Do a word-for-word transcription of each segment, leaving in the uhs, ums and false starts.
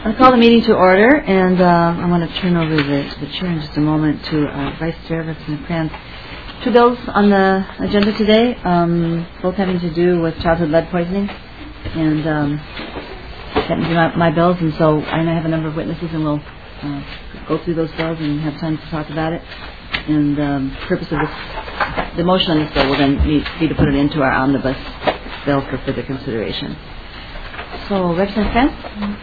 I'll call the meeting to order, and uh, I want to turn over the, the chair in just a moment to uh, Vice Chair Representative Kranz. Two bills on the agenda today, um, both having to do with childhood lead poisoning, and um, that is my, my bills, and so I know I have a number of witnesses, and we'll uh, go through those bills and have time to talk about it. And um, the purpose of this, the motion on this bill will then be, be to put it into our omnibus bill for further consideration. So, Representative Kranz?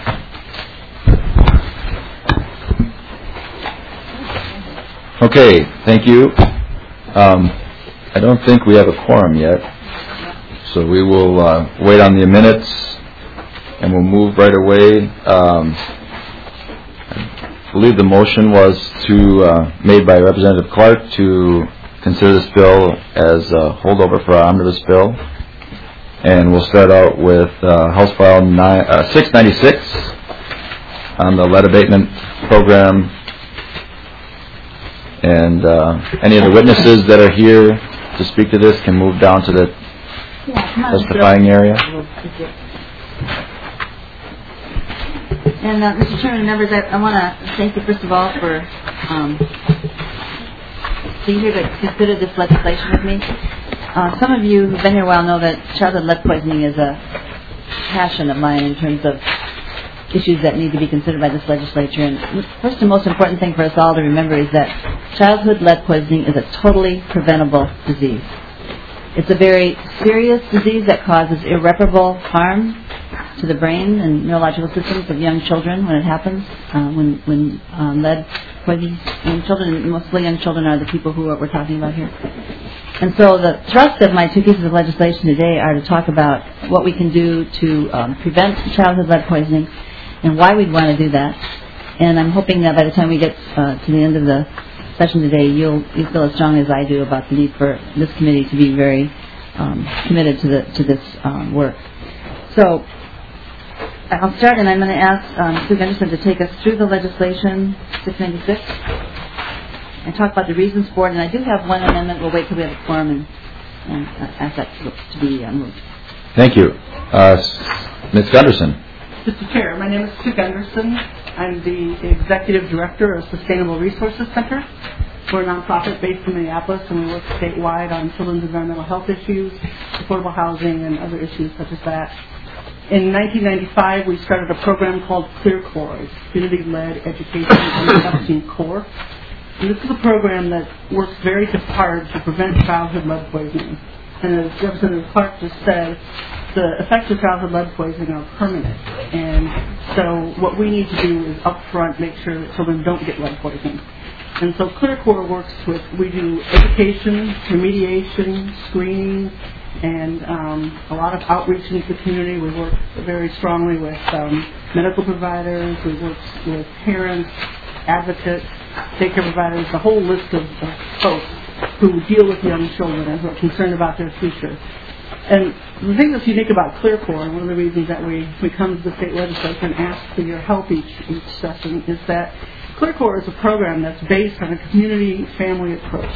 Okay, thank you. Um, I don't think we have a quorum yet, so we will uh, wait on the minutes, and we'll move right away. Um, I believe the motion was to uh, made by Representative Clark to consider this bill as a holdover for our omnibus bill, and we'll start out with uh, House File nine, uh, six ninety-six on the lead abatement program. And uh, any of the witnesses that are here to speak to this can move down to the yeah, testifying area. And uh, Mister Chairman and members, I, I want to thank you first of all for um, being here to consider this legislation with me. Uh, some of you who've been here a while know that childhood lead poisoning is a passion of mine in terms of issues that need to be considered by this legislature. And first and most important thing for us all to remember is that childhood lead poisoning is a totally preventable disease. It's a very serious disease that causes irreparable harm to the brain and neurological systems of young children when it happens, uh, when, when um, lead poisoning young children, mostly young children are the people who are, we're talking about here. And so the thrust of my two pieces of legislation today are to talk about what we can do to um, prevent childhood lead poisoning and why we'd want to do that. And I'm hoping that by the time we get uh, to the end of the session today, you'll you feel as strongly as I do about the need for this committee to be very um, committed to the to this um, work. So I'll start, and I'm going to ask um, Sue Gunderson to take us through the legislation six ninety-six and talk about the reasons for it. And I do have one amendment. We'll wait till we have a quorum and, and uh, ask that to, to be uh, moved. Thank you. Uh, Miz Gunderson. Mister Chair, my name is Sue Gunderson. I'm the Executive Director of Sustainable Resources Center. We're a nonprofit based in Minneapolis, and we work statewide on children's environmental health issues, affordable housing, and other issues such as that. In nineteen ninety-five, we started a program called ClearCore, it's Community-Led Education and Testing Core. And this is a program that works very hard to prevent childhood lead poisoning. And as Representative Clark just said, the effects of childhood lead poisoning are permanent. And so what we need to do is up front make sure that children don't get lead poisoning. And so ClearCore works with, we do education, remediation, screening, and um, a lot of outreach into the community. We work very strongly with um, medical providers, we work with parents, advocates, daycare providers, a whole list of, of folks who deal with young children and who are concerned about their future. And the thing that's unique about ClearCore, and one of the reasons that we, we come to the state legislature and ask for your help each, each session, is that ClearCore is a program that's based on a community family approach.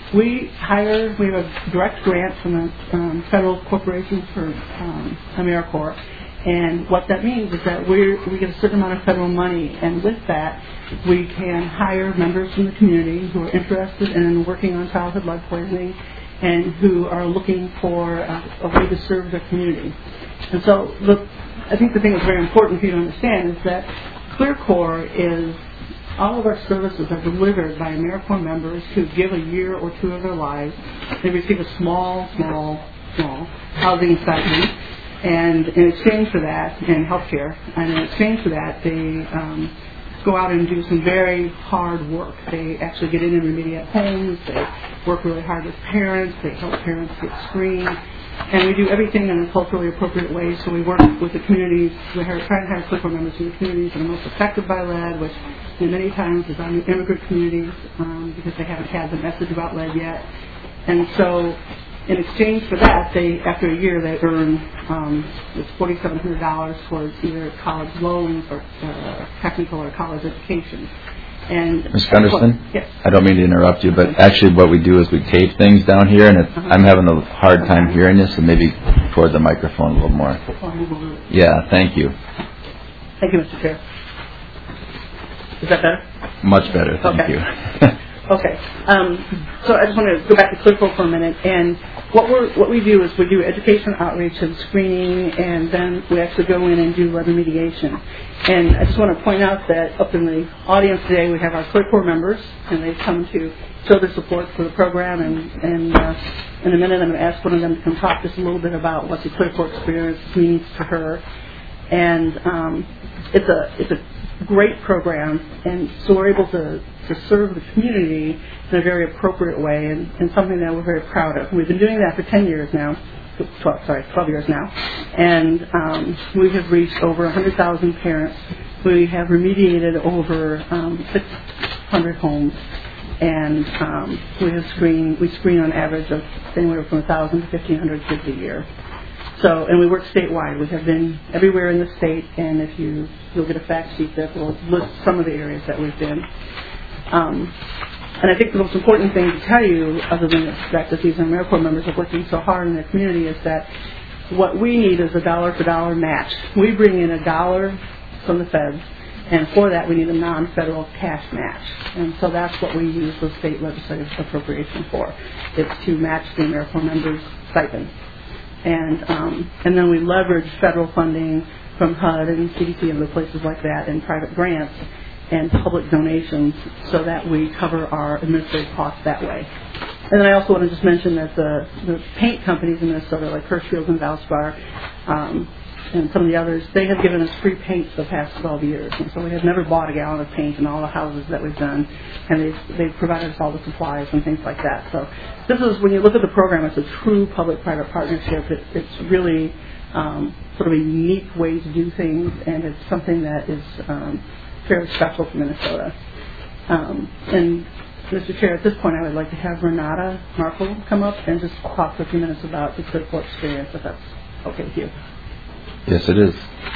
We hire, we have a direct grant from the um, Federal Corporation for um, AmeriCorps, and what that means is that we we get a certain amount of federal money, and with that, we can hire members from the community who are interested in working on childhood lead poisoning and who are looking for a, a way to serve their community. And so the, I think the thing that's very important for you to understand is that ClearCore is, all of our services are delivered by AmeriCorps members who give a year or two of their lives. They receive a small, small, small housing stipend, and in exchange for that, and health care, and in exchange for that, they um, go out and do some very hard work. They actually get in and remediate homes. They work really hard with parents. They help parents get screened. And we do everything in a culturally appropriate way. So we work with the communities. We try to hire ClearCore members in the communities that are most affected by lead, which many times is on the immigrant communities um, because they haven't had the message about lead yet. And so in exchange for that, they after a year they earn um, it's forty-seven hundred dollars towards either college loans or uh, technical or college education. And Miz Gunderson, yes. I don't mean to interrupt you, but actually what we do is we tape things down here, and it, uh-huh. I'm having a hard time hearing you, so maybe toward the microphone a little more. Yeah, thank you. Thank you, Mister Chair. Is that better? Much better, thank Okay. you. Okay. Um, so I just want to go back to Clearcore for a minute. And what we what we do is we do education outreach and screening, and then we actually go in and do lead remediation. And I just want to point out that up in the audience today we have our Clearcore members, and they've come to show their support for the program. And, and uh, in a minute I'm going to ask one of them to come talk just a little bit about what the Clearcore experience means to her. And um, it's a it's a great program, and so we're able to, to serve the community in a very appropriate way, and, and something that we're very proud of. We've been doing that for ten years now, twelve, sorry, twelve years now, and um, we have reached over one hundred thousand parents. We have remediated over um, six hundred homes, and um, we have screened, we screen on average of anywhere from one thousand to fifteen hundred kids a year. So, and we work statewide. We have been everywhere in the state, and if you, you'll get a fact sheet that will list some of the areas that we've been. Um, and I think the most important thing to tell you, other than the fact that these AmeriCorps members are working so hard in their community, is that what we need is a dollar-for-dollar match. We bring in a dollar from the feds, and for that we need a non-federal cash match. And so that's what we use the state legislative appropriation for. It's to match the AmeriCorps members' stipend. And um, and then we leverage federal funding from H U D and C D C and other places like that, and private grants and public donations, so that we cover our administrative costs that way. And then I also want to just mention that the, the paint companies in Minnesota, like Hirschfield and Valspar, um, and some of the others, they have given us free paint for the past twelve years. And so we have never bought a gallon of paint in all the houses that we've done. And they've, they've provided us all the supplies and things like that. So this is, when you look at the program, it's a true public-private partnership. It, it's really um, sort of a unique way to do things, and it's something that is um, fairly special for Minnesota. Um, and Mister Chair, at this point I would like to have Renata Markle come up and just talk for a few minutes about the Clearcore experience, if that's okay with you. Yes, it is.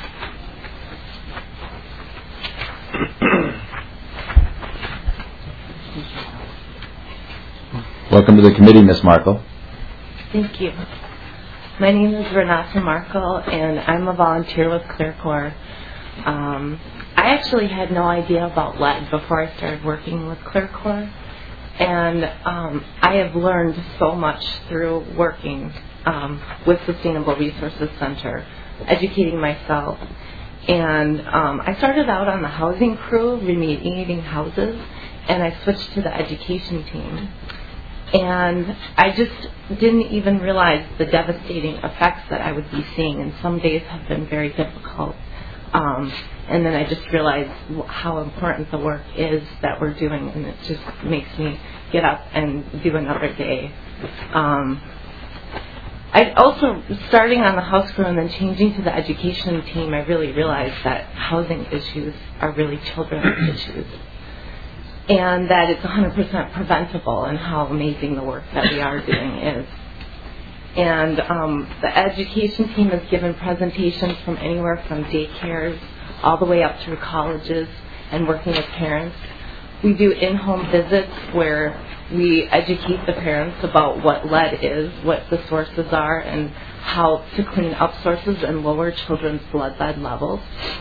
Welcome to the committee, Miz Markle. Thank you. My name is Renata Markle, and I'm a volunteer with Clearcore. Um, I actually had no idea about lead before I started working with Clearcore, and um, I have learned so much through working um, with Sustainable Resources Center, educating myself. And um, I started out on the housing crew, remediating houses, and I switched to the education team. And I just didn't even realize the devastating effects that I would be seeing, and some days have been very difficult. Um, and then I just realized how important the work is that we're doing, and it just makes me get up and do another day. Um, I also, starting on the house crew and then changing to the education team, I really realized that housing issues are really children's issues, and that it's one hundred percent preventable, and how amazing the work that we are doing is. And um, the education team has given presentations from anywhere from daycares all the way up through colleges and working with parents. We do in-home visits where we educate the parents about what lead is, what the sources are, and how to clean up sources and lower children's blood lead levels.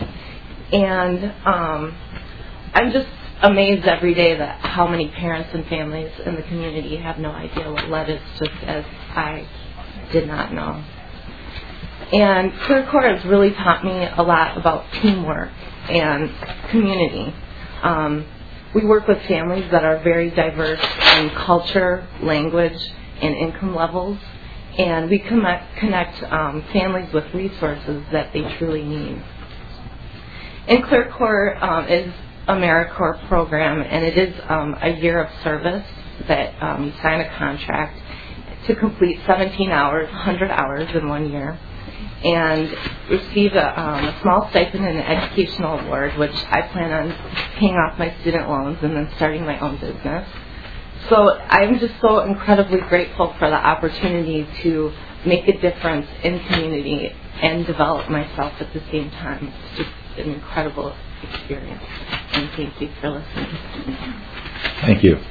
And um, I'm just amazed every day that how many parents and families in the community have no idea what lead is, just as I did not know. And Clearcore has really taught me a lot about teamwork and community. Um, we work with families that are very diverse in culture, language, and income levels, and we connect, connect um, families with resources that they truly need. And Clearcore um, is AmeriCorps program, and it is um, a year of service that um, you sign a contract to complete seventeen hours, one hundred hours in one year, and receive a, um, a small stipend and an educational award, which I plan on paying off my student loans and then starting my own business. So I'm just so incredibly grateful for the opportunity to make a difference in community and develop myself at the same time. It's just an incredible experience. And thank you for listening. Thank you.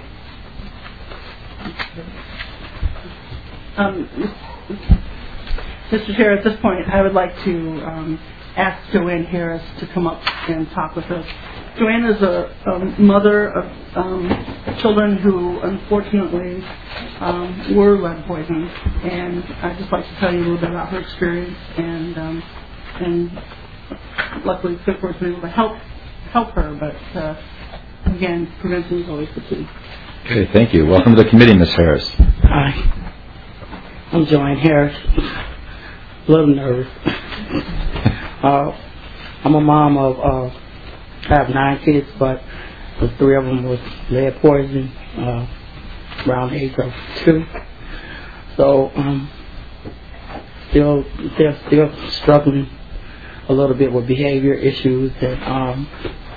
Um, Mister Chair, at this point, I would like to um, ask Joanne Harris to come up and talk with us. Joanne is a, a mother of um, children who unfortunately um, were lead poisoned, and I'd just like to tell you a little bit about her experience, and um, and luckily ClearCore's been able to help help her, but uh, again, prevention is always the key. Okay, thank you. Welcome to the committee, Miz Harris. Hi, I'm Joanne Harris. A little nervous. uh, I'm a mom of, uh, I have nine kids, but the three of them was lead poison, uh, around the age of two. So, um, still, they're still struggling a little bit with behavior issues and, um,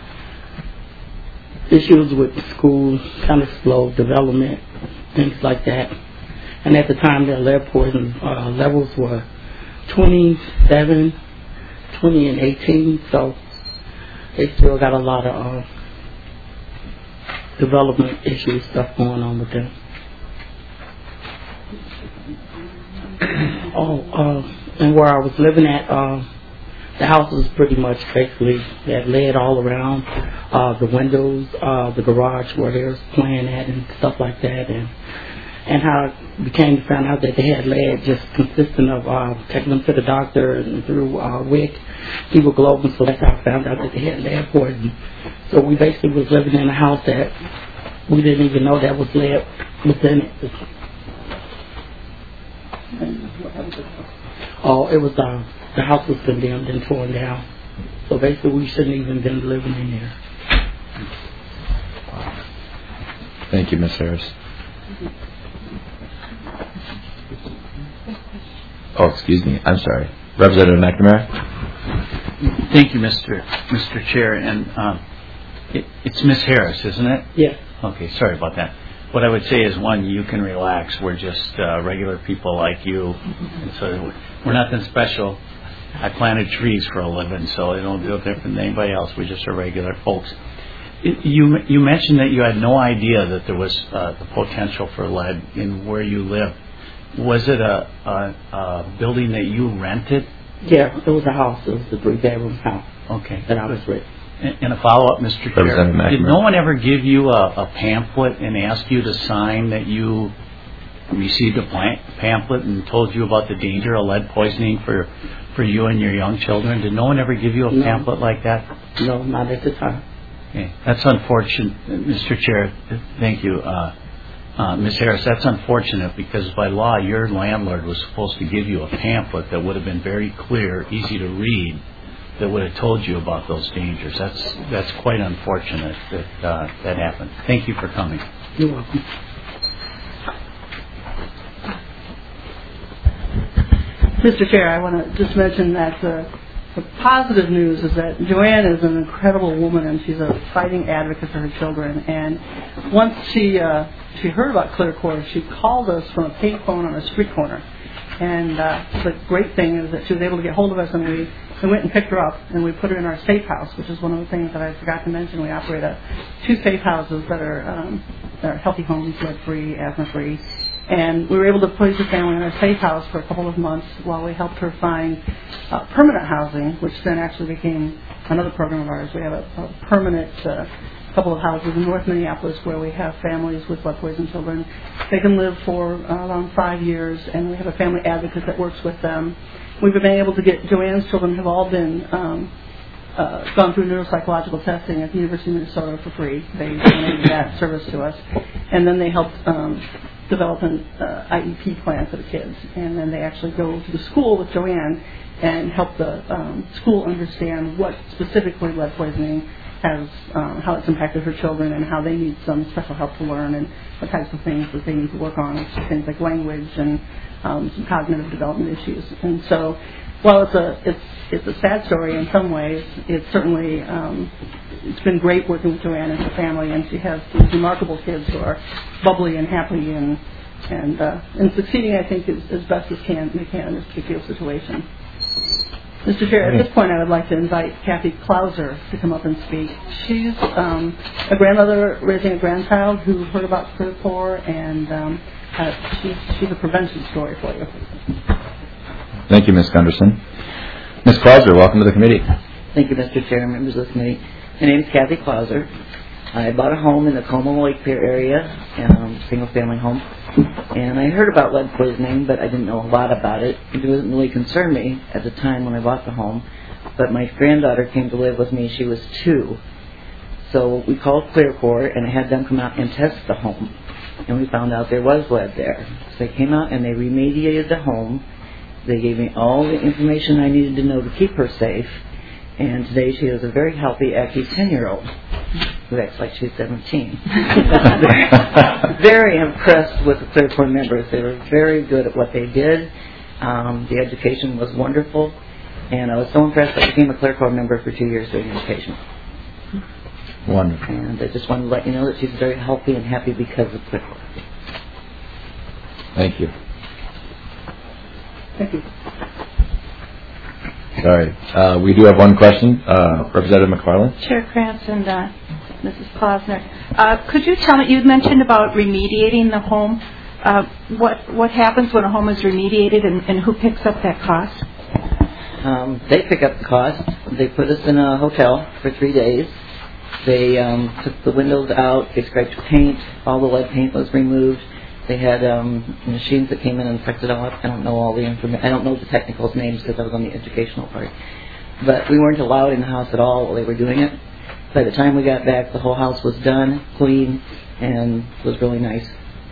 issues with school, kind of slow development, things like that. And at the time, their lead poison uh, levels were twenty-seven, twenty, and eighteen, so they still got a lot of uh, development issues, stuff going on with them. Oh, uh, and where I was living at, uh, the house was pretty much basically had lead all around, uh, the windows, uh, the garage where they was playing at and stuff like that, and and how it became to find out that they had lead just consisting of uh, taking them to the doctor and through uh, W I C, hemoglobin, so that's how I found out that they had lead poison. So we basically was living in a house that we didn't even know that was lead within it. Oh, it was, uh, the house was condemned and torn down. So basically we shouldn't even been living in there. Thank you, Miz Harris. Oh, excuse me. I'm sorry. Representative McNamara. Thank you, Mister Mister Chair. And um, it, it's Miz Harris, isn't it? Yes. Okay, sorry about that. What I would say is, one, you can relax. We're just uh, regular people like you. And so we're nothing special. I planted trees for a living, so they don't do different than anybody else. We just are regular folks. It, you you mentioned that you had no idea that there was uh, the potential for lead in where you live. Was it a, a, a building that you rented? Yeah, it was a house. It was a three-bedroom house. Okay. That I was with. And a follow-up, Mister Chair. Did no one ever give you a, a pamphlet and ask you to sign that you received a pamphlet and told you about the danger of lead poisoning for, for you and your young children? Did no one ever give you a no. pamphlet like that? No, not at the time. Okay. That's unfortunate, Mister Chair. Thank you. Uh, Uh, Miz Harris, that's unfortunate because by law your landlord was supposed to give you a pamphlet that would have been very clear, easy to read, that would have told you about those dangers. That's that's quite unfortunate that uh, that happened. Thank you for coming. You're welcome. Mister Chair, I want to just mention that uh, the positive news is that Joanne is an incredible woman and she's a fighting advocate for her children. And once she uh, she heard about ClearCore, she called us from a payphone on a street corner. And uh, the great thing is that she was able to get hold of us, and we, we went and picked her up, and we put her in our safe house, which is one of the things that I forgot to mention. We operate a, two safe houses that are, um, that are healthy homes, lead-free, asthma-free. And we were able to place the family in our safe house for a couple of months while we helped her find uh, permanent housing, which then actually became another program of ours. We have a, a permanent uh, couple of houses in North Minneapolis where we have families with lead poison children. They can live for uh, around five years, and we have a family advocate that works with them. We've been able to get, Joanne's children have all been um, uh, gone through neuropsychological testing at the University of Minnesota for free. They donated that service to us. And then they helped um, develop an uh, I E P plan for the kids. And then they actually go to the school with Joanne and help the um, school understand what specifically lead poisoning has, um, how it's impacted her children and how they need some special help to learn and what types of things that they need to work on, things like language and um, some cognitive development issues. And so while it's a it's it's a sad story in some ways, it's certainly um, it's been great working with Joanne and her family, and she has these remarkable kids who are bubbly and happy and and uh, and succeeding, I think, as, as best as can they can in this particular situation. Mister Chair, at this point I would like to invite Kathy Klauser to come up and speak. She's um, a grandmother raising a grandchild who heard about ClearCore, and um, uh, she's, she's a prevention story for you. Thank you, Miz Gunderson. Miz Clauser, welcome to the committee. Thank you, Mister Chair and members of the committee. My name is Kathy Clauser. I bought a home in the Como Lake Pier area, um, single-family home, and I heard about lead poisoning, but I didn't know a lot about it. It didn't really concern me at the time when I bought the home, but my granddaughter came to live with me. She was two. So we called ClearCore, and I had them come out and test the home, and we found out there was lead there. So they came out and they remediated the home. They gave me all the information I needed to know to keep her safe, and today she is a very healthy, active ten-year-old who acts like she's seventeen. very, very impressed with the ClearCore members. They were very good at what they did. Um, the education was wonderful, and I was so impressed that I became a ClearCore member for two years doing education. Wonderful. And I just wanted to let you know that she's very healthy and happy because of ClearCore. Thank you. Thank you. Sorry. Uh, we do have one question. Uh, Representative McFarland? Chair Krantz and uh, Missus Klausner. Uh, could you tell me, you mentioned about remediating the home. Uh, what what happens when a home is remediated, and, and who picks up that cost? Um, they pick up the cost. They put us in a hotel for three days. They um, took the windows out. They scraped paint. All the lead paint was removed. They had um, machines that came in and sucked it all up. I don't know all the information. I don't know the technical names because I was on the educational part. But we weren't allowed in the house at all while they were doing it. By the time we got back, the whole house was done, clean, and was really nice.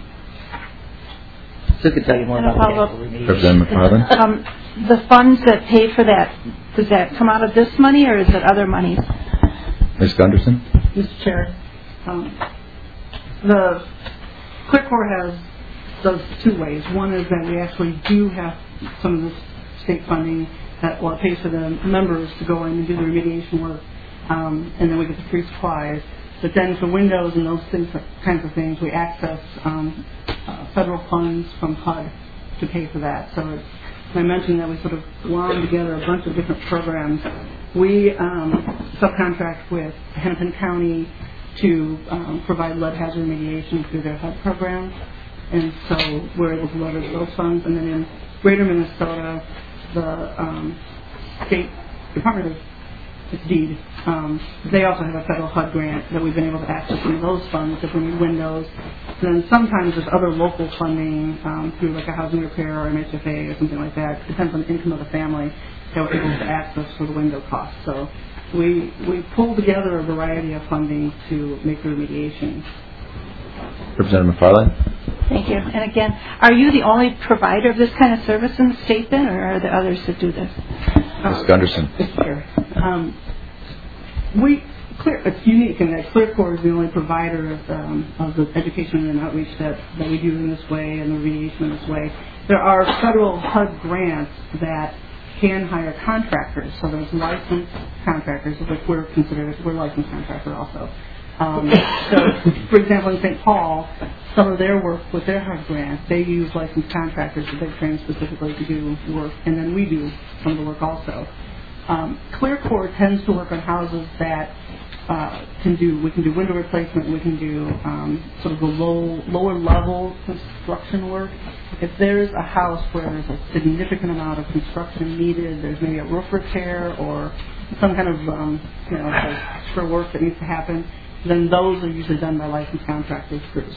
Sue could tell you more And a about follow-up. the Representative McFarland? Um, the funds that pay for that, does that come out of this money or is it other monies? Miz Gunderson? Mister Chair, um, the ClearCore has does two ways. One is that we actually do have some of the state funding that well, it pays for the members to go in and do the remediation work, um, and then we get the free supplies. But then for windows and those things, kinds of things, we access um, uh, federal funds from H U D to pay for that. So it's, I mentioned that we sort of wound together a bunch of different programs. We um, subcontract with Hennepin County to um, provide lead hazard remediation through their H U D program, and so we're able to leverage those funds. And then in Greater Minnesota, the um, State Department of it's deed. Um, they also have a federal H U D grant that we've been able to access some of those funds if we need windows. And then sometimes there's other local funding um, through like a housing repair or M H F A or something like that. It depends on the income of the family that we're able to access for the window costs. So we we pull together a variety of funding to make the remediation. Representative McFarland? Thank you. And again, are you the only provider of this kind of service in the state then, or are there others that do this? Miz Gunderson? Sure. Um, we clear it's unique in that ClearCore is the only provider of, um, of the education and outreach that, that we do in this way and the remediation in this way. There are federal H U D grants that can hire contractors. So there's licensed contractors, which we're considered we're licensed contractor also. Um, so, for example, in Saint Paul, some of their work with their H U D grant, they use licensed contractors that they train specifically to do work, and then we do some of the work also. Um, ClearCore tends to work on houses that uh, can do, we can do window replacement, we can do um, sort of the low, lower level construction work. If there's a house where there's a significant amount of construction needed, there's maybe a roof repair or some kind of um, you know extra work that needs to happen, then those are usually done by licensed contractors crews.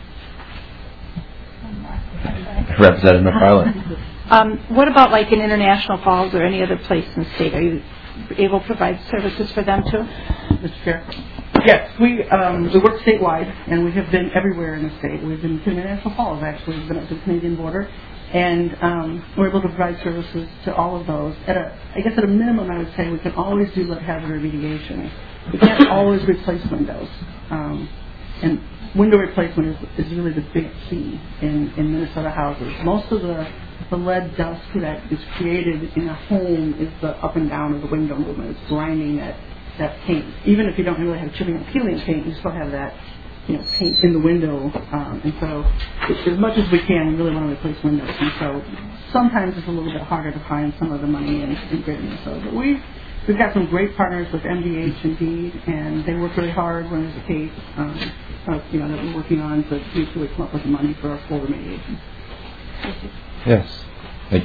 Representative McFarland? Um, what about like in International Falls or any other place in the state? Are you able to provide services for them too? Mister Chair? Yes, we um, we work statewide, and we have been everywhere in the state. We've been to International Falls, actually. We've been up to the Canadian border, and um, we're able to provide services to all of those. At a, I guess at a minimum, I would say we can always do lead hazard remediation. We can't always replace windows, um, and window replacement is, is really the big key in, in Minnesota houses. Most of the the lead dust that is created in a home is the up and down of the window movement. It's grinding that, that paint. Even if you don't really have chipping and peeling paint, you still have that, you know, paint in the window. Um, and so, it, as much as we can, we really want to replace windows. And so, sometimes it's a little bit harder to find some of the money in, in Greater Minnesota. But we've we've got some great partners with M D H and DEED, and they work really hard when there's a case, um, uh, you know, that we're working on to mutually come up with the money for our full remediation. Yes. Thank you.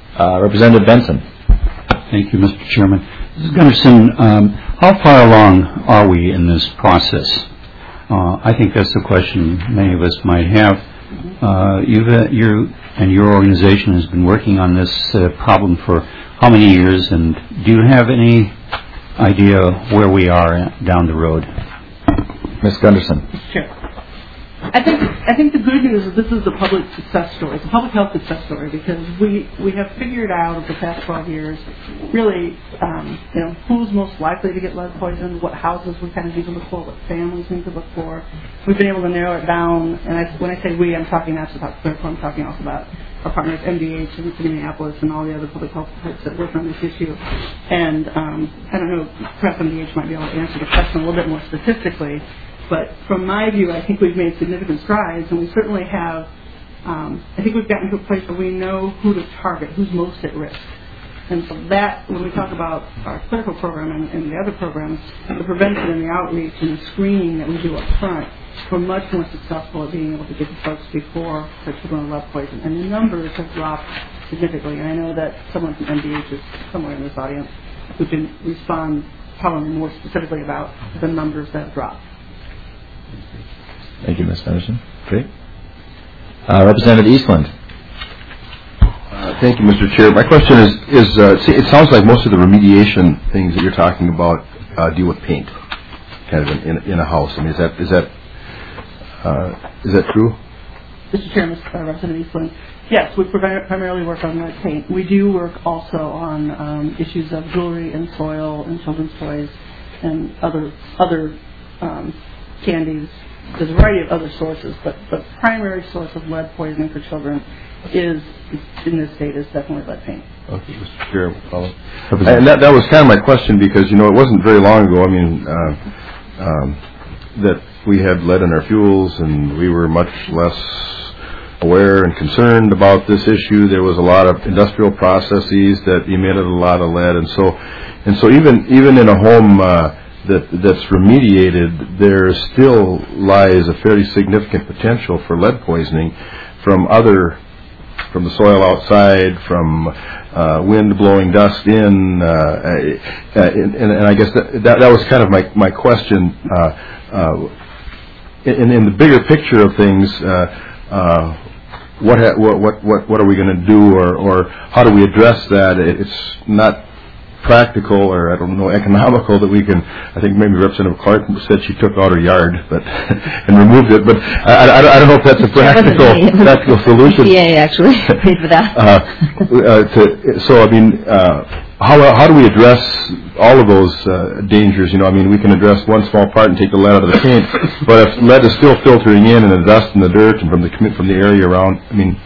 Uh, Representative Benson. Thank you, Mister Chairman. Mister Gunderson, um, how far along are we in this process? Uh, I think that's the question many of us might have. Uh, you've, uh, you and your organization has been working on this uh, problem for how many years, and do you have any idea where we are down the road? Miz Gunderson. Sure. I think I think the good news is this is a public success story. It's a public health success story because we, we have figured out over the past twelve years really um, you know who's most likely to get lead poison, what houses we kind of need to look for, what families need to look for. We've been able to narrow it down, and I, when I say we, I'm talking not just about ClearCorp, I'm talking also about our partners M D H and the City of Minneapolis and all the other public health folks that work on this issue. And um, I don't know, perhaps M D H might be able to answer the question a little bit more statistically. But from my view, I think we've made significant strides, and we certainly have, um, I think we've gotten to a place where we know who to target, who's most at risk. And so that, when we talk about our clinical program and, and the other programs, the prevention and the outreach and the screening that we do up front, we're much more successful at being able to get to folks before their children are lead poison. And the numbers have dropped significantly. And I know that someone from M D H is somewhere in this audience who can respond probably more specifically about the numbers that have dropped. Thank you, Miz Anderson. Great. Uh, Representative Eastland. Uh, thank you, Mister Chair. My question is, is uh, it sounds like most of the remediation things that you're talking about uh, deal with paint, kind of in, in, in a house. I mean, is that is that uh, is that true? Mister Chair, Mister Uh, Representative Eastland, yes, we primarily work on lead paint. We do work also on um, issues of jewelry and soil and children's toys and other other um, candies. There's a variety of other sources, but the primary source of lead poisoning for children is, in this state, is definitely lead paint. Okay, Mister Chair, we'll follow. And that, that was kind of my question because, you know, it wasn't very long ago, I mean, uh, um, that we had lead in our fuels and we were much less aware and concerned about this issue. There was a lot of industrial processes that emitted a lot of lead, and so, and so even, even in a home uh, that that's remediated, there still lies a fairly significant potential for lead poisoning from other, from the soil outside, from uh, wind blowing dust in, uh, uh, and, and I guess that, that that was kind of my my question. Uh, uh, in, in the bigger picture of things, uh, uh, what, ha- what what what what are we going to do, or or how do we address that? It's not practical, or I don't know, economical that we can. I think maybe Representative Clark said she took out her yard, but and removed it. But I, I, I don't know if that's a practical practical solution. E P A actually paid for that. uh, uh, to, so I mean, uh, how how do we address all of those uh, dangers? You know, I mean, we can address one small part and take the lead out of the paint, but if lead is still filtering in and the dust and the dirt and from the from the area around, I mean,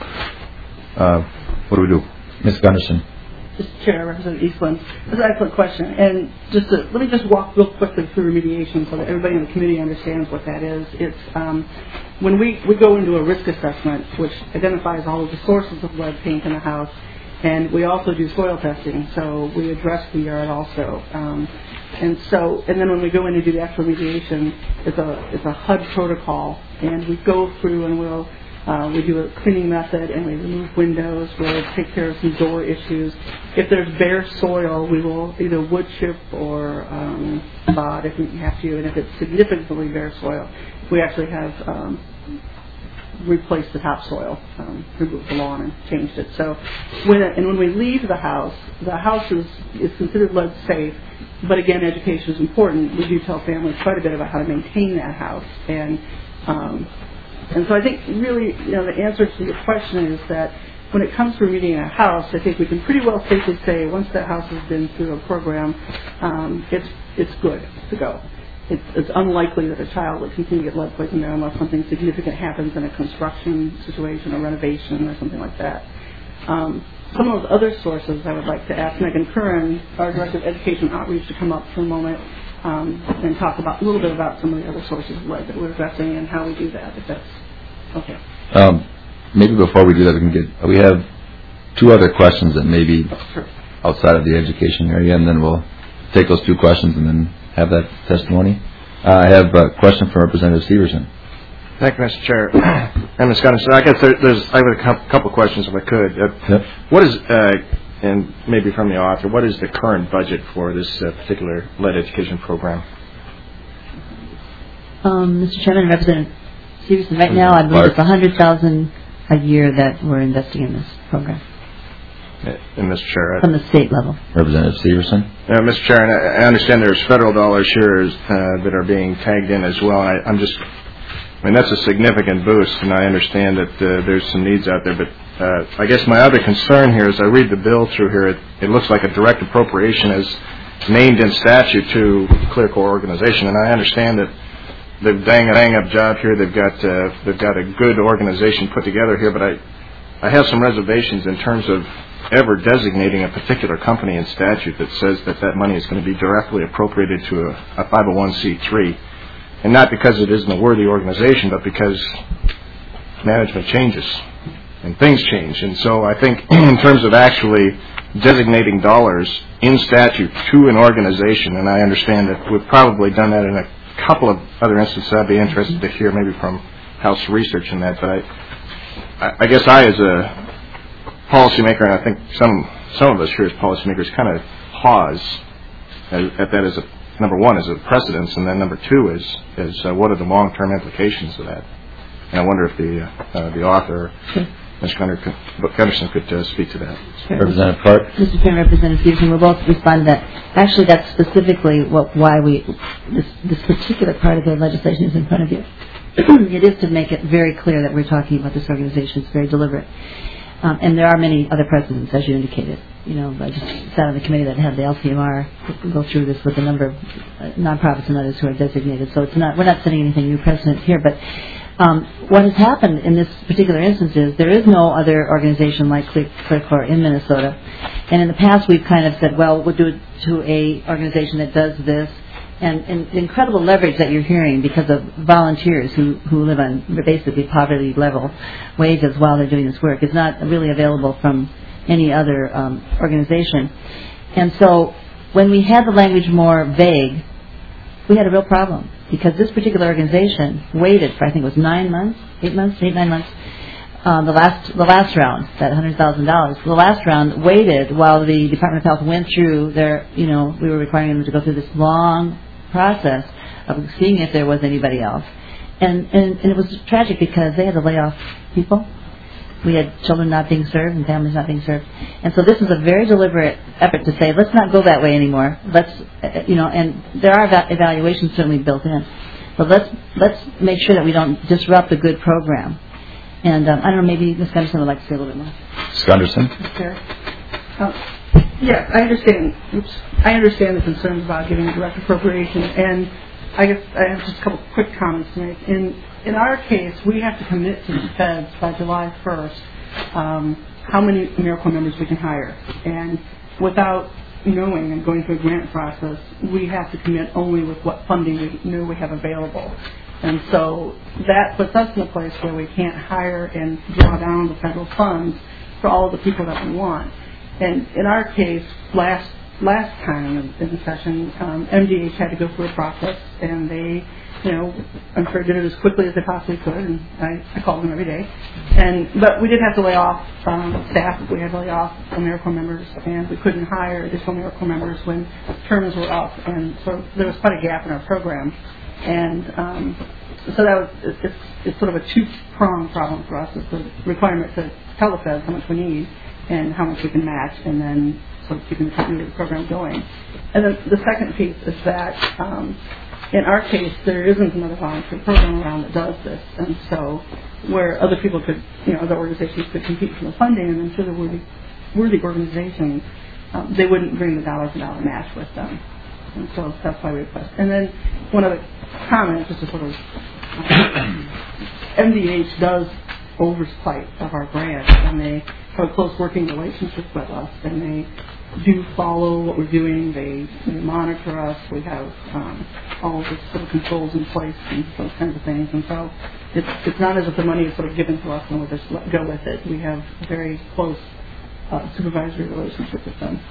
uh, what do we do? Miz Gunderson. Mister Chair, Representative Eastland, that's an excellent question. And just to, let me just walk real quickly through remediation so that everybody in the committee understands what that is. It's um, when we, we go into a risk assessment, which identifies all of the sources of lead paint in the house, and we also do soil testing, so we address the yard also. Um, and so, and then when we go in to do the actual remediation, it's a it's a H U D protocol, and we go through and we'll Uh, we do a cleaning method, and we remove windows. We'll take care of some door issues. If there's bare soil, we will either wood chip or um, sod if we have to. And if it's significantly bare soil, we actually have um, replaced the topsoil, um, removed the lawn and changed it. So, when it, and when we leave the house, the house is, is considered lead safe. But again, education is important. We do tell families quite a bit about how to maintain that house, and um, And so I think really, you know, the answer to your question is that when it comes to remediating a house, I think we can pretty well safely say once that house has been through a program, um, it's it's good to go. It's, it's unlikely that a child would continue to get lead poison there unless something significant happens in a construction situation or renovation or something like that. Um, some of those other sources I would like to ask Megan Curran, our Director of Education and Outreach, to come up for a moment. Um, and talk about a little bit about some of the other sources of lead that we're addressing and how we do that, if that's okay. Um, maybe before we do that, we can get, we have two other questions that may be sure. outside of the education area, and then we'll take those two questions and then have that testimony. Uh, I have a question from Representative Severson. Thank you, Mister Chair. And Miz Gunderson, I guess there, there's I have a couple, couple questions if I could. Uh, Yep. What is, uh, and maybe from the author, what is the current budget for this uh, particular lead education program? Um, Mister Chairman, Representative Severson, right now I believe Clark. it's one hundred thousand a year that we're investing in this program Uh, And Mister Chair, from the state level. Representative Severson. uh, Mister Chair, and I, I understand there's federal dollars here uh, that are being tagged in as well. I, I'm just, I mean, that's a significant boost, and I understand that uh, there's some needs out there. But uh, I guess my other concern here is I read the bill through here. It, it looks like a direct appropriation is named in statute to ClearCorps organization, and I understand that they've dang a dang up job here. They've got uh, they've got a good organization put together here, but I I have some reservations in terms of ever designating a particular company in statute that says that that money is going to be directly appropriated to a, a five oh one c three, and not because it isn't a worthy organization, but because management changes and things change. And so I think in terms of actually designating dollars in statute to an organization, and I understand that we've probably done that in a couple of other instances. I'd be interested to hear maybe from House research in that, but I, I, I guess I, as a policymaker, and I think some some of us here as policymakers, kind of pause at, at that as a number one as a precedence, and then number two is is uh, what are the long-term implications of that? And I wonder if the uh, uh, the author, Mister Gunderson, could uh, speak to that. Sure. Representative Clark. Mister Chairman, Representative Severson, we'll both respond to that. Actually, that's specifically what why we this this particular part of the legislation is in front of you. It is to make it very clear that we're talking about this organization. It's very deliberate. Um, and there are many other precedents, as you indicated. You know, I just sat on the committee that had the L C M R go through this with a number of uh, nonprofits and others who are designated. So it's not we're not setting anything new precedent here. But um, what has happened in this particular instance is there is no other organization like ClearCorps in Minnesota. And in the past, we've kind of said, well, we'll do it to a organization that does this. And, and the incredible leverage that you're hearing because of volunteers who, who live on basically poverty level wages while they're doing this work is not really available from any other um, organization. And so when we had the language more vague, we had a real problem because this particular organization waited for, I think it was nine months, eight months, eight, nine months, um, the last the last round, that one hundred thousand dollars. The last round waited while the Department of Health went through their, you know, we were requiring them to go through this long process of seeing if there was anybody else. And, and, and it was tragic because they had to lay off people. We had children not being served and families not being served. And so this is a very deliberate effort to say, let's not go that way anymore. Let's, uh, you know, and there are eva- evaluations certainly built in. But let's let's make sure that we don't disrupt a good program. And um, I don't know, maybe Miz Gunderson would like to say a little bit more. Miz Gunderson. Sure. Uh, yeah, I understand. Oops, I understand the concerns about giving direct appropriation, and I guess I have just a couple quick comments to make. In in our case, we have to commit to the feds by July first um, how many AmeriCorps members we can hire, and without knowing and going through a grant process, we have to commit only with what funding we know we have available. And so that puts us in a place where we can't hire and draw down the federal funds for all of the people that we want. And in our case, last last time in the session, um, M D H had to go through a process, and they, you know, I'm sure did it as quickly as they possibly could, and I, I called them every day. And but we did have to lay off um, staff. We had to lay off AmeriCorps members, and we couldn't hire additional AmeriCorps members when terms were up, and so there was quite a gap in our program. And um, so that was it's, it's sort of a two-pronged problem for us. It's the requirement to tell the feds how much we need and how much we can match, and then sort of keeping the continuity of the program going. And then the second piece is that um, in our case, there isn't another volunteer program around that does this, and so where other people could, you know, other organizations could compete for the funding, and I'm sure the worthy, worthy organizations, um, they wouldn't bring the dollar for dollar match with them. And so that's why we request. And then one other comment, just to sort of, um, M D H does oversight of our grants, and they have a close working relationship with us, and they do follow what we're doing. They, they monitor us. We have um, all of the sort of controls in place and those kinds of things. And so it's it's not as if the money is sort of given to us and we just let go with it. We have a very close uh, supervisory relationship with them.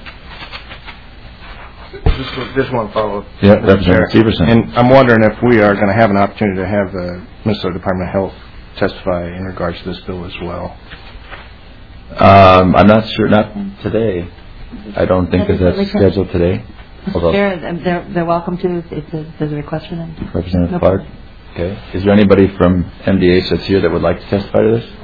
Just, just one follow-up. Yeah, Representative Severson. And I'm wondering if we are going to have an opportunity to have the Minnesota Department of Health testify in regards to this bill as well. Um, I'm not sure. Not today. I don't think that that's scheduled today. Mister Chair, they're, they're welcome to if, if there's a request for them. Representative No Clark. Okay. Is there anybody from M D H that's here that would like to testify to this?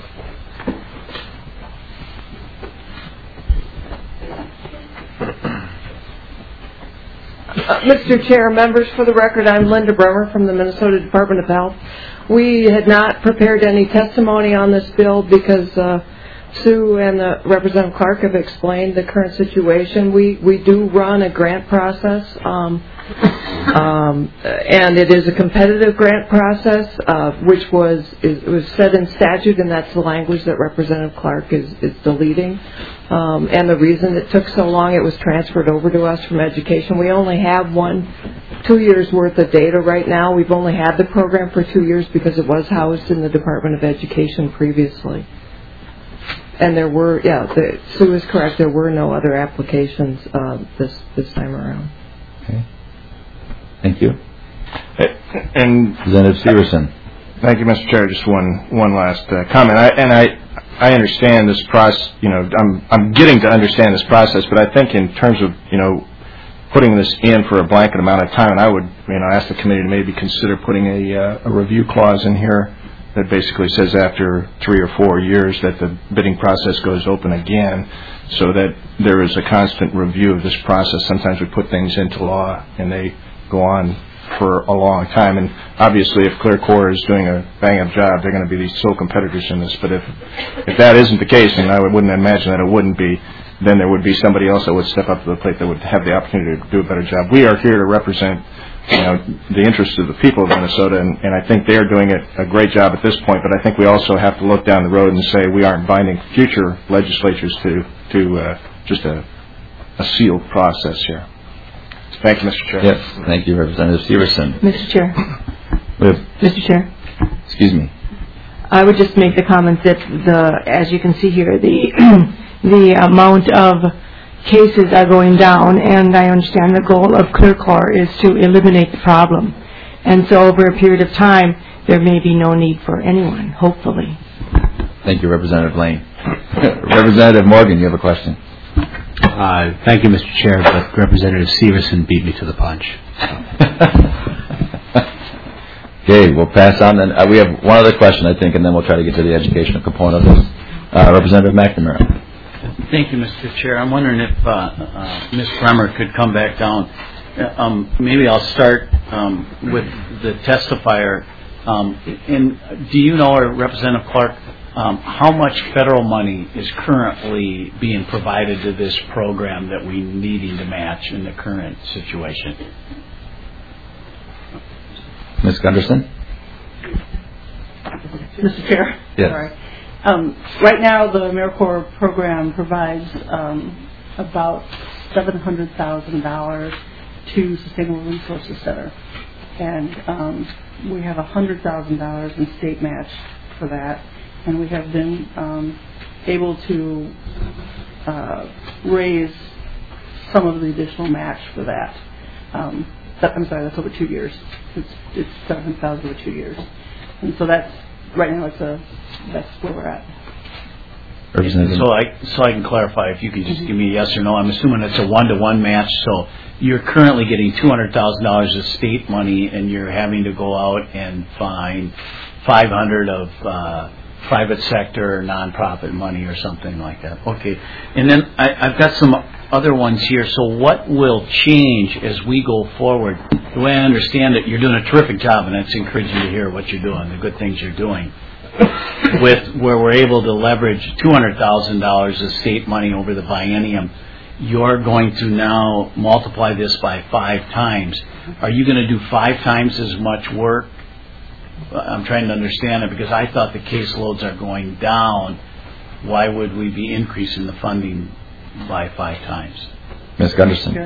Uh, Mister Chair, members, for the record, I'm Linda Bremer from the Minnesota Department of Health. We had not prepared any testimony on this bill because uh, Sue and uh, Representative Clark have explained the current situation. We we do run a grant process, um, um, and it is a competitive grant process, uh, which was is, was set in statute, and that's the language that Representative Clark is, is deleting. Um, and the reason it took so long, it was transferred over to us from education. We only have one, two years worth of data right now. We've only had the program for two years because it was housed in the Department of Education previously. And there were, yeah, the, Sue is correct. There were no other applications uh, this this time around. Okay. Thank you. And Representative Severson. Thank you, Mister Chair. Just one one last uh, comment. I, and I I understand this process. You know, I'm I'm getting to understand this process, but I think in terms of you know putting this in for a blanket amount of time, and I would you know ask the committee to maybe consider putting a uh, a review clause in here that basically says after three or four years that the bidding process goes open again, so that there is a constant review of this process. Sometimes we put things into law and they go on for a long time, and obviously if ClearCorps is doing a bang-up job, they're going to be these sole competitors in this. But if if that isn't the case, and I wouldn't imagine that it wouldn't be, then there would be somebody else that would step up to the plate that would have the opportunity to do a better job. We are here to represent you know, the interests of the people of Minnesota, and, and I think they're doing a, a great job at this point, but I think we also have to look down the road and say we aren't binding future legislatures to, to uh, just a, a sealed process here. Thank you, Mister Chair. Yes, thank you, Representative Severson. Mister Chair. We have, Mister Chair. Excuse me. I would just make the comment that, the, as you can see here, the the amount of cases are going down, and I understand the goal of ClearCorps is to eliminate the problem. And so over a period of time, there may be no need for anyone, hopefully. Thank you, Representative Lane. Representative Morgan, you have a question. Uh, thank you, Mister Chair, but Representative Severson beat me to the punch. Okay, we'll pass on. Then uh, we have one other question, I think, and then we'll try to get to the educational component of this. Uh, Representative McNamara. Thank you, Mister Chair. I'm wondering if uh, uh, Miz Bremer could come back down. Uh, um, maybe I'll start um, with the testifier. Um, and do you know, or Representative Clark, um, how much federal money is currently being provided to this program that we're needing to match in the current situation? Miz Gunderson? Mister Chair? Yes. Sorry. Um, right now, the AmeriCorps program provides um, about seven hundred thousand dollars to Sustainable Resources Center. And um, we have one hundred thousand dollars in state match for that. And we have been um, able to uh, raise some of the additional match for that. Um, that I'm sorry, that's over two years. It's, it's seven hundred thousand dollars over two years. And so that's, right now, it's a, that's where we're at. So I so I can clarify, if you could just give me a yes or no. I'm assuming it's a one-to-one match, so you're currently getting two hundred thousand dollars of state money, and you're having to go out and find five hundred of uh, private sector or nonprofit money or something like that. Okay. And then I, I've got some other ones here. So what will change as we go forward? The way I understand it, you're doing a terrific job, and it's encouraging to hear what you're doing, the good things you're doing. With where we're able to leverage two hundred thousand dollars of state money over the biennium, you're going to now multiply this by five times. Are you going to do five times as much work? I'm trying to understand it because I thought the caseloads are going down. Why would we be increasing the funding by five times? Miz Gunderson.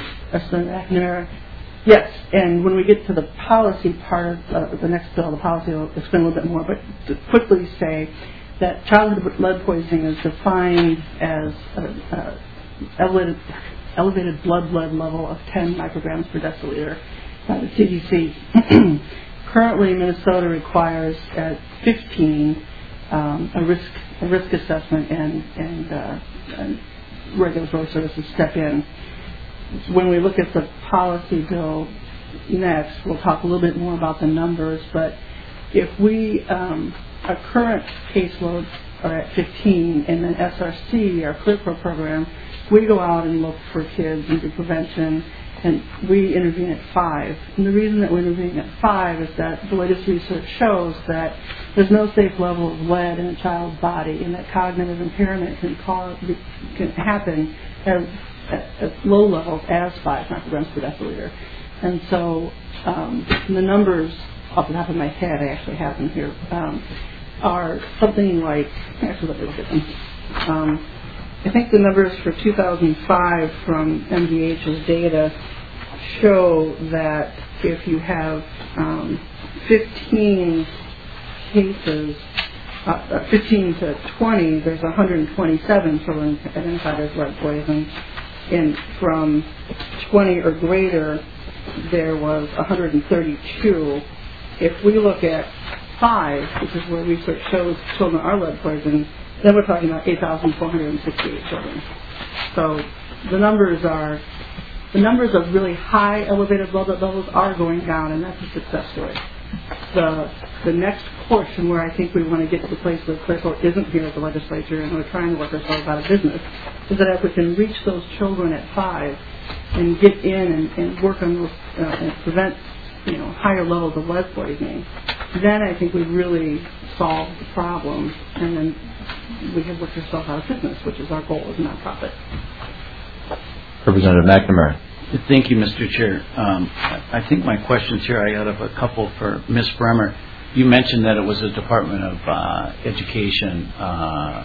Yes, and when we get to the policy part of uh, the next bill, the policy will explain a little bit more, but to quickly say that childhood lead poisoning is defined as an uh, elevated, elevated blood lead level of ten micrograms per deciliter by the C D C. Currently, Minnesota requires at fifteen um, a risk a risk assessment and and, uh, and regulatory services step in. When we look at the policy bill next, we'll talk a little bit more about the numbers. But if we um, our current caseloads are at fifteen, and then S R C, our ClearCore program, we go out and look for kids and do prevention, and we intervene at five. And the reason that we're intervening at five is that the latest research shows that there's no safe level of lead in a child's body, and that cognitive impairment can cause can happen as, at, at low levels as five micrograms per deciliter. And so um, the numbers, off the top of my head, I actually have them here, um, are something like, actually let me look at them. Um, I think the numbers for two thousand five from M D H's data show that if you have um, fifteen cases, uh, fifteen to twenty, there's one hundred twenty-seven children identified as lead poison, and from twenty or greater, there was one hundred thirty-two. If we look at five, which is where research shows children are lead poisoned, then we're talking about eight thousand four hundred sixty-eight children. So the numbers are, the numbers of really high elevated blood levels are going down, and that's a success story. The the next portion where I think we want to get to the place where ClearCore isn't here at the legislature and we're trying to work ourselves out of business is that if we can reach those children at five and get in and, and work on those uh, and prevent, you know, higher levels of lead poisoning, then I think we've really solved the problem, and then we have worked ourselves out of business, which is our goal as a nonprofit. Representative McNamara. Thank you, Mister Chair. Um, I think my questions here, I have a couple for Miz Bremer. You mentioned that it was a Department of uh, Education uh,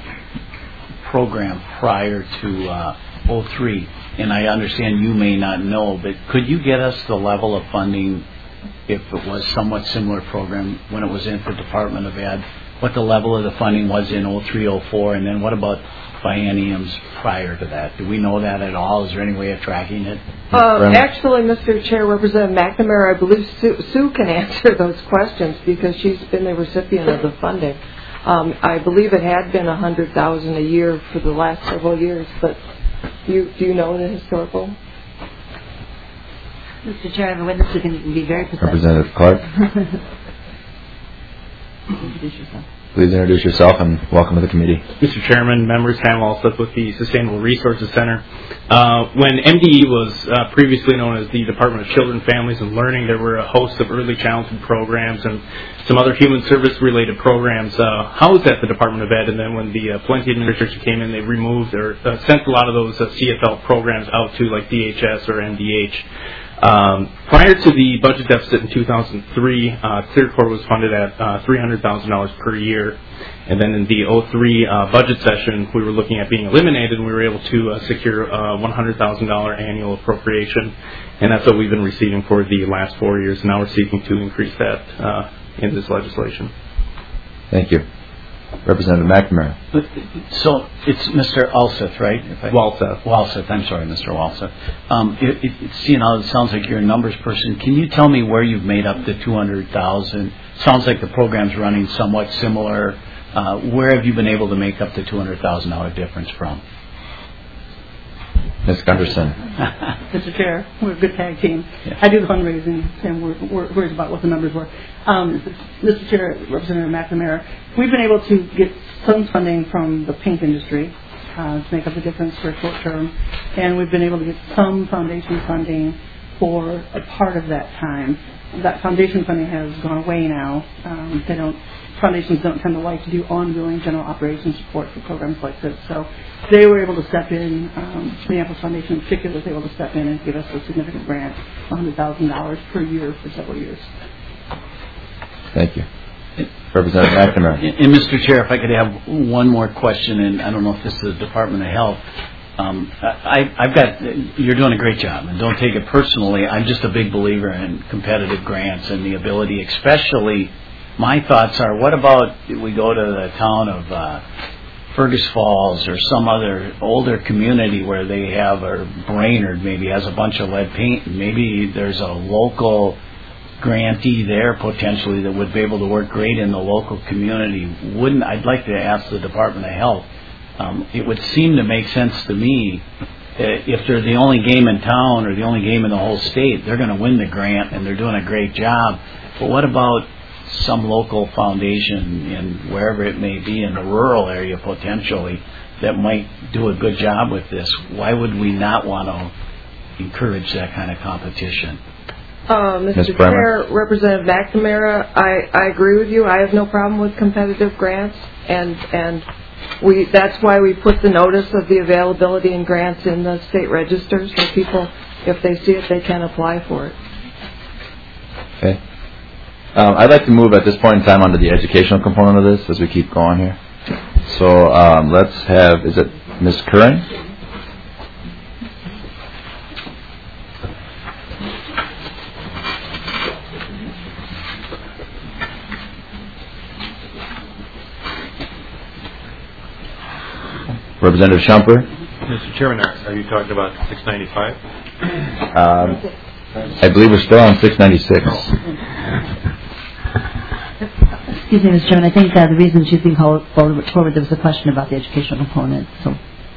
program prior to uh, oh three, and I understand you may not know, but could you get us the level of funding if it was somewhat similar program when it was in for Department of Ed, what the level of the funding was in oh three oh four, and then what about bienniums prior to that? Do we know that at all? Is there any way of tracking it? Uh, actually, Mister Chair, Representative McNamara, I believe Sue, Sue can answer those questions because she's been the recipient of the funding. Um, I believe it had been one hundred thousand dollars a year for the last several years, but you, do you know the historical? Mister Chair, I have a witness who can be very precise. Representative Clark. Introduce yourself. Please introduce yourself and welcome to the committee. Mister Chairman, members, Sam Walseth with the Sustainable Resources Center. Uh, when M D E was uh, previously known as the Department of Children, Families, and Learning, there were a host of early childhood programs and some other human service-related programs uh, housed at the Department of Ed. And then when the uh, Plenty administration came in, they removed or uh, sent a lot of those uh, C F L programs out to like D H S or N D H. Um, prior to the budget deficit in two thousand three, uh, ClearCore was funded at uh, three hundred thousand dollars per year. And then in the oh three uh, budget session, we were looking at being eliminated, and we were able to uh, secure a one hundred thousand dollars annual appropriation. And that's what we've been receiving for the last four years. Now we're seeking to increase that uh, in this legislation. Thank you. Representative McNamara. So it's Mister Walseth, right? If I, Walseth. Walseth. I'm sorry, Mister Walseth. Um, it, it, seeing how it sounds like you're a numbers person, can you tell me where you've made up the two hundred thousand? Sounds like the program's running somewhat similar. Uh, where have you been able to make up the two hundred thousand dollars difference from? Miz Gunderson. Mister Chair, we're a good tag team. Yeah. I do the fundraising, and we're, we're worried about what the numbers were. Um, Mister Chair, Representative McNamara, we've been able to get some funding from the paint industry uh, to make up the difference for short term, and we've been able to get some foundation funding for a part of that time. That foundation funding has gone away now. Um, they don't. Foundations don't tend to like to do ongoing general operations support for programs like this. So they were able to step in, um, Minneapolis Foundation in particular was able to step in and give us a significant grant, one hundred thousand dollars per year for several years. Thank you. Representative McNamara. And Mister Chair, if I could have one more question, and I don't know if this is the Department of Health. Um, I, I've got, you're doing a great job, and don't take it personally. I'm just a big believer in competitive grants and the ability, especially, my thoughts are, what about we go to the town of uh, Fergus Falls or some other older community where they have, or Brainerd maybe has a bunch of lead paint, and maybe there's a local grantee there potentially that would be able to work great in the local community. Wouldn't I'd like to ask the Department of Health. Um, it would seem to make sense to me that if they're the only game in town or the only game in the whole state, they're going to win the grant and they're doing a great job. But what about some local foundation in wherever it may be in the rural area potentially that might do a good job with this? Why would we not want to encourage that kind of competition? Uh, Mister Chair, Representative McNamara, I, I agree with you. I have no problem with competitive grants, and and we that's why we put the notice of the availability and grants in the state register, so people, if they see it, they can apply for it. Okay. Um, I'd like to move at this point in time onto the educational component of this as we keep going here. So um, let's have, is it Miz Curran? Representative Shumper? Mister Chairman, are, are you talking about six ninety-five? Um, I believe we're still on six ninety-six. Excuse me, Mister Chairman. I think uh, the reason she's being called forward, forward, there was a question about the educational component. So,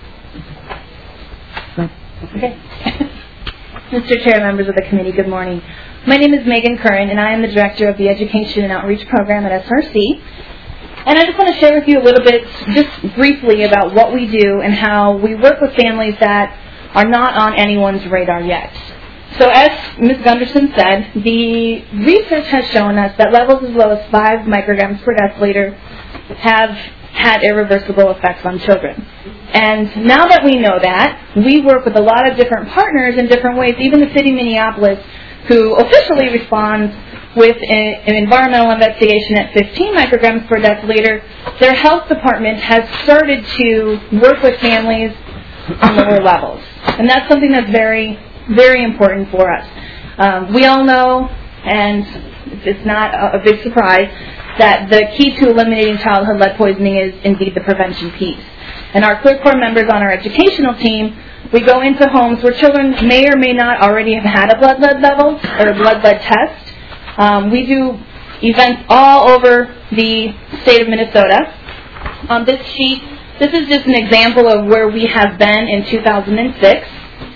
okay. Mister Chair, members of the committee, good morning. My name is Megan Curran, and I am the director of the Education and Outreach Program at S R C. And I just want to share with you a little bit, just briefly, about what we do and how we work with families that are not on anyone's radar yet. So as Miz Gunderson said, the research has shown us that levels as low as five micrograms per deciliter have had irreversible effects on children. And now that we know that, we work with a lot of different partners in different ways, even the city of Minneapolis, who officially responds with a, an environmental investigation at fifteen micrograms per deciliter. Their health department has started to work with families on lower levels. And that's something that's very, very important for us. Um, we all know, and it's not a, a big surprise, that the key to eliminating childhood lead poisoning is indeed the prevention piece. And our ClearCorps members on our educational team, we go into homes where children may or may not already have had a blood lead level or a blood lead test. Um, we do events all over the state of Minnesota. On this sheet, this is just an example of where we have been in two thousand six.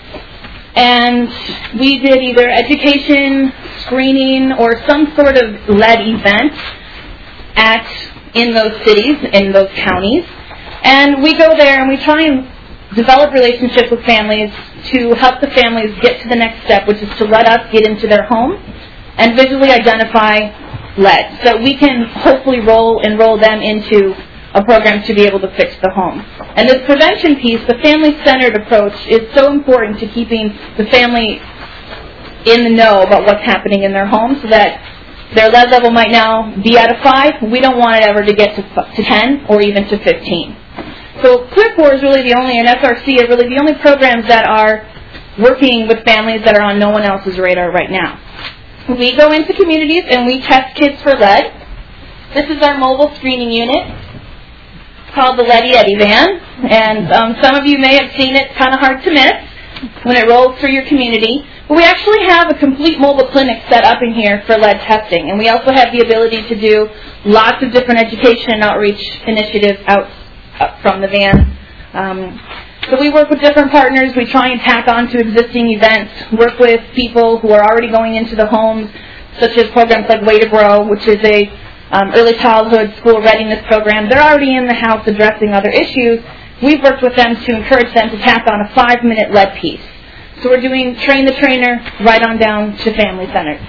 And we did either education, screening, or some sort of lead event at in those cities, in those counties. And we go there and we try and develop relationships with families to help the families get to the next step, which is to let us get into their home and visually identify lead, so we can hopefully roll enroll them into a program to be able to fix the home. And this prevention piece, the family-centered approach, is so important to keeping the family in the know about what's happening in their home, so that their lead level might now be at a five. We don't want it ever to get to, to ten or even to fifteen. So ClearCorps is really the only, and S R C are really the only programs that are working with families that are on no one else's radar right now. We go into communities and we test kids for lead. This is our mobile screening unit called the Leady Eddy Van, and um, some of you may have seen it, kind of hard to miss when it rolls through your community. But we actually have a complete mobile clinic set up in here for lead testing, and we also have the ability to do lots of different education and outreach initiatives out, out from the van. Um, so we work with different partners. We try and tack on to existing events, work with people who are already going into the homes, such as programs like Way to Grow, which is a um, early childhood school readiness program. They're already in the house addressing other issues. We've worked with them to encourage them to tack on a five-minute lead piece. So we're doing train the trainer right on down to family-centered.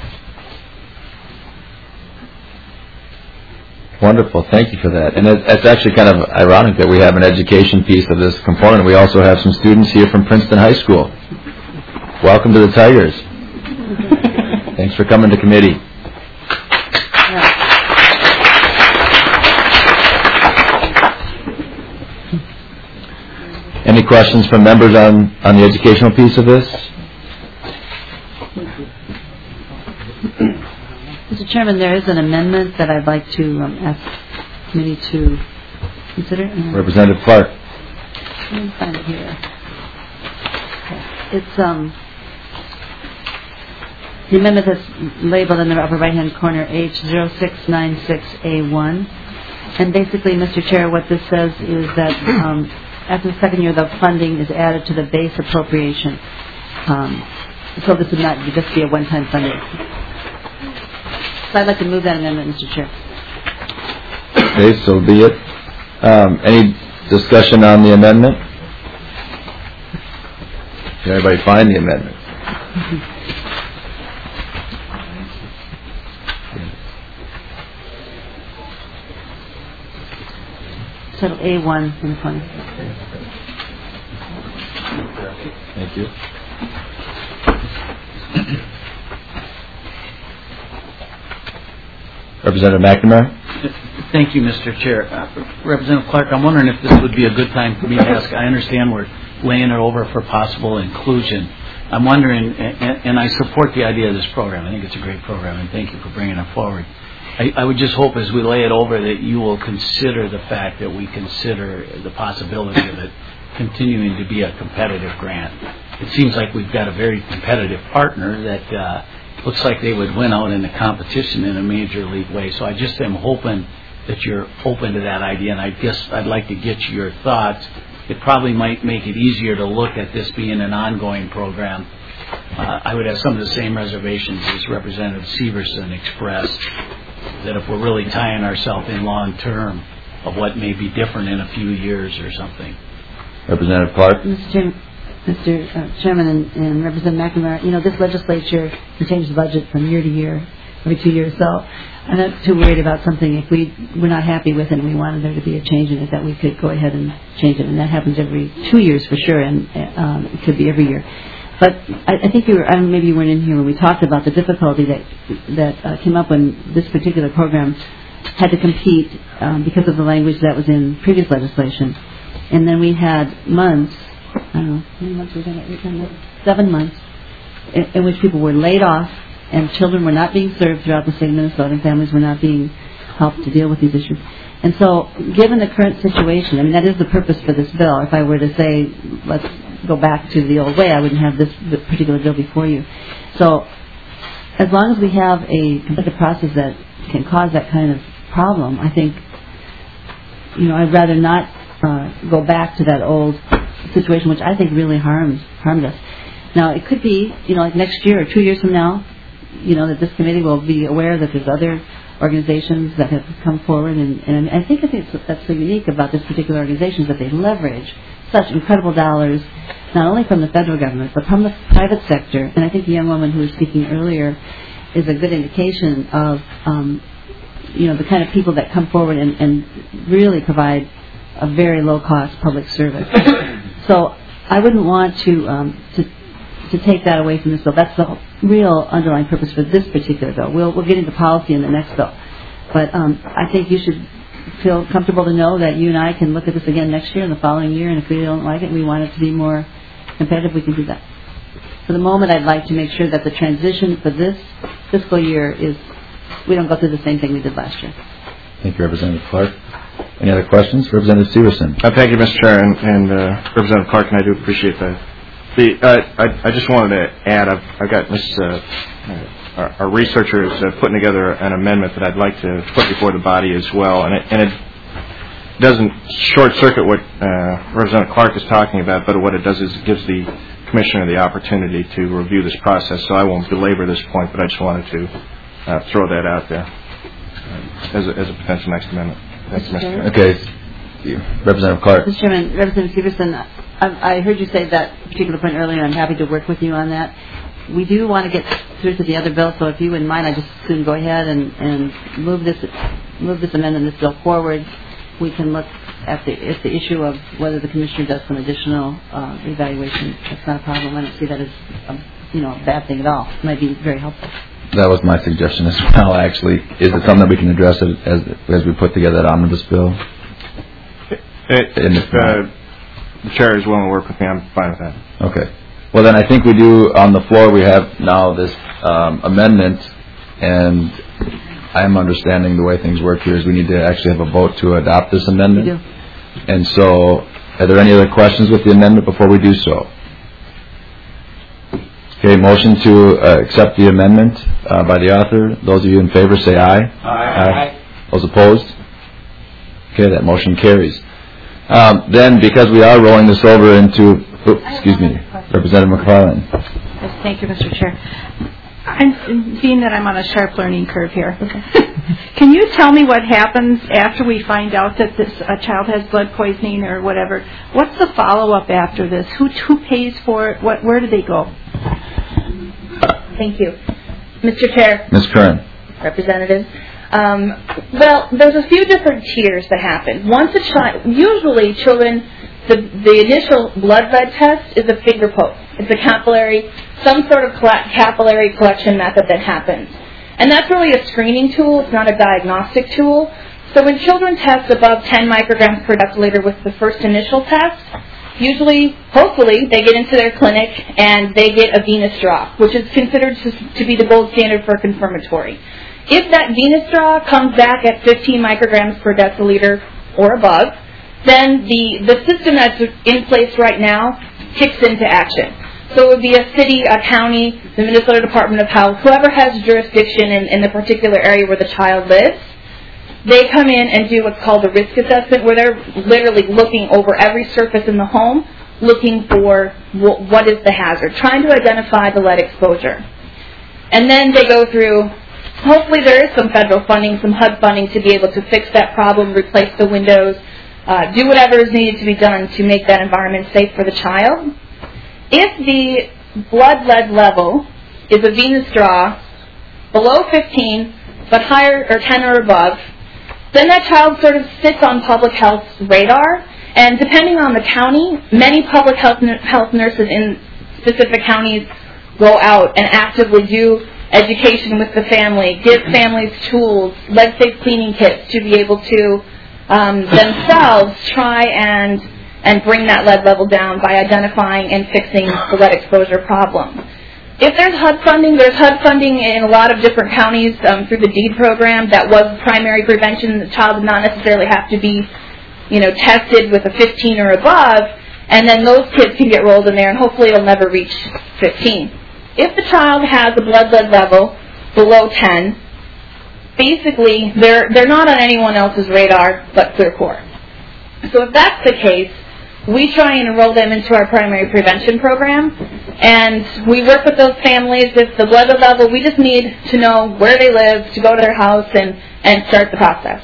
Wonderful. Thank you for that. And it, it's actually kind of ironic that we have an education piece of this component. We also have some students here from Princeton High School. Welcome to the Tigers. Thanks for coming to committee. Any questions from members on, on the educational piece of this? Mister Chairman, there is an amendment that I'd like to um, ask the committee to consider. Representative Clark. Let me find it here. It's um. the amendment that's labeled in the upper right-hand corner, H zero six nine six A one. And basically, Mister Chair, what this says is that um, after the second year, the funding is added to the base appropriation. Um, so this would not just be a one-time funding. So I'd like to move that amendment, Mister Chair. Okay, so be it. Um, any discussion on the amendment? Can everybody find the amendment? Title A one in the corner. Thank you. Representative McNamara? Thank you, Mister Chair. Uh, Representative Clark, I'm wondering if this would be a good time for me to ask. I understand we're laying it over for possible inclusion. I'm wondering, and, and I support the idea of this program. I think it's a great program, and thank you for bringing it forward. I, I would just hope as we lay it over that you will consider the fact that we consider the possibility of it continuing to be a competitive grant. It seems like we've got a very competitive partner that uh, looks like they would win out in the competition in a major league way. So I just am hoping that you're open to that idea, and I guess I'd like to get your thoughts. It probably might make it easier to look at this being an ongoing program. Uh, I would have some of the same reservations as Representative Severson expressed, that if we're really tying ourselves in long term of what may be different in a few years or something. Representative Clark? Mister Chairman, Mister Uh, Chairman and, and Representative McNamara, you know, this legislature can change the budget from year to year, every two years. So I'm not too worried about something. If we, we're not happy with it and we wanted there to be a change in it, that we could go ahead and change it. And that happens every two years for sure, and um, it could be every year. But I, I think you were, I don't know, maybe you weren't in here when we talked about the difficulty that that uh, came up when this particular program had to compete um, because of the language that was in previous legislation. And then we had months, I don't know, how many months were we seven months, in, in which people were laid off and children were not being served throughout the state of Minnesota and families were not being helped to deal with these issues. And so, given the current situation, I mean, that is the purpose for this bill. If I were to say, let's go back to the old way, I wouldn't have this particular bill before you. So, as long as we have a competitive process that can cause that kind of problem, I think, you know, I'd rather not uh, go back to that old situation, which I think really harmed harmed us. Now, it could be, you know, like next year or two years from now, you know, that this committee will be aware that there's other organizations that have come forward, and, and I think I think that's so unique about this particular organization is that they leverage such incredible dollars, not only from the federal government, but from the private sector. And I think the young woman who was speaking earlier is a good indication of, um, you know, the kind of people that come forward and, and really provide a very low-cost public service. So I wouldn't want to, um, to to take that away from this bill. That's the real underlying purpose for this particular bill. We'll, we'll get into policy in the next bill. But um, I think you should feel comfortable to know that you and I can look at this again next year and the following year, and if we don't like it and we want it to be more competitive, we can do that. For the moment, I'd like to make sure that the transition for this fiscal year is, we don't go through the same thing we did last year. Thank you, Representative Clark. Any other questions? Representative Severson. Uh, thank you, Mister Chair, and, and uh, Representative Clark, and I do appreciate that. The, uh, I, I just wanted to add, I've, I've got Miz Uh, uh, our, our researchers uh, putting together an amendment that I'd like to put before the body as well, and it, and it doesn't short-circuit what uh, Representative Clark is talking about, but what it does is it gives the Commissioner the opportunity to review this process, so I won't belabor this point, but I just wanted to uh, throw that out there uh, as, a, as a potential next amendment. Thanks, Mister Chairman. Okay. Representative Clark. Mister Chairman, Representative Severson, I, I heard you say that particular point earlier. I'm happy to work with you on that. We do want to get through to the other bill, so if you wouldn't mind, I just soon go ahead and, and move this move this amendment, this bill forward. We can look at the at the issue of whether the Commissioner does some additional uh, evaluation. That's not a problem. I don't see that as a, you know, a bad thing at all. It might be very helpful. That was my suggestion as well, actually. Is it something that we can address it as as we put together that omnibus bill? It, if uh, the Chair is willing to work with me, I'm fine with that. Okay. Well, then I think we do, on the floor, we have now this um, amendment, and I'm understanding the way things work here is we need to actually have a vote to adopt this amendment. We do. And so, are there any other questions with the amendment before we do so? Okay, motion to uh, accept the amendment uh, by the author. Those of you in favor say aye. Aye. Aye. Those opposed? Okay, that motion carries. Um, then, because we are rolling this over into, oops, excuse me, Representative McFarland. Yes, thank you, Mister Chair. I'm, being that I'm on a sharp learning curve here, can you tell me what happens after we find out that this a child has blood poisoning or whatever? What's the follow-up after this? Who who pays for it? What where do they go? Thank you, Mister Chair. Miz Curran. Representatives. Um, well, there's a few different tiers that happen. Once a child, usually children, the the initial blood lead test is a finger poke. It's a capillary, some sort of capillary collection method that happens. And that's really a screening tool. It's not a diagnostic tool. So when children test above ten micrograms per deciliter with the first initial test, usually, hopefully, they get into their clinic and they get a venous draw, which is considered to, to be the gold standard for confirmatory. If that venous draw comes back at fifteen micrograms per deciliter or above, then the, the system that's in place right now kicks into action. So it would be a city, a county, the Minnesota Department of Health, whoever has jurisdiction in, in the particular area where the child lives. They come in and do what's called a risk assessment, where they're literally looking over every surface in the home, looking for w- what is the hazard, trying to identify the lead exposure. And then they go through, hopefully there is some federal funding, some H U D funding to be able to fix that problem, replace the windows, uh, do whatever is needed to be done to make that environment safe for the child. If the blood lead level is a venous draw below fifteen, but higher or ten or above, then that child sort of sits on public health's radar. And depending on the county, many public health health nurses in specific counties go out and actively do education with the family, give families tools, lead-safe cleaning kits to be able to um, themselves try and and bring that lead level down by identifying and fixing the lead exposure problem. If there's H U D funding, there's H U D funding in a lot of different counties um, through the DEED program that was primary prevention. The child did not necessarily have to be, you know, tested with a fifteen or above, and then those kids can get rolled in there, and hopefully it'll never reach fifteen. If the child has a blood lead level below ten, basically they're they're not on anyone else's radar but ClearCorps. So if that's the case, we try and enroll them into our primary prevention program, and we work with those families. If the blood level, we just need to know where they live, to go to their house, and, and start the process.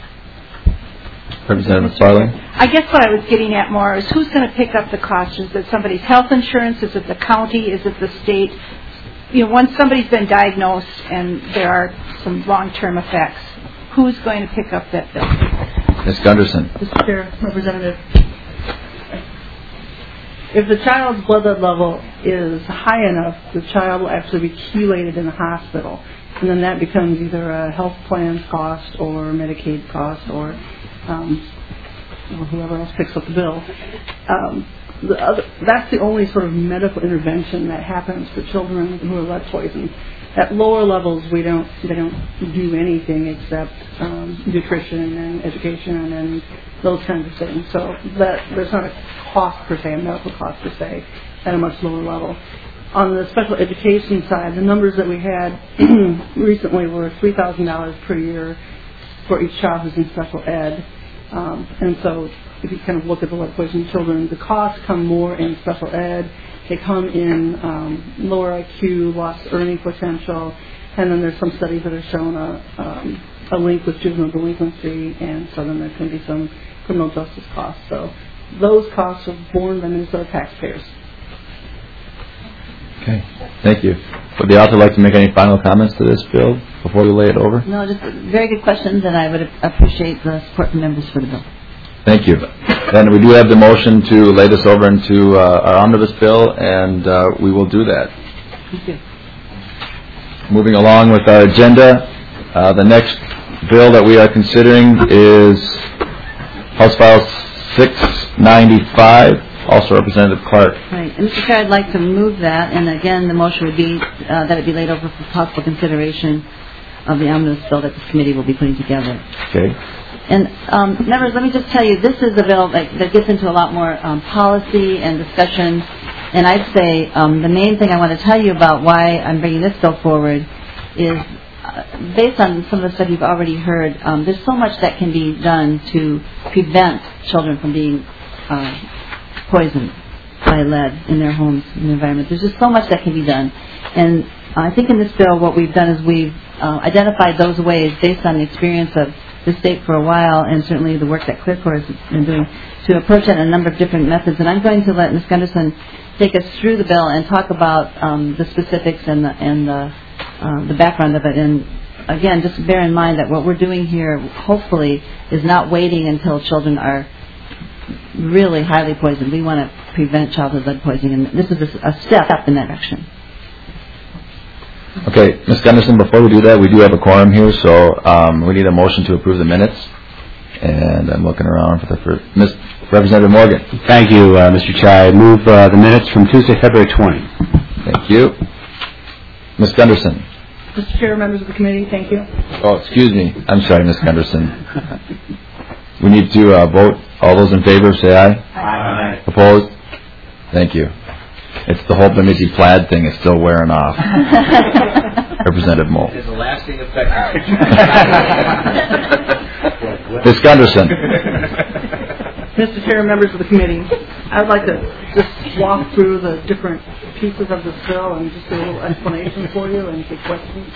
Representative McFarland. I guess what I was getting at more is who's going to pick up the cost? Is it somebody's health insurance? Is it the county? Is it the state? You know, once somebody's been diagnosed and there are some long-term effects, who's going to pick up that bill? Miz Gunderson. Mister Chair, Representative. If the child's blood lead level is high enough, the child will actually be chelated in the hospital. And then that becomes either a health plan cost or Medicaid cost or, um, or whoever else picks up the bill. Um, the other, that's the only sort of medical intervention that happens for children who are lead poisoned. At lower levels, we don't they don't do anything except um, nutrition and education and those kinds of things. So that there's not a cost per se, a medical cost per se, at a much lower level. On the special education side, the numbers that we had recently were three thousand dollars per year for each child who's in special ed. Um, and so if you kind of look at the lead poisoned children, the costs come more in special ed. They come in um, lower I Q, lost earning potential, and then there's some studies that have shown a, um, a link with juvenile delinquency, and so then there can be some criminal justice costs. So those costs are borne by Minnesota taxpayers. Okay, thank you. Would the author like to make any final comments to this bill before we lay it over? No, just very good questions, and I would appreciate the support from members for the bill. Thank you. Then we do have the motion to lay this over into uh, our omnibus bill, and uh, we will do that. Thank you. Moving along with our agenda, uh, the next bill that we are considering is House File six ninety-five, also Representative Clark. Right. And Mister Chair, I'd like to move that, and again, the motion would be uh, that it be laid over for possible consideration of the omnibus bill that this committee will be putting together. Okay. And um, members, let me just tell you, this is a bill that, that gets into a lot more um, policy and discussion And I'd say um, the main thing I want to tell you about why I'm bringing this bill forward is, uh, based on some of the stuff you've already heard, um, there's so much that can be done to prevent children from being uh, poisoned by lead in their homes and the environment. There's just so much that can be done. And I think in this bill what we've done is we've uh, identified those ways based on the experience of the state for a while, and certainly the work that ClearCorps has been doing, to approach it in a number of different methods. And I'm going to let Miz Gunderson take us through the bill and talk about um, the specifics and the, and the, uh, the background of it. And again, just bear in mind that what we're doing here, hopefully, is not waiting until children are really highly poisoned. We want to prevent childhood lead poisoning, and this is a, a step up in that direction. Okay, Miz Gunderson, before we do that, we do have a quorum here, so um, we need a motion to approve the minutes. And I'm looking around for the first. Miz Representative Morgan. Thank you, uh, Mister Chair. I move uh, the minutes from Tuesday, February twentieth. Thank you. Miz Gunderson. Mister Chair, members of the committee, thank you. Oh, excuse me. I'm sorry, Miz Gunderson. We need to uh, vote. All those in favor, say aye. Aye. Opposed? Thank you. It's the whole Bemidji plaid thing is still wearing off. Representative Moe. It's a lasting effect. Miz Gunderson. Mister Chair, members of the committee, I'd like to just walk through the different pieces of this bill and just do a little explanation for you and take questions.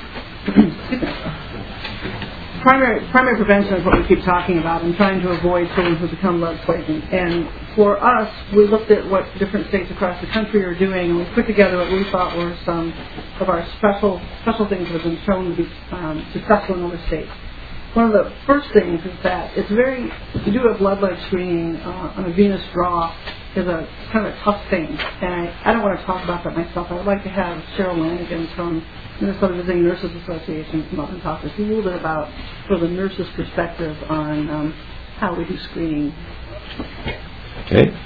Primary, primary prevention is what we keep talking about and trying to avoid children who become lead poisoned. And for us, we looked at what different states across the country are doing, and we put together what we thought were some of our special special things that have been shown to be um, successful in other states. One of the first things is that it's very, to do a blood lead screening uh, on a venous draw is a kind of a tough thing. And I, I don't want to talk about that myself. I would like to have Cheryl Lanigan from Minnesota Visiting Nurses Association come up and talk to us a little bit about sort of the nurses' perspective on um, how we do screening. Okay.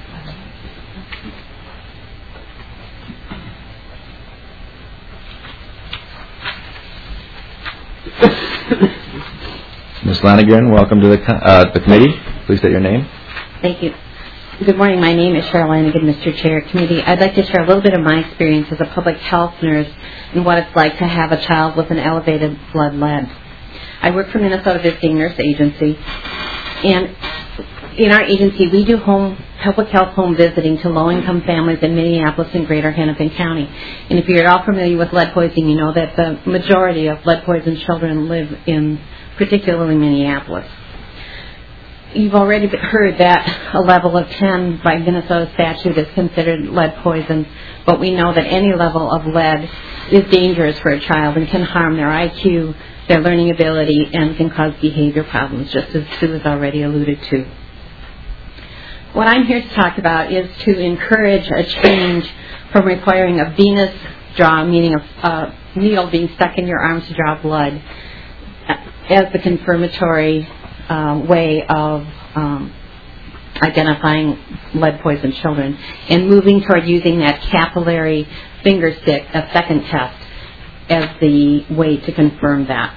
Miz Lanigan, welcome to the uh, the committee. Please state your name. Thank you. Good morning. My name is Cheryl Lanigan, Mister Chair, Committee. I'd like to share a little bit of my experience as a public health nurse and what it's like to have a child with an elevated blood lead. I work for Minnesota Visiting Nurse Agency, and in our agency, we do home public health home visiting to low-income families in Minneapolis and Greater Hennepin County. And if you're at all familiar with lead poisoning, you know that the majority of lead-poisoned children live in particularly Minneapolis. You've already heard that a level of ten by Minnesota statute is considered lead poison, but we know that any level of lead is dangerous for a child and can harm their I Q, their learning ability, and can cause behavior problems, just as Sue has already alluded to. What I'm here to talk about is to encourage a change from requiring a venous draw, meaning a, a needle being stuck in your arm to draw blood, as the confirmatory Uh, way of um, identifying lead-poisoned children, and moving toward using that capillary finger stick, a second test, as the way to confirm that.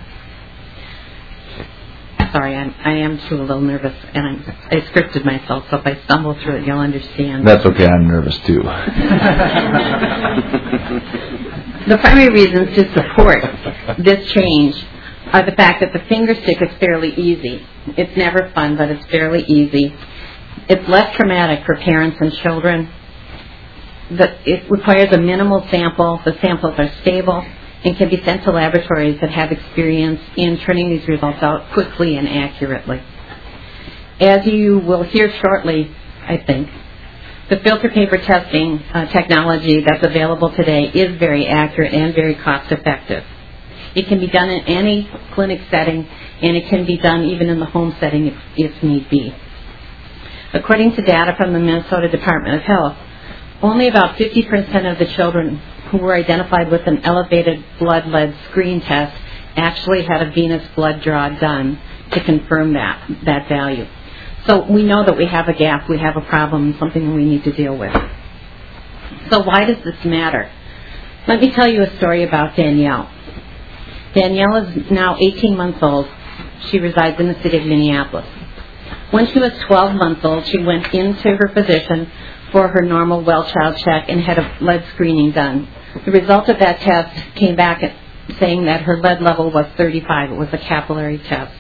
Sorry, I'm, I am too a little nervous, and I'm, I scripted myself, so if I stumble through it, you'll understand. That's okay, I'm nervous too. The primary reasons to support this change are the fact that the finger stick is fairly easy. It's never fun, but it's fairly easy. It's less traumatic for parents and children. The, it requires a minimal sample. The samples are stable and can be sent to laboratories that have experience in turning these results out quickly and accurately. As you will hear shortly, I think, the filter paper testing uh, technology that's available today is very accurate and very cost effective. It can be done in any clinic setting, and it can be done even in the home setting if, if need be. According to data from the Minnesota Department of Health, only about fifty percent of the children who were identified with an elevated blood lead screen test actually had a venous blood draw done to confirm that, that value. So we know that we have a gap, we have a problem, something we need to deal with. So why does this matter? Let me tell you a story about Danielle. Danielle is now eighteen months old. She resides in the city of Minneapolis. When she was twelve months old, she went into her physician for her normal well child check and had a lead screening done. The result of that test came back saying that her lead level was thirty-five. It was a capillary test.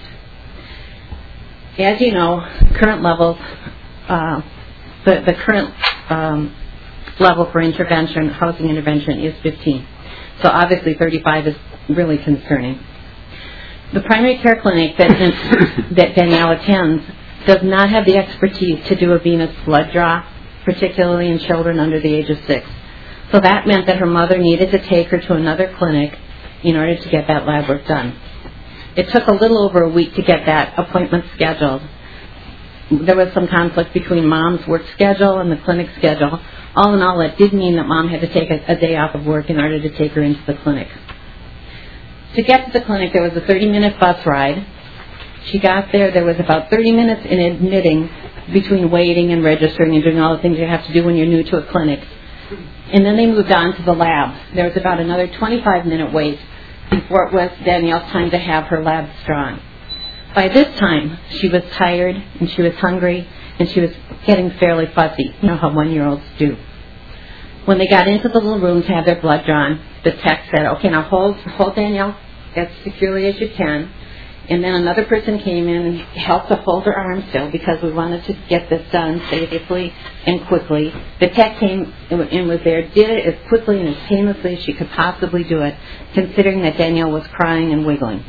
As you know, current levels, uh, the, the current um, level for intervention, housing intervention, is fifteen. So obviously thirty-five is really concerning. The primary care clinic that, that Danielle attends does not have the expertise to do a venous blood draw, particularly in children under the age of six. So that meant that her mother needed to take her to another clinic in order to get that lab work done. It took a little over a week to get that appointment scheduled. There was some conflict between mom's work schedule and the clinic schedule. All in all, it did mean that mom had to take a, a day off of work in order to take her into the clinic. To get to the clinic, there was a thirty-minute bus ride. She got there. There was about thirty minutes in admitting between waiting and registering and doing all the things you have to do when you're new to a clinic. And then they moved on to the lab. There was about another twenty-five minute wait before it was Danielle's time to have her labs drawn. By this time, she was tired and she was hungry and she was getting fairly fussy, you know how one-year-olds do. When they got into the little room to have their blood drawn, the tech said, okay, now hold, hold Danielle as securely as you can. And then another person came in and helped to hold her arm still because we wanted to get this done safely and quickly. The tech came and was there, did it as quickly and as painlessly as she could possibly do it, considering that Danielle was crying and wiggling.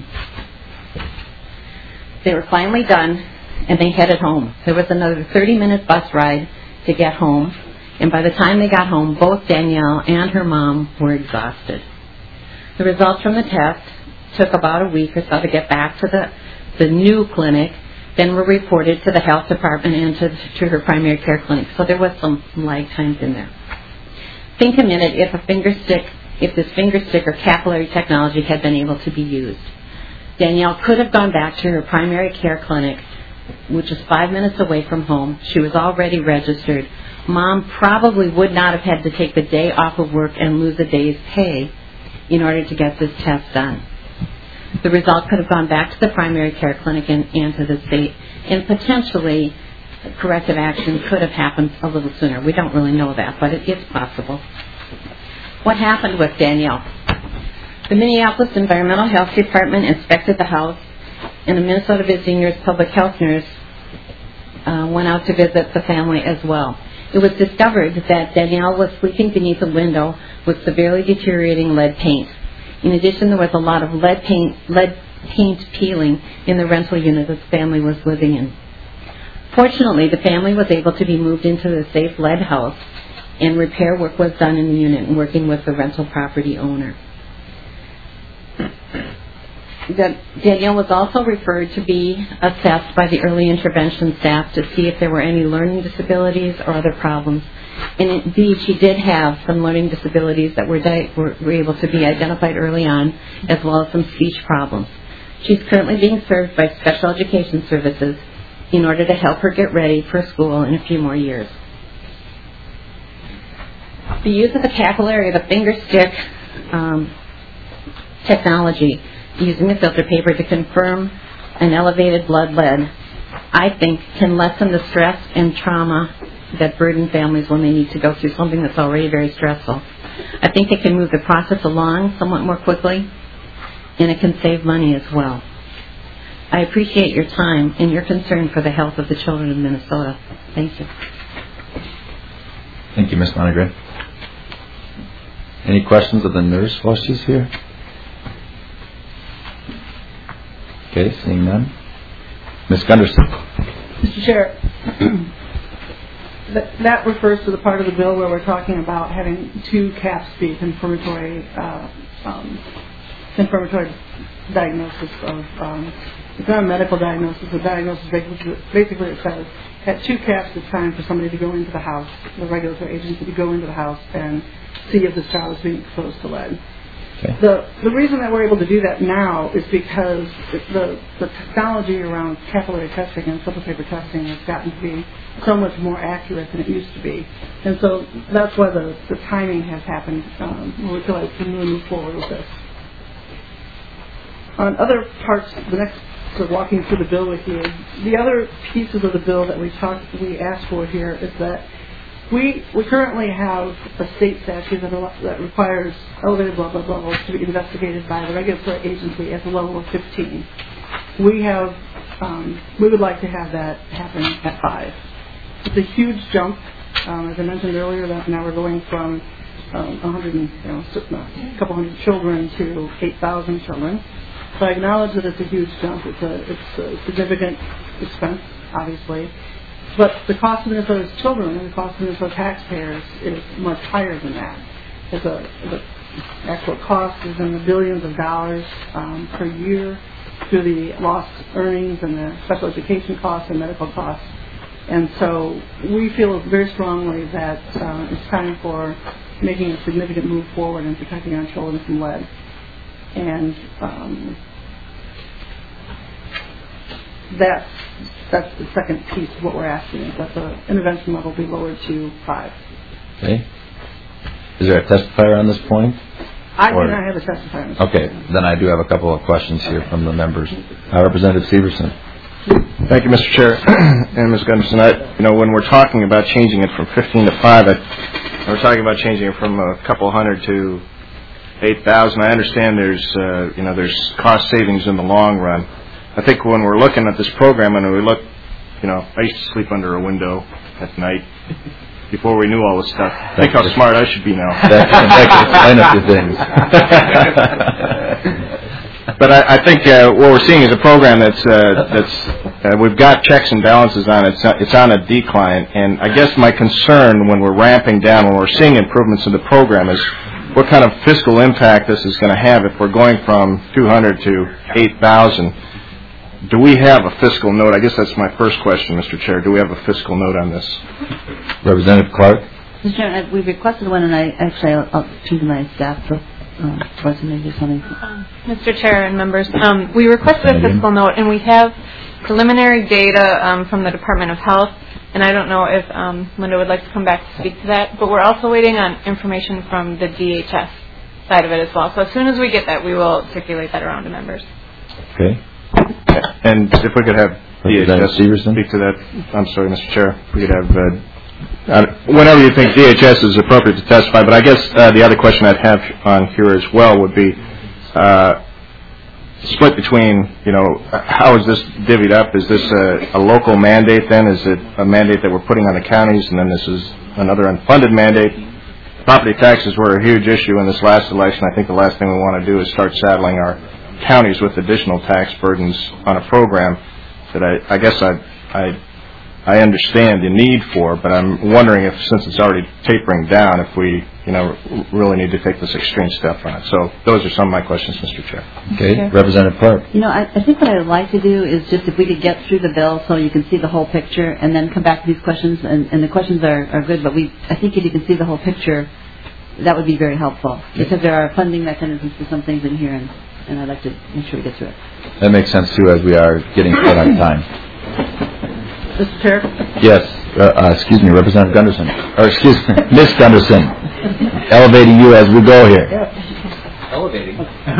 They were finally done, and they headed home. There was another thirty-minute bus ride to get home, and by the time they got home, both Danielle and her mom were exhausted. The results from the test took about a week or so to get back to the, the new clinic, then were reported to the health department and to, to her primary care clinic. So there was some lag times in there. Think a minute if a finger stick, if this finger stick or capillary technology had been able to be used. Danielle could have gone back to her primary care clinic, which is five minutes away from home. She was already registered. Mom probably would not have had to take the day off of work and lose a day's pay in order to get this test done. The result could have gone back to the primary care clinic and, and to the state, and potentially corrective action could have happened a little sooner. We don't really know that, but it is possible. What happened with Danielle? The Minneapolis Environmental Health Department inspected the house, and the Minnesota Visiting Nurse Public Health Nurse uh, went out to visit the family as well. It was discovered that Danielle was sleeping beneath a window with severely deteriorating lead paint. In addition, there was a lot of lead paint, lead paint peeling in the rental unit this family was living in. Fortunately, the family was able to be moved into the safe lead house, and repair work was done in the unit and working with the rental property owner. The, Danielle was also referred to be assessed by the early intervention staff to see if there were any learning disabilities or other problems. And indeed, she did have some learning disabilities that were, di- were, were able to be identified early on, as well as some speech problems. She's currently being served by Special Education Services in order to help her get ready for school in a few more years. The use of the capillary or the finger stick um, technology, using a filter paper to confirm an elevated blood lead, I think can lessen the stress and trauma that burden families when they need to go through something that's already very stressful. I think it can move the process along somewhat more quickly, and it can save money as well. I appreciate your time and your concern for the health of the children of Minnesota. Thank you. Thank you, Miz Monaghan. Any questions of the nurse while she's here? Okay, seeing none. Miz Gunderson. Mister Chair, that, that refers to the part of the bill where we're talking about having two C A P S be confirmatory, uh, um, confirmatory diagnosis of, um, it's not a medical diagnosis, a diagnosis basically, basically it says at two C A P S it's time for somebody to go into the house, the regulatory agency to go into the house and see if this child is being exposed to lead. Okay. The the reason that we're able to do that now is because the the technology around capillary testing and filter paper testing has gotten to be so much more accurate than it used to be, and so that's why the, the timing has happened. Um, we feel like we can really move forward with this. On other parts, the next sort of walking through the bill with you, the other pieces of the bill that we talked, we asked for here is that We we currently have a state statute that, that requires elevated blood lead levels to be investigated by the regulatory agency at the level of fifteen. We have um, we would like to have that happen at five. It's a huge jump. Um, as I mentioned earlier, that now we're going from um, one hundred, you know, a couple hundred children to eight thousand children. So I acknowledge that it's a huge jump. It's a it's a significant expense, obviously. But the cost of Minnesota's children and the cost of Minnesota taxpayers is much higher than that. It's a, the actual cost is in the billions of dollars um, per year through the lost earnings and the special education costs and medical costs. And so we feel very strongly that uh, it's time for making a significant move forward in protecting our children from lead. And um, that's That's the second piece of what we're asking, is that the intervention level be lowered to five. Okay. Is there a testifier on this point? I or? do not have a testifier on this Okay. point. Then I do have a couple of questions here from the members. Uh, Representative Severson. Thank you, Mister Chair. And Miz Gunderson, I, you know, when we're talking about changing it from fifteen to five, I, we're talking about changing it from a couple hundred to eight thousand. I understand there's, uh, you know, there's cost savings in the long run. I think when we're looking at this program and we look, you know, I used to sleep under a window at night before we knew all this stuff. Think how smart I should be now. That can explain a few things. But I, I think uh, what we're seeing is a program that's uh, that's uh, we've got checks and balances on it. It's, it's on a decline, and I guess my concern when we're ramping down, when we're seeing improvements in the program, is what kind of fiscal impact this is going to have if we're going from two hundred to eight thousand. Do we have a fiscal note? I guess that's my first question, Mister Chair. Do we have a fiscal note on this? Representative Clark. Mister Chairman, we've requested one, and I actually I'll, I'll turn to my staff for um, for maybe something. Um, Mister Chair and members, um, we requested a fiscal note, and we have preliminary data um, from the Department of Health. And I don't know if um, Linda would like to come back to speak to that, but we're also waiting on information from the D H S side of it as well. So as soon as we get that, we will circulate that around to members. Okay. And if we could have D H S speak to that. I'm sorry, Mister Chair. If we could have, uh, uh, whenever you think D H S is appropriate to testify. But I guess uh, the other question I'd have on here as well would be uh, split between, you know, how is this divvied up? Is this a, a local mandate then? Is it a mandate that we're putting on the counties, and then this is another unfunded mandate? Property taxes were a huge issue in this last election. I think the last thing we want to do is start saddling our counties with additional tax burdens on a program that I, I guess I, I I understand the need for, but I'm wondering if, since it's already tapering down, if we, you know, really need to take this extreme step on it. So those are some of my questions, Mister Chair. Okay, Chair. Representative Clark. You know, I, I think what I would like to do is just if we could get through the bill so you can see the whole picture, and then come back to these questions. And, and the questions are, are good, but we I think if you can see the whole picture, that would be very helpful, because there are funding mechanisms for some things in here, and, and I'd like to make sure we get through it. That makes sense too, as we are getting short on time. Mister Chair? Yes. Uh, uh, excuse me, Representative Gunderson. Or excuse me, Miz Gunderson. Elevating you as we go here. Yeah. Elevating.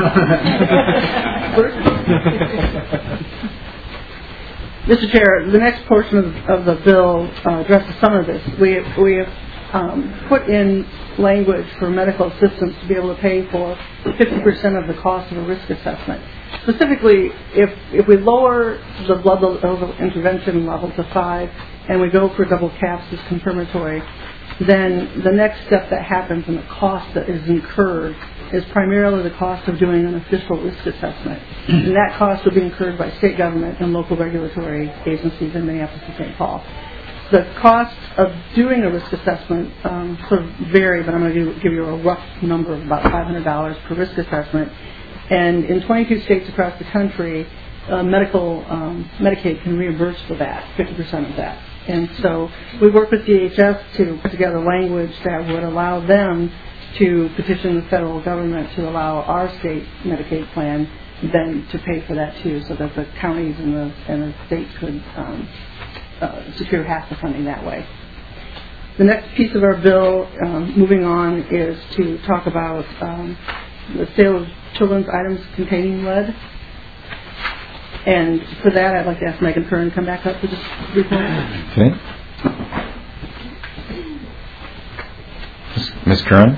Mister Chair, the next portion of, of the bill uh, addresses some of this. We we have um, put in language for medical assistance to be able to pay for fifty percent of the cost of a risk assessment. Specifically, if if we lower the blood level intervention level to five and we go for double caps as confirmatory, then the next step that happens and the cost that is incurred is primarily the cost of doing an official risk assessment. And that cost will be incurred by state government and local regulatory agencies in Minneapolis and Saint Paul. The cost of doing a risk assessment um, sort of vary, but I'm going to give you a rough number of about five hundred dollars per risk assessment. And in twenty-two states across the country, uh, medical um, Medicaid can reimburse for that, fifty percent of that. And so we work with D H S to put together language that would allow them to petition the federal government to allow our state Medicaid plan then to pay for that too, so that the counties and the and the states could um, uh, secure half the funding that way. The next piece of our bill, um, moving on, is to talk about um, the sale of children's items containing lead. And for that, I'd like to ask, Megan Curran to come back up for just briefly. Okay. Miz Curran?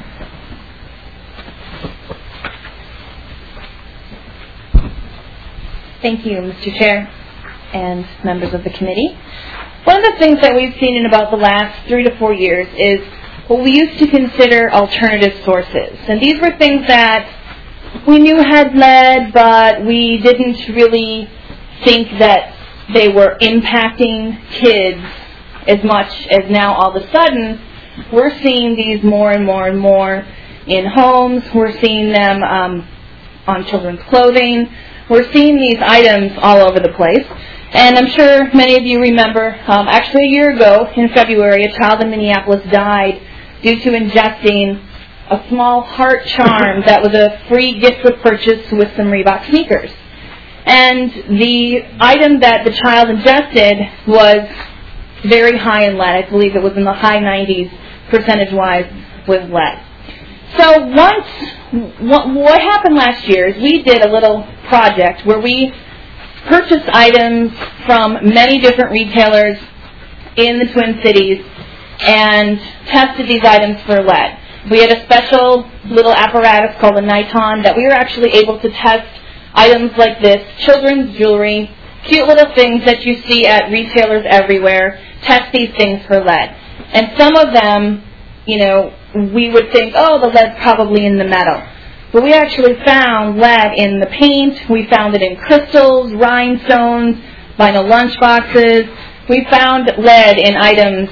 Thank you, Mister Chair and members of the committee. One of the things that we've seen in about the last three to four years is what we used to consider alternative sources. And these were things that we knew had lead, but we didn't really think that they were impacting kids as much as now all of a sudden we're seeing these more and more and more in homes. We're seeing them um, on children's clothing. We're seeing these items all over the place. And I'm sure many of you remember, um, actually a year ago in February, a child in Minneapolis died due to ingesting a small heart charm that was a free gift with purchase with some Reebok sneakers. And the item that the child ingested was very high in lead. I believe it was in the high nineties percentage-wise with lead. So once, what, what happened last year is we did a little project where we purchased items from many different retailers in the Twin Cities and tested these items for lead. We had a special little apparatus called a Niton that we were actually able to test items like this, children's jewelry, cute little things that you see at retailers everywhere, test these things for lead. And some of them, you know, we would think, oh, the lead's probably in the metal. But we actually found lead in the paint. We found it in crystals, rhinestones, vinyl lunchboxes. We found lead in items.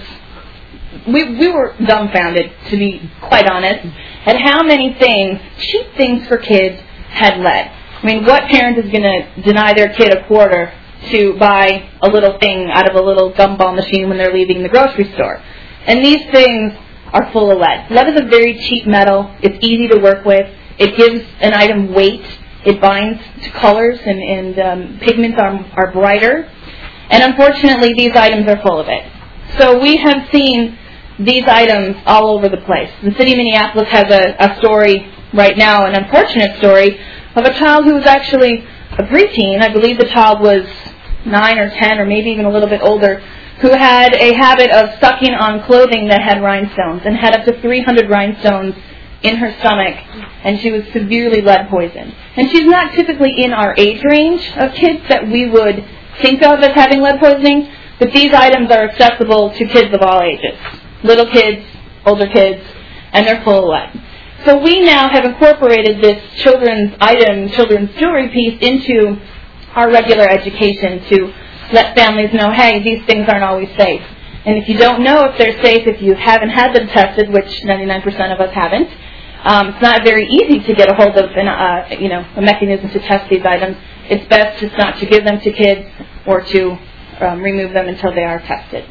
We, we were dumbfounded, to be quite honest, at how many things, cheap things for kids, had lead. I mean, what parent is going to deny their kid a quarter to buy a little thing out of a little gumball machine when they're leaving the grocery store? And these things are full of lead. Lead is a very cheap metal. It's easy to work with. It gives an item weight. It binds to colors, and, and um, pigments are, are brighter. And unfortunately, these items are full of it. So we have seen these items all over the place. The city of Minneapolis has a, a story right now, an unfortunate story, of a child who was actually a preteen. I believe the child was nine or ten or maybe even a little bit older, who had a habit of sucking on clothing that had rhinestones and had up to three hundred rhinestones in her stomach, and she was severely lead poisoned. And she's not typically in our age range of kids that we would think of as having lead poisoning, but these items are accessible to kids of all ages, little kids, older kids, and they're full of lead. So we now have incorporated this children's item, children's jewelry piece into our regular education to let families know, hey, these things aren't always safe. And if you don't know if they're safe, if you haven't had them tested, which ninety-nine percent of us haven't, um, it's not very easy to get a hold of an, uh, you know, a mechanism to test these items. It's best just not to give them to kids or to um, remove them until they are tested.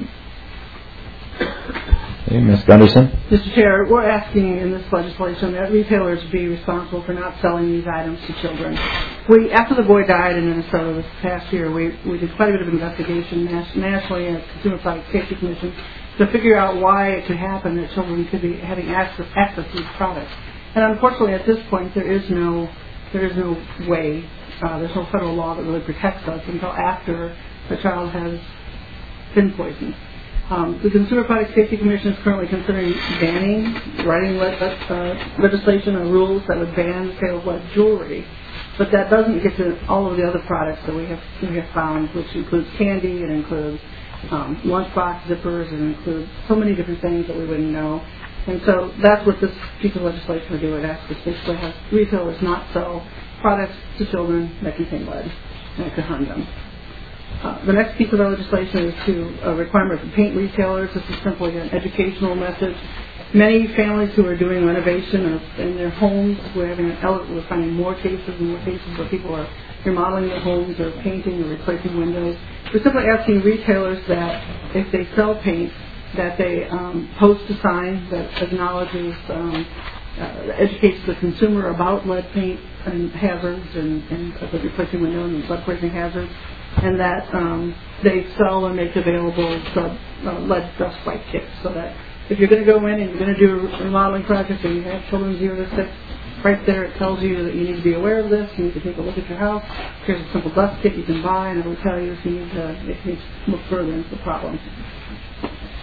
Hey, Miz Gunderson? Mister Chair, we're asking in this legislation that retailers be responsible for not selling these items to children. We, after the boy died in Minnesota this past year, we, we did quite a bit of investigation nationally at the Consumer Product Safety Commission to figure out why it could happen that children could be having access, access to these products. And unfortunately, at this point, there is no there is no way, uh, there's no federal law that really protects us until after the child has been poisoned. Um, the Consumer Product Safety Commission is currently considering banning, writing le- uh, legislation or rules that would ban the sale of lead jewelry. But that doesn't get to all of the other products that we have we have found, which includes candy, it includes um, lunchbox zippers, it includes so many different things that we wouldn't know. And so that's what this piece of legislation would do. It asks us basically have retailers not sell products to children that contain lead and it could harm them. Uh, the next piece of our legislation is to a requirement for paint retailers. This is simply an educational message. Many families who are doing renovation or in their homes, we're having an ele- we're finding more cases and more cases where people are remodeling their homes or painting or replacing windows. We're simply asking retailers that if they sell paint, that they um, post a sign that acknowledges, um, uh, educates the consumer about lead paint and hazards and, and uh, replacing windows and lead poisoning hazards, and that um, they sell and make available sub, uh, lead dust wipe kits, so that if you're going to go in and you're going to do a remodeling project and you have children zero to six, right there it tells you that you need to be aware of this, you need to take a look at your house. Here's a simple dust kit you can buy, and it will tell you if you need to, if you need to look further into the problem.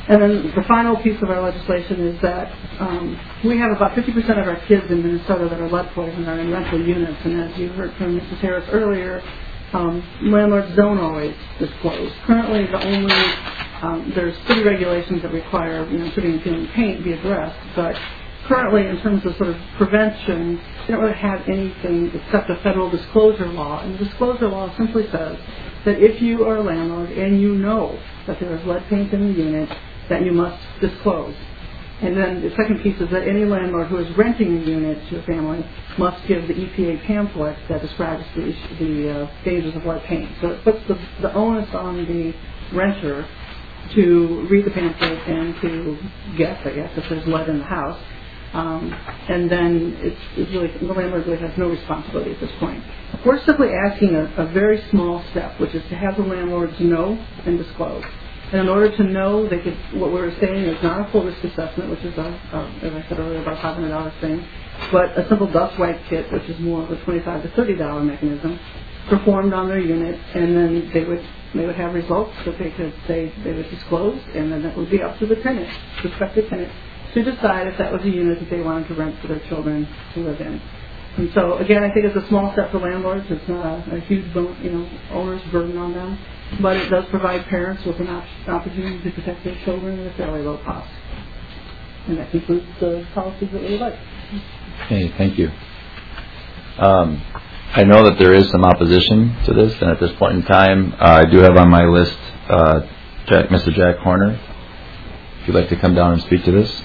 And then the final piece of our legislation is that um, we have about fifty percent of our kids in Minnesota that are lead poisoned are in rental units. And as you heard from Missus Harris earlier, um, landlords don't always disclose. Currently, the only um, there's city regulations that require, you know, putting and peeling paint be addressed. But currently, in terms of sort of prevention, they don't really have anything except a federal disclosure law. And the disclosure law simply says that if you are a landlord and you know that there is lead paint in the unit, that you must disclose. And then the second piece is that any landlord who is renting a unit to a family must give the E P A pamphlet that describes the, the uh, dangers of lead paint. So it puts the, the onus on the renter to read the pamphlet and to guess, I guess, if there's lead in the house. Um, and then it's, it's really, the landlord really has no responsibility at this point. We're simply asking a, a very small step, which is to have the landlords know and disclose. And in order to know, they could, what we're saying is not a full risk assessment, which is, a, a, as I said earlier, about a five hundred dollars thing, but a simple dust wipe kit, which is more of a twenty-five to thirty dollars mechanism, performed on their unit, and then they would they would have results that they could say they would disclose, and then it would be up to the tenant, prospective tenant, to decide if that was a unit that they wanted to rent for their children to live in. And so, again, I think it's a small step for landlords. It's not a, a huge, you know, owner's burden on them, but it does provide parents with an op- opportunity to protect their children at a fairly low cost. And that concludes the policies that we would like. Okay, thank you. Um, I know that there is some opposition to this, and at this point in time, uh, I do have on my list uh, Jack, Mister Jack Horner. If you'd like to come down and speak to this.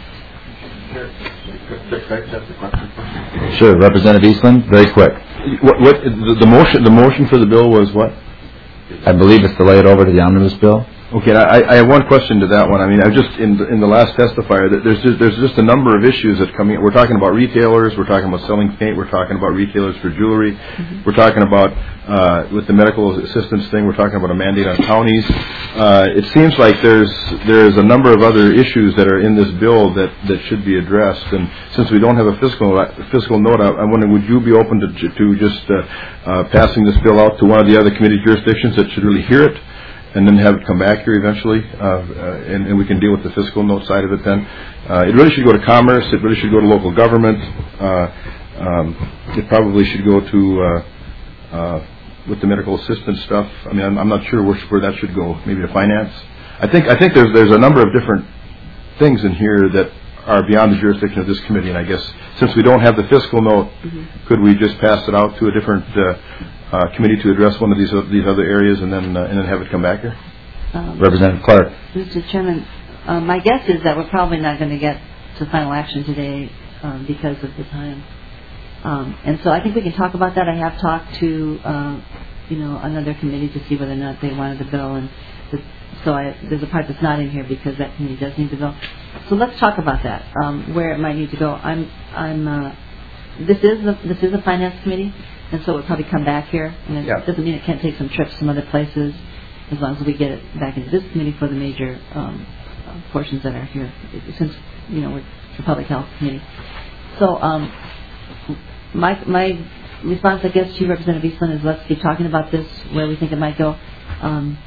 Sure, Representative Eastland, very quick. What, what the, the motion? The motion for the bill was what? I believe it's to lay it over to the omnibus bill. Okay, I, I have one question to that one. I mean, I just in the, in the last testifier, that there's just, there's just a number of issues that come in. We're talking about retailers. We're talking about selling paint. We're talking about retailers for jewelry. Mm-hmm. We're talking about uh, with the medical assistance thing. We're talking about a mandate on counties. Uh, it seems like there's there's a number of other issues that are in this bill that, that should be addressed. And since we don't have a fiscal fiscal note, I, I'm wondering, would you be open to to just uh, uh, passing this bill out to one of the other committee jurisdictions that should really hear it? And then have it come back here eventually, uh, uh, and, and we can deal with the fiscal note side of it then. Uh, it really should go to commerce. It really should go to local government. Uh, um, it probably should go to, uh, uh, with the medical assistance stuff. I mean, I'm, I'm not sure where, where that should go. Maybe to finance. I think I think there's there's a number of different things in here that are beyond the jurisdiction of this committee. And I guess since we don't have the fiscal note, mm-hmm. could we just pass it out to a different uh, Uh, committee to address one of these uh, these other areas, and then uh, and then have it come back here? Um, Representative Clark. Mister Chairman, uh, my guess is that we're probably not going to get to final action today um, because of the time. Um, and so I think we can talk about that. I have talked to uh, you know another committee to see whether or not they wanted the bill, and the, so I, there's a part that's not in here because that committee does need the bill. So let's talk about that, um, where it might need to go. I'm I'm uh, this is a, this is a finance committee. And so it would probably come back here. And it yeah. doesn't mean it can't take some trips some other places, as long as we get it back into this committee for the major um, uh, portions that are here, since, you know, we're the Public Health Committee. So um, my my response, I guess, to you, Representative Eastland, is let's keep talking about this, where we think it might go. Um,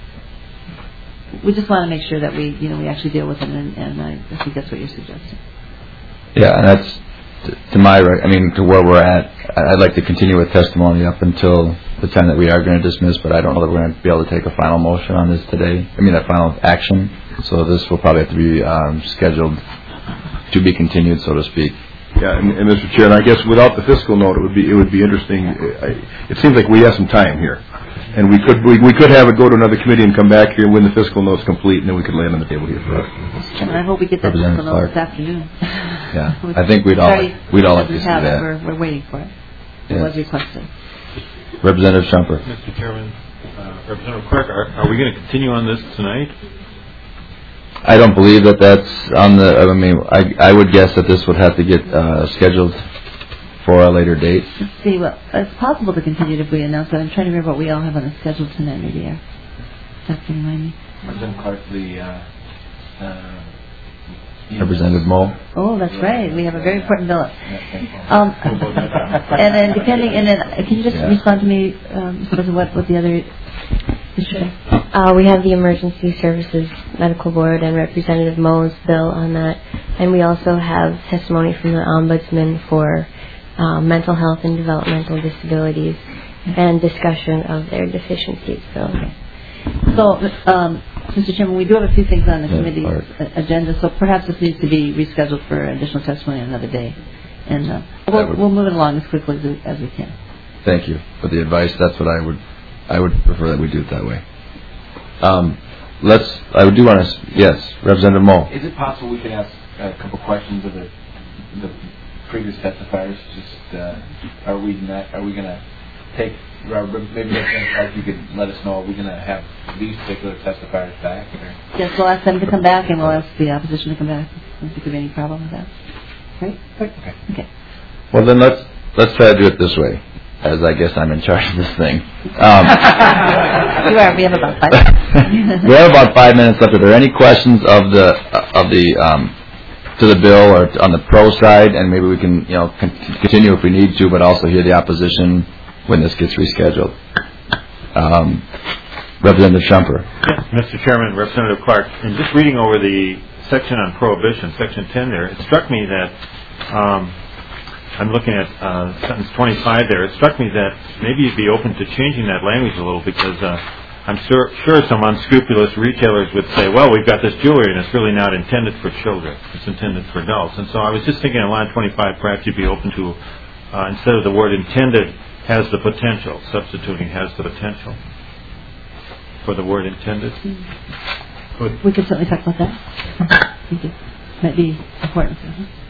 we just want to make sure that we, you know, we actually deal with it, and, and I, I think that's what you're suggesting. Yeah, and that's to my, I mean, to where we're at. I'd like to continue with testimony up until the time that we are going to dismiss, but I don't know that we're going to be able to take a final motion on this today. I mean, a final action. So this will probably have to be um, scheduled to be continued, so to speak. Yeah, and, and Mister Chair, and I guess without the fiscal note, it would be it would be interesting. I, it seems like we have some time here, and we could we, we could have it go to another committee and come back here when the fiscal note's complete, and then we could lay it on the table here for us. And I hope we get that fiscal note this afternoon. Yeah, I think we'd all we'd all like to see that. We're, we're waiting for it. It was requested. Representative Shumper. Mister Chairman, uh, Representative Clark, are, are we going to continue on this tonight? I don't believe that that's on the. I mean, I I would guess that this would have to get uh, scheduled for a later date. Let's see. Well, it's possible to continue if we announce it. I'm trying to remember what we all have on the schedule tonight. Maybe uh, that can remind me. Representative Clark, the. Uh, uh, Representative Moe. Oh, that's right. We have a very important bill. Um, and then depending, and then can you just yeah. respond to me, um, what what the other issue? Uh, we have the emergency services Medical Board and Representative Moe's bill on that. And we also have testimony from the Ombudsman for uh, mental health and developmental disabilities and discussion of their deficiencies. So, okay. so um, Mister Chairman, we do have a few things on the committee's yeah, agenda, so perhaps this needs to be rescheduled for additional testimony on another day. And uh, we'll, we'll move it along as quickly as we, as we can. Thank you for the advice. That's what I would I would prefer that we do it that way. Um, let's. I do want to. Yes, Representative Moe. Is it possible we could ask a couple questions of the the previous testifiers? Just uh, are we not? Are we going to take? Maybe like you could let us know. Are we going to have these particular testifiers back? Or? Yes, we'll ask them to come back, and we'll ask the opposition to come back. I don't think there'll be any problem with that. Right? Okay. Okay. Well, then let's let's try to do it this way, as I guess I'm in charge of this thing. Um, you are. We have about five minutes. We have about five minutes left. Are there any questions of the uh, of the um, to the bill or on the pro side? And maybe we can you know con- continue if we need to, but also hear the opposition when this gets rescheduled. Um, Representative Shumper. Yes, Mister Chairman, Representative Clark. In just reading over the section on prohibition, section ten there, it struck me that um, I'm looking at uh, sentence twenty-five there. It struck me that maybe you'd be open to changing that language a little because uh, I'm sure, sure some unscrupulous retailers would say, well, we've got this jewelry and it's really not intended for children. It's intended for adults. And so I was just thinking on line twenty-five, perhaps you'd be open to, uh, instead of the word intended, has the potential, substituting has the potential for the word intended. Good. We can certainly talk about that. Thank you. Might be important.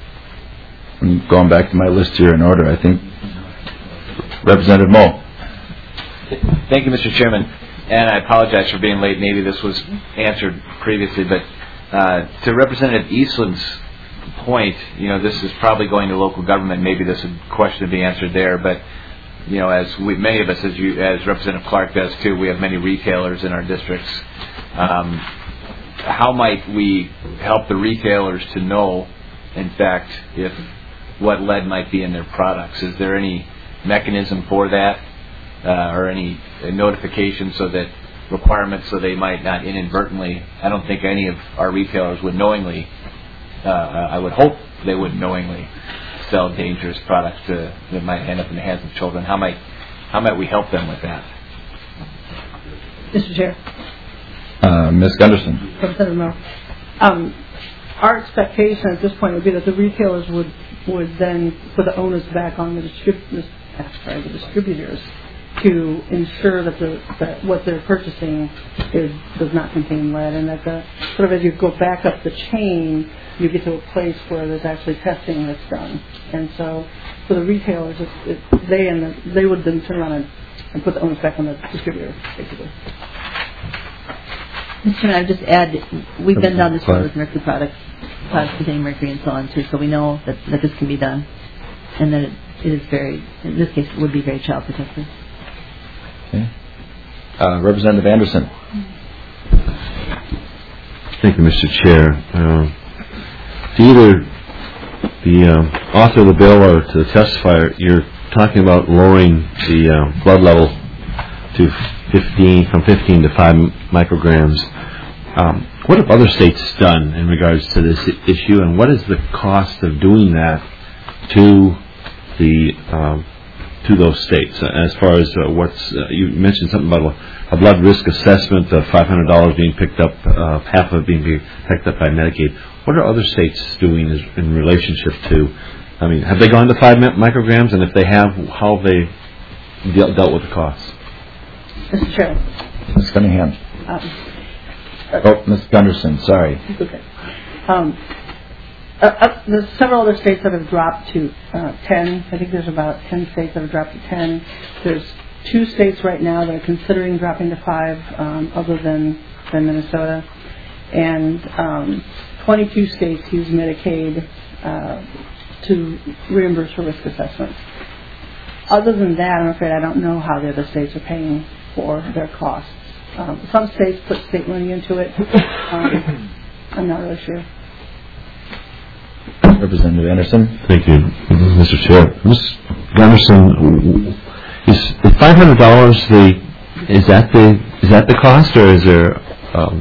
I'm going back to my list here in order. I think Representative Moe. Thank you, Mister Chairman. And I apologize for being late. Maybe this was answered previously, but uh, to Representative Eastland's point, you know, this is probably going to local government. Maybe this is a question to be answered there, but you know, as we, many of us, as you, as Representative Clark does too, we have many retailers in our districts. Um, how might we help the retailers to know, in fact, if what lead might be in their products? Is there any mechanism for that, uh, or any notification so that requirements so they might not inadvertently? I don't think any of our retailers would knowingly. Uh, I would hope they wouldn't knowingly sell dangerous products to, that might end up in the hands of children. How might how might we help them with that? Mister Chair. Uh, Miz Gunderson. Representative Moe. Um, our expectation at this point would be that the retailers would would then put the onus back on the, distrib- sorry, the distributors to ensure that the that what they're purchasing is does not contain lead, and that the sort of as you go back up the chain, you get to a place where there's actually testing that's done. And so for the retailers, it, it, they and the, they would then turn around and, and put the onus back on the distributor, basically. Mister Chairman, I would just add, we've been down this road with mercury products, products containing mercury and so on too, so we know that, that this can be done, and that it, it is very, in this case, it would be very child protective. Okay. Uh, Representative Anderson. Thank you, Mister Chair. Uh, to either the uh, author of the bill or to the testifier, you're talking about lowering the uh, blood level to fifteen, from fifteen to five micrograms. Um, what have other states done in regards to this issue, and what is the cost of doing that to the um, to those states? Uh, as far as uh, what's uh, you mentioned something about a, a blood risk assessment of five hundred dollars being picked up, uh, half of it being picked up by Medicaid. What are other states doing is, in relationship to? I mean, have they gone to five micrograms, and if they have, how have they dealt, dealt with the costs? Mister Chairman. Miz Cunningham. Um, oh, Miz Gunderson, sorry. Okay. Um, uh, uh, there's several other states that have dropped to uh, ten. I think there's about ten states that have dropped to ten. There's two states right now that are considering dropping to five, um, other than, than Minnesota. And um, twenty-two states use Medicaid uh, to reimburse for risk assessments. Other than that, I'm afraid I don't know how the other states are paying for their costs. Um, some states put state money into it. Um, I'm not really sure. Representative Anderson. Thank you, Mister Chair. Miz Gunderson, is five hundred dollars the is that the is that the cost, or is there um,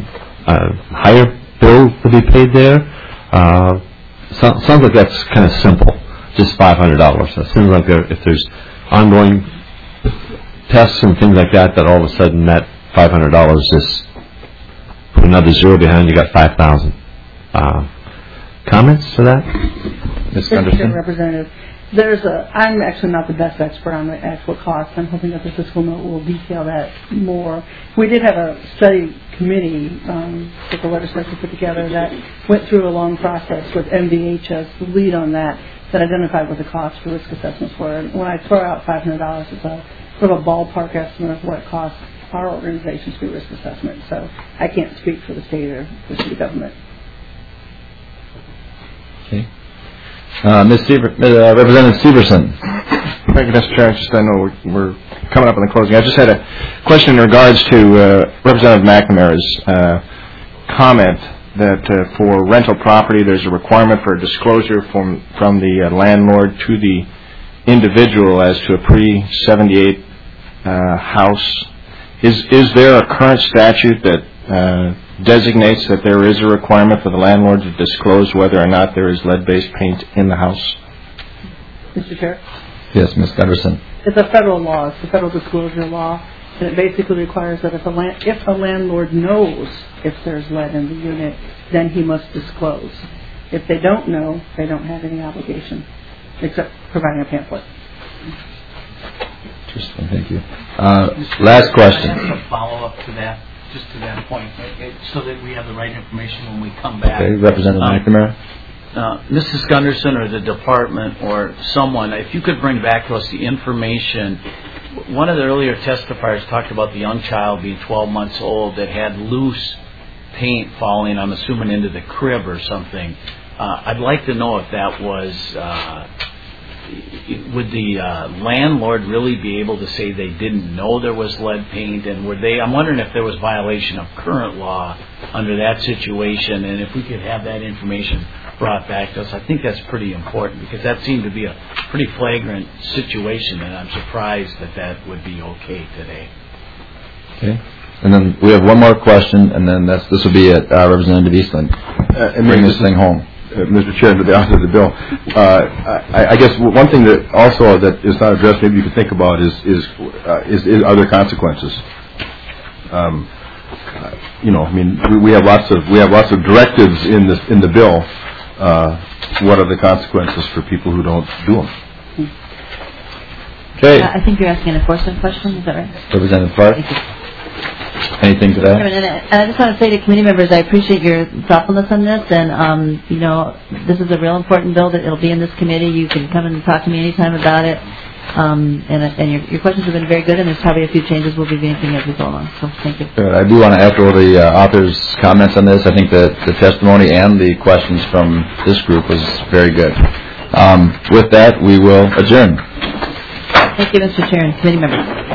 a higher bill to be paid there? Uh, so, sounds like that's kind of simple, just five hundred dollars. It seems like there, if there's ongoing tests and things like that, that all of a sudden that five hundred dollars just put another zero behind, you got five thousand dollars. Uh, comments to that? Miz Gunderson? Representative, there's a, I'm actually not the best expert on the actual cost. I'm hoping that the fiscal note will detail that more. We did have a study committee um, that the legislature put together that went through a long process with M D H as the lead on that, that identified what the cost for risk assessments were. And when I throw out five hundred dollars, it's a sort of a ballpark estimate of what it costs our organization to do risk assessment. So I can't speak for the state or the city government. Okay. Uh, Miz Sever, uh, Representative Severson. Thank you, Mister Chair. Just, I know we're, we're coming up on the closing. I just had a question in regards to uh, Representative McNamara's uh, comment that uh, for rental property there's a requirement for a disclosure from from the uh, landlord to the individual as to a pre seventy-eight uh, house. Is is there a current statute that uh, designates that there is a requirement for the landlord to disclose whether or not there is lead-based paint in the house? Mister Chair? Yes, Miz Gunderson. It's a federal law. It's a federal disclosure law. And it basically requires that if a, land, if a landlord knows if there's lead in the unit, then he must disclose. If they don't know, they don't have any obligation, except providing a pamphlet. Interesting, thank you. Uh, last question. I have a follow-up to that, just to that point, so that we have the right information when we come back. Okay, Representative um, McNamara. Uh, Missus Gunderson or the department or someone, if you could bring back to us the information. One of the earlier testifiers talked about the young child being twelve months old that had loose paint falling, I'm assuming, into the crib or something. Uh, I'd like to know if that was, uh, would the uh, landlord really be able to say they didn't know there was lead paint, and were they, I'm wondering if there was violation of current law under that situation, and if we could have that information brought back to us. I think that's pretty important because that seemed to be a pretty flagrant situation, and I'm surprised that that would be okay today. Okay. And then we have one more question, and then that's, this will be it. Uh, Representative Eastland. Uh, and bring this thing home. Uh, Mister Chair, to the author of the bill, uh, I, I guess one thing that also that is not addressed, maybe you could think about, is is uh, is, is other consequences. Um, uh, you know, I mean, we, we have lots of we have lots of directives in this in the bill. Uh, what are the consequences for people who don't do them? Okay. Uh, I think you're asking an enforcement question. Is that right? Representative Clark. Anything to that? And I just want to say to committee members, I appreciate your thoughtfulness on this, and um, you know, this is a real important bill that it'll be in this committee. You can come and talk to me anytime about it, um, and, and your, your questions have been very good, and there's probably a few changes we'll be making as we go along. So thank you. Good. I do want to echo the uh, author's comments on this. I think that the testimony and the questions from this group was very good. Um, with that, we will adjourn. Thank you, Mister Chair and committee members.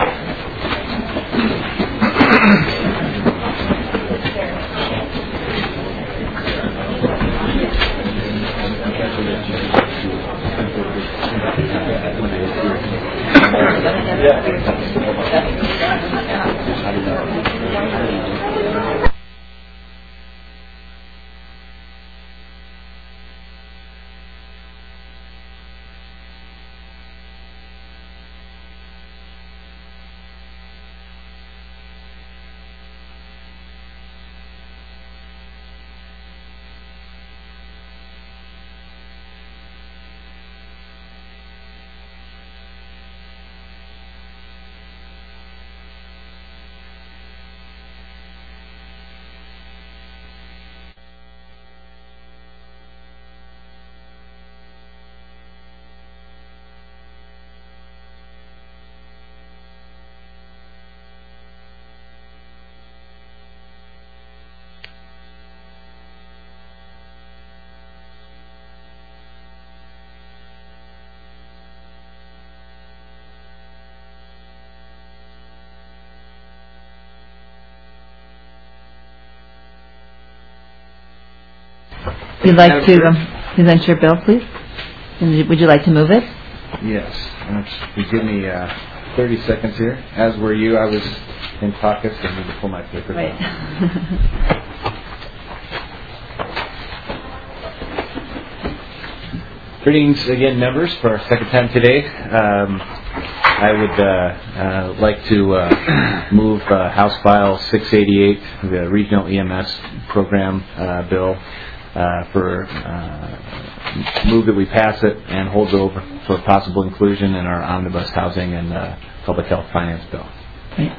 Would you like to um, present your bill, please? And would you like to move it? Yes. You give me uh, thirty seconds here. As were you, I was in pockets. I need to pull my paper right. down. Greetings again, members, for our second time today. Um, I would uh, uh, like to uh, move uh, House File six eighty-eight, the Regional E M S Program uh, Bill, uh, for uh, move that we pass it and hold it over for possible inclusion in our omnibus housing and uh, public health finance bill. Right.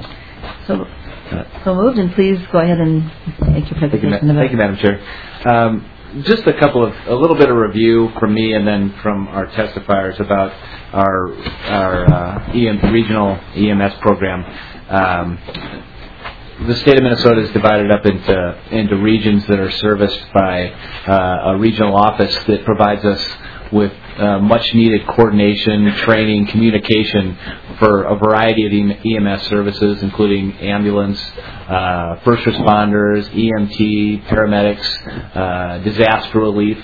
So, so moved, and please go ahead and make your presentation. Thank you, Ma- thank you Madam Chair. Um, Just a couple of, a little bit of review from me and then from our testifiers about our our uh, E M, regional E M S program. Um, the state of Minnesota is divided up into into regions that are serviced by uh, a regional office that provides us with uh, much needed coordination, training, communication for a variety of E M S services, including ambulance, uh, first responders, E M T, paramedics, uh, disaster relief.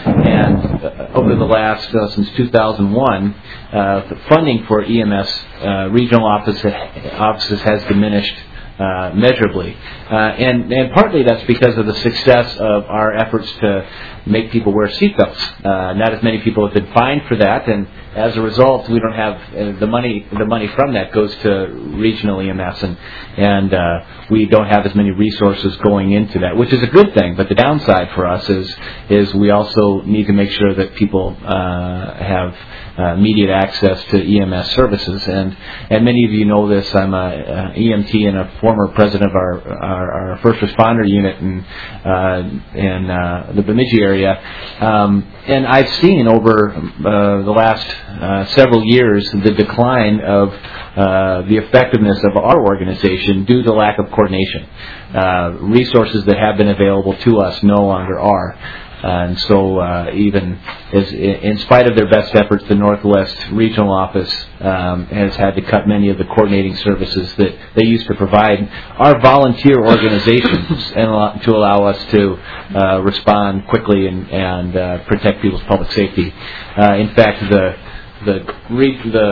And uh, over the last, uh, since two thousand one, uh, the funding for E M S uh, regional office, offices has diminished Uh, measurably. Uh, and, and partly that's because of the success of our efforts to make people wear seatbelts. Uh, not as many people have been fined for that, and as a result, we don't have uh, the money. The money from that goes to regional E M S, and and uh, we don't have as many resources going into that, which is a good thing. But the downside for us is is we also need to make sure that people uh, have uh, immediate access to E M S services. And and many of you know this. I'm a, a E M T and a former president of our our, our first responder unit in uh, in uh, the Bemidji area, um, and I've seen over uh, the last uh, several years the decline of uh, the effectiveness of our organization due to lack of coordination. Uh, resources that have been available to us no longer are. And so, uh, even as, in spite of their best efforts, the Northwest Regional Office um, has had to cut many of the coordinating services that they used to provide our volunteer organizations and allow, to allow us to uh, respond quickly and, and uh, protect people's public safety. Uh, in fact, the the re- the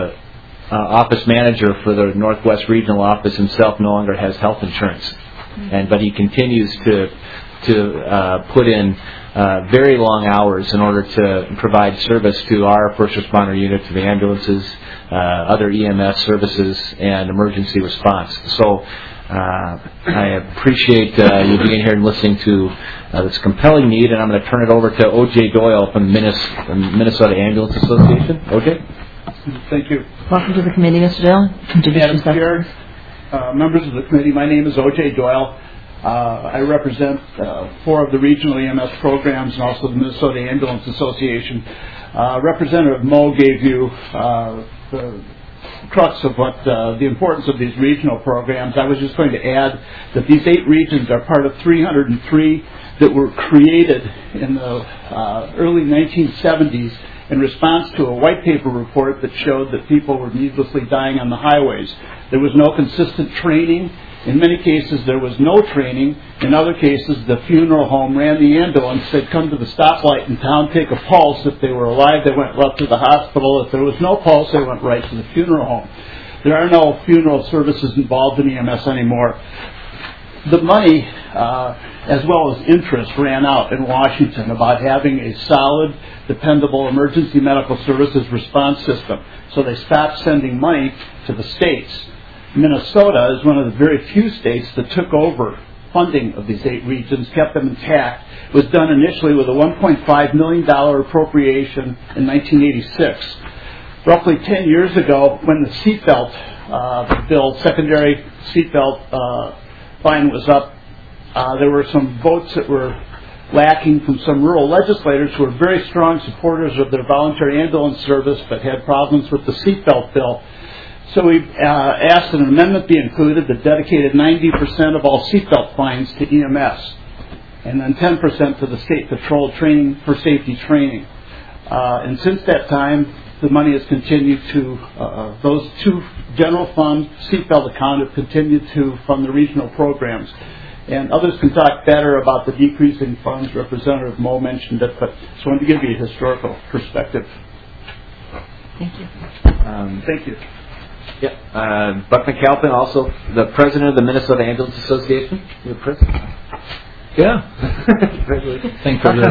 uh, office manager for the Northwest Regional Office himself no longer has health insurance, and but he continues to to uh, put in Uh, very long hours in order to provide service to our first responder unit, to the ambulances, uh, other E M S services, and emergency response. So uh, I appreciate uh, you being here and listening to uh, this compelling need, and I'm going to turn it over to O J Doyle from the Minnesota Ambulance Association. O J? Thank you. Welcome to the committee, Mister Doyle. Introduce Madam yourself. Chair, uh, members of the committee, my name is O J Doyle. Uh, I represent uh, four of the regional E M S programs and also the Minnesota Ambulance Association. Uh, Representative Moe gave you uh, the crux of what uh, the importance of these regional programs. I was just going to add that these eight regions are part of three hundred three that were created in the uh, early nineteen seventies in response to a white paper report that showed that people were needlessly dying on the highways. There was no consistent training. In many cases, there was no training. In other cases, the funeral home ran the ambulance. They'd come to the stoplight in town, take a pulse. If they were alive, they went right to the hospital. If there was no pulse, they went right to the funeral home. There are no funeral services involved in E M S anymore. The money, uh, as well as interest, ran out in Washington about having a solid, dependable emergency medical services response system. So they stopped sending money to the states. Minnesota is one of the very few states that took over funding of these eight regions, kept them intact. It was done initially with a one point five million dollars appropriation in nineteen eighty-six. Roughly ten years ago, when the seatbelt uh, bill, secondary seatbelt uh, fine was up, uh, there were some votes that were lacking from some rural legislators who were very strong supporters of their voluntary ambulance service but had problems with the seatbelt bill. So we uh, asked that an amendment be included that dedicated ninety percent of all seatbelt fines to E M S, and then ten percent to the state patrol training for safety training. Uh, and since that time, the money has continued to, uh, those two general fund seatbelt account have continued to fund the regional programs. And others can talk better about the decreasing funds. Representative Moe mentioned it, but just wanted to give you a historical perspective. Thank you. Um, Thank you. Yeah, uh, Buck McAlpin, also the president of the Minnesota Ambulance Association. You're president. Yeah. Thanks for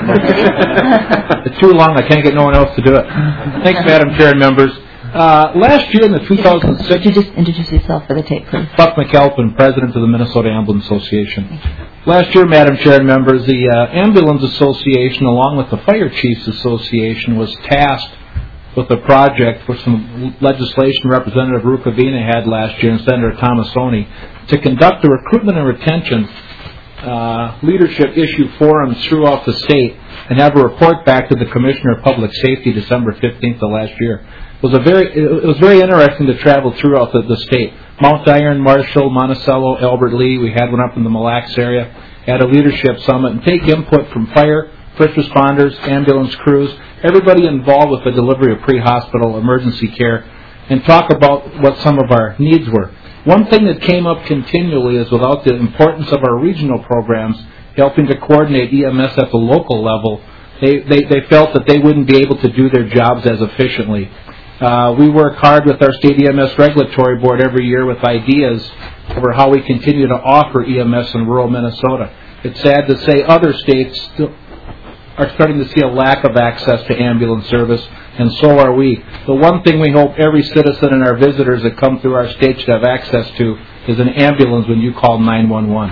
that. It's too long. I can't get no one else to do it. Thanks, Madam Chair and members. Uh, last year in the two thousand six... Could you just introduce yourself for the tape, please? Buck McAlpin, President of the Minnesota Ambulance Association. Last year, Madam Chair and members, the uh, Ambulance Association, along with the Fire Chiefs Association, was tasked with a project for some legislation Representative Rukavina had last year and Senator Tomasoni to conduct a recruitment and retention uh, leadership issue forums throughout the state and have a report back to the Commissioner of Public Safety December fifteenth of last year. It was a very it was very interesting to travel throughout the, the state. Mount Iron, Marshall, Monticello, Albert Lee. We had one up in the Mille Lacs area. Had a leadership summit and take input from fire, first responders, ambulance crews, everybody involved with the delivery of pre-hospital emergency care, and talk about what some of our needs were. One thing that came up continually is without the importance of our regional programs helping to coordinate E M S at the local level, they, they, they felt that they wouldn't be able to do their jobs as efficiently. Uh, we work hard with our state E M S regulatory board every year with ideas over how we continue to offer E M S in rural Minnesota. It's sad to say other states still are starting to see a lack of access to ambulance service, and so are we. The one thing we hope every citizen and our visitors that come through our state should have access to is an ambulance when you call nine one one.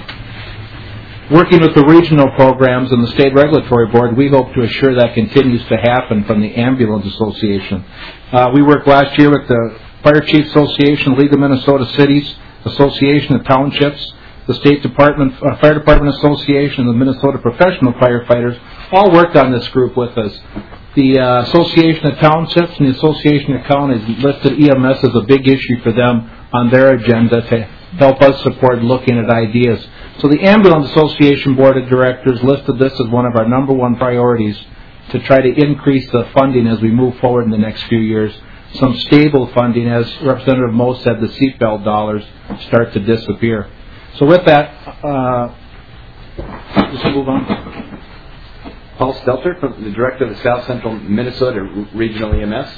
Working with the regional programs and the state regulatory board, we hope to assure that continues to happen from the Ambulance Association. Uh, we worked last year with the Fire Chiefs Association, League of Minnesota Cities, Association of Townships, the State Department, uh, Fire Department Association, and the Minnesota Professional Firefighters, all worked on this group with us. The uh, Association of Townships and the Association of Counties listed E M S as a big issue for them on their agenda to help us support looking at ideas. So the Ambulance Association Board of Directors listed this as one of our number one priorities to try to increase the funding as we move forward in the next few years. Some stable funding, as Representative Moe said, the seatbelt dollars start to disappear. So with that, uh, let's move on. Paul Stelter, from the Director of the South Central Minnesota Regional E M S.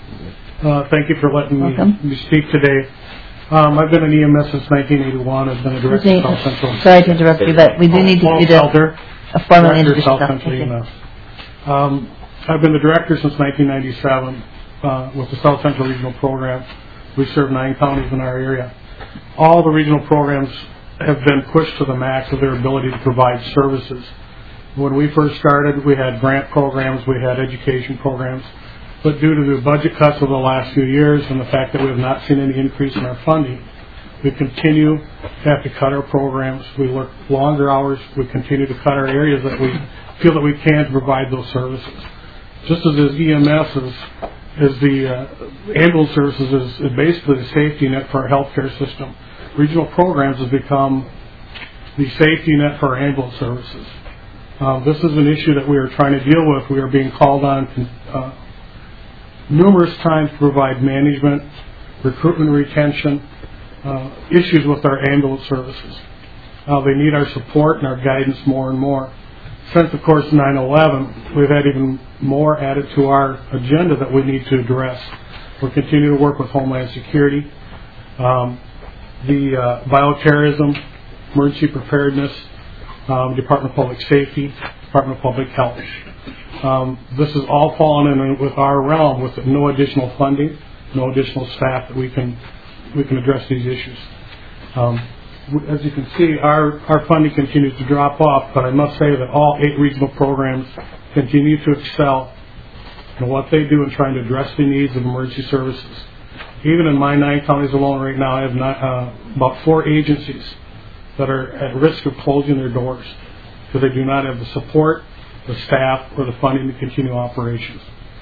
Uh, thank you for letting me, me speak today. Um, I've been in E M S since nineteen eighty-one. I've been a Director of South Central. Sorry to interrupt you, but we do need Paul you to Stelter, a formal Director of introduction. South Central E M S. Um, I've been the Director since nineteen ninety-seven uh, with the South Central Regional Program. We serve nine counties in our area. All the regional programs have been pushed to the max of their ability to provide services. When we first started, we had grant programs, we had education programs, but due to the budget cuts over the last few years and the fact that we have not seen any increase in our funding, we continue to have to cut our programs. We work longer hours. We continue to cut our areas that we feel that we can to provide those services. Just as is E M S is, is the uh, ambulance services is, is basically the safety net for our healthcare system. Regional programs have become the safety net for our ambulance services. Uh, this is an issue that we are trying to deal with. We are being called on uh, numerous times to provide management, recruitment, retention, uh, issues with our ambulance services. Uh, they need our support and our guidance more and more. Since, of course, nine eleven, we've had even more added to our agenda that we need to address. We're continuing to work with Homeland Security, um, the uh, bioterrorism, emergency preparedness, um, Department of Public Safety, Department of Public Health. Um, this is all fallen in with our realm with no additional funding, no additional staff that we can we can address these issues. Um, as you can see, our, our funding continues to drop off, but I must say that all eight regional programs continue to excel in what they do in trying to address the needs of emergency services. Even in my nine counties alone right now, I have not, uh, about four agencies that are at risk of closing their doors because they do not have the support, the staff, or the funding to continue operations.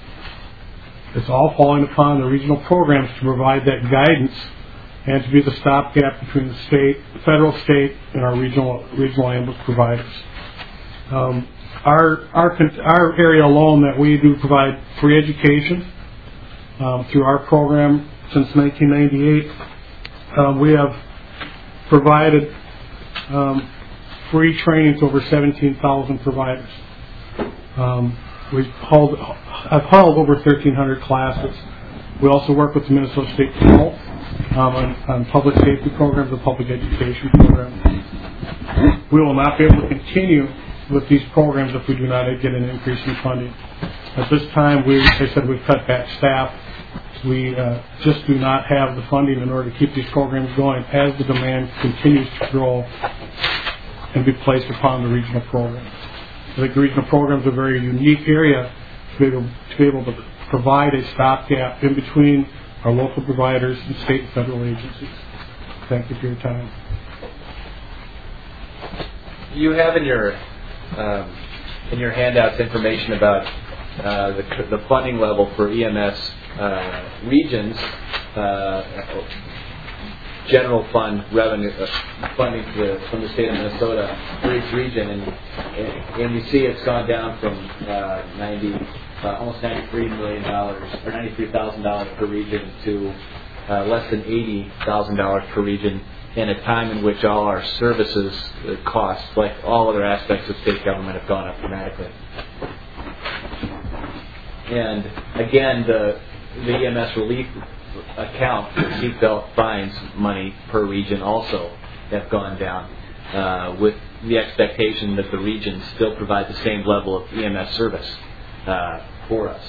It's all falling upon the regional programs to provide that guidance and to be the stopgap between the state, federal, state, and our regional regional ambulance providers. Um, our our our area alone that we do provide free education um, through our program since nineteen ninety-eight. Um, we have provided um, free training to over seventeen thousand providers. Um, we've held, I've held over thirteen hundred classes. We also work with the Minnesota State Health um, on, on public safety programs and public education programs. we will not be able to continue with these programs if we do not get an increase in funding. At this time, we, like I said, we've cut back staff. We uh, just do not have the funding in order to keep these programs going as the demand continues to grow and be placed upon the regional programs. I think the regional programs are a very unique area to be able to, be able to provide a stopgap in between our local providers and state and federal agencies. Thank you for your time. You have in your um, in your handouts information about uh, the, the funding level for E M S uh, regions, uh, general fund revenue uh, funding to the, from the state of Minnesota for each region, and and you see it's gone down from uh, ninety, uh, almost ninety-three million dollars or ninety-three thousand dollars per region to uh, less than eighty thousand dollars per region, in a time in which all our services uh, costs, like all other aspects of state government, have gone up dramatically. And again, the the E M S relief account for seatbelt fines money per region also have gone down, uh, with the expectation that the regions still provide the same level of E M S service uh, for us.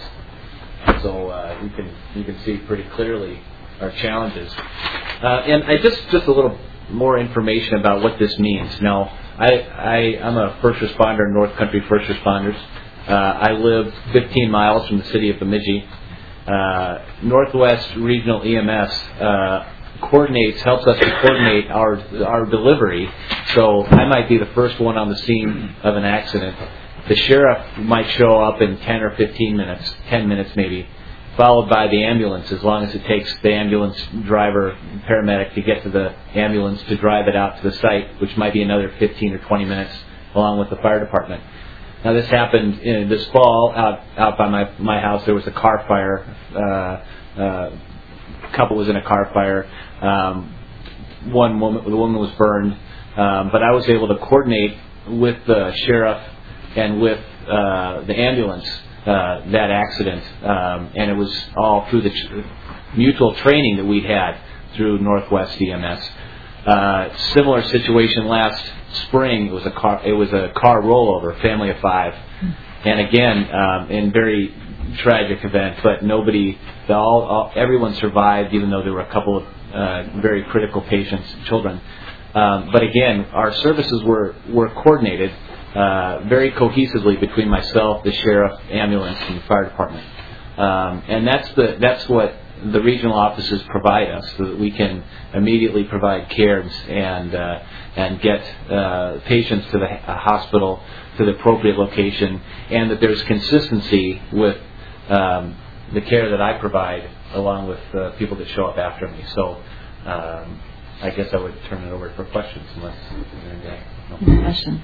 So uh, you can you can see pretty clearly our challenges. Uh, and I just just a little more information about what this means. Now, I, I I'm a first responder, North Country First Responders. Uh, I live fifteen miles from the city of Bemidji. Uh, Northwest Regional E M S uh, coordinates, helps us to coordinate our our delivery. So I might be the first one on the scene of an accident. The sheriff might show up in ten or fifteen minutes, ten minutes maybe, followed by the ambulance, as long as it takes the ambulance driver, paramedic, to get to the ambulance to drive it out to the site, which might be another fifteen or twenty minutes, along with the fire department. Now, this happened in this fall out out by my my house. There was a car fire. Uh, uh, a couple was in a car fire. Um, one woman, the woman was burned, um, but I was able to coordinate with the sheriff and with uh, the ambulance uh, that accident, um, and it was all through the tr- mutual training that we had through Northwest E M S. Uh, similar situation last spring. It was a car. It was a car rollover, family of five, and again, um, in very tragic event. But nobody, the, all, all, everyone survived, even though there were a couple of uh, very critical patients, children. Um, but again, our services were were coordinated uh, very cohesively between myself, the sheriff, ambulance, and the fire department. Um, and that's the that's what the regional offices provide us, so that we can immediately provide care and uh, and get uh, patients to the hospital, to the appropriate location, and that there's consistency with um, the care that I provide, along with uh, people that show up after me. So um, I guess I would turn it over for questions, unless there's no question.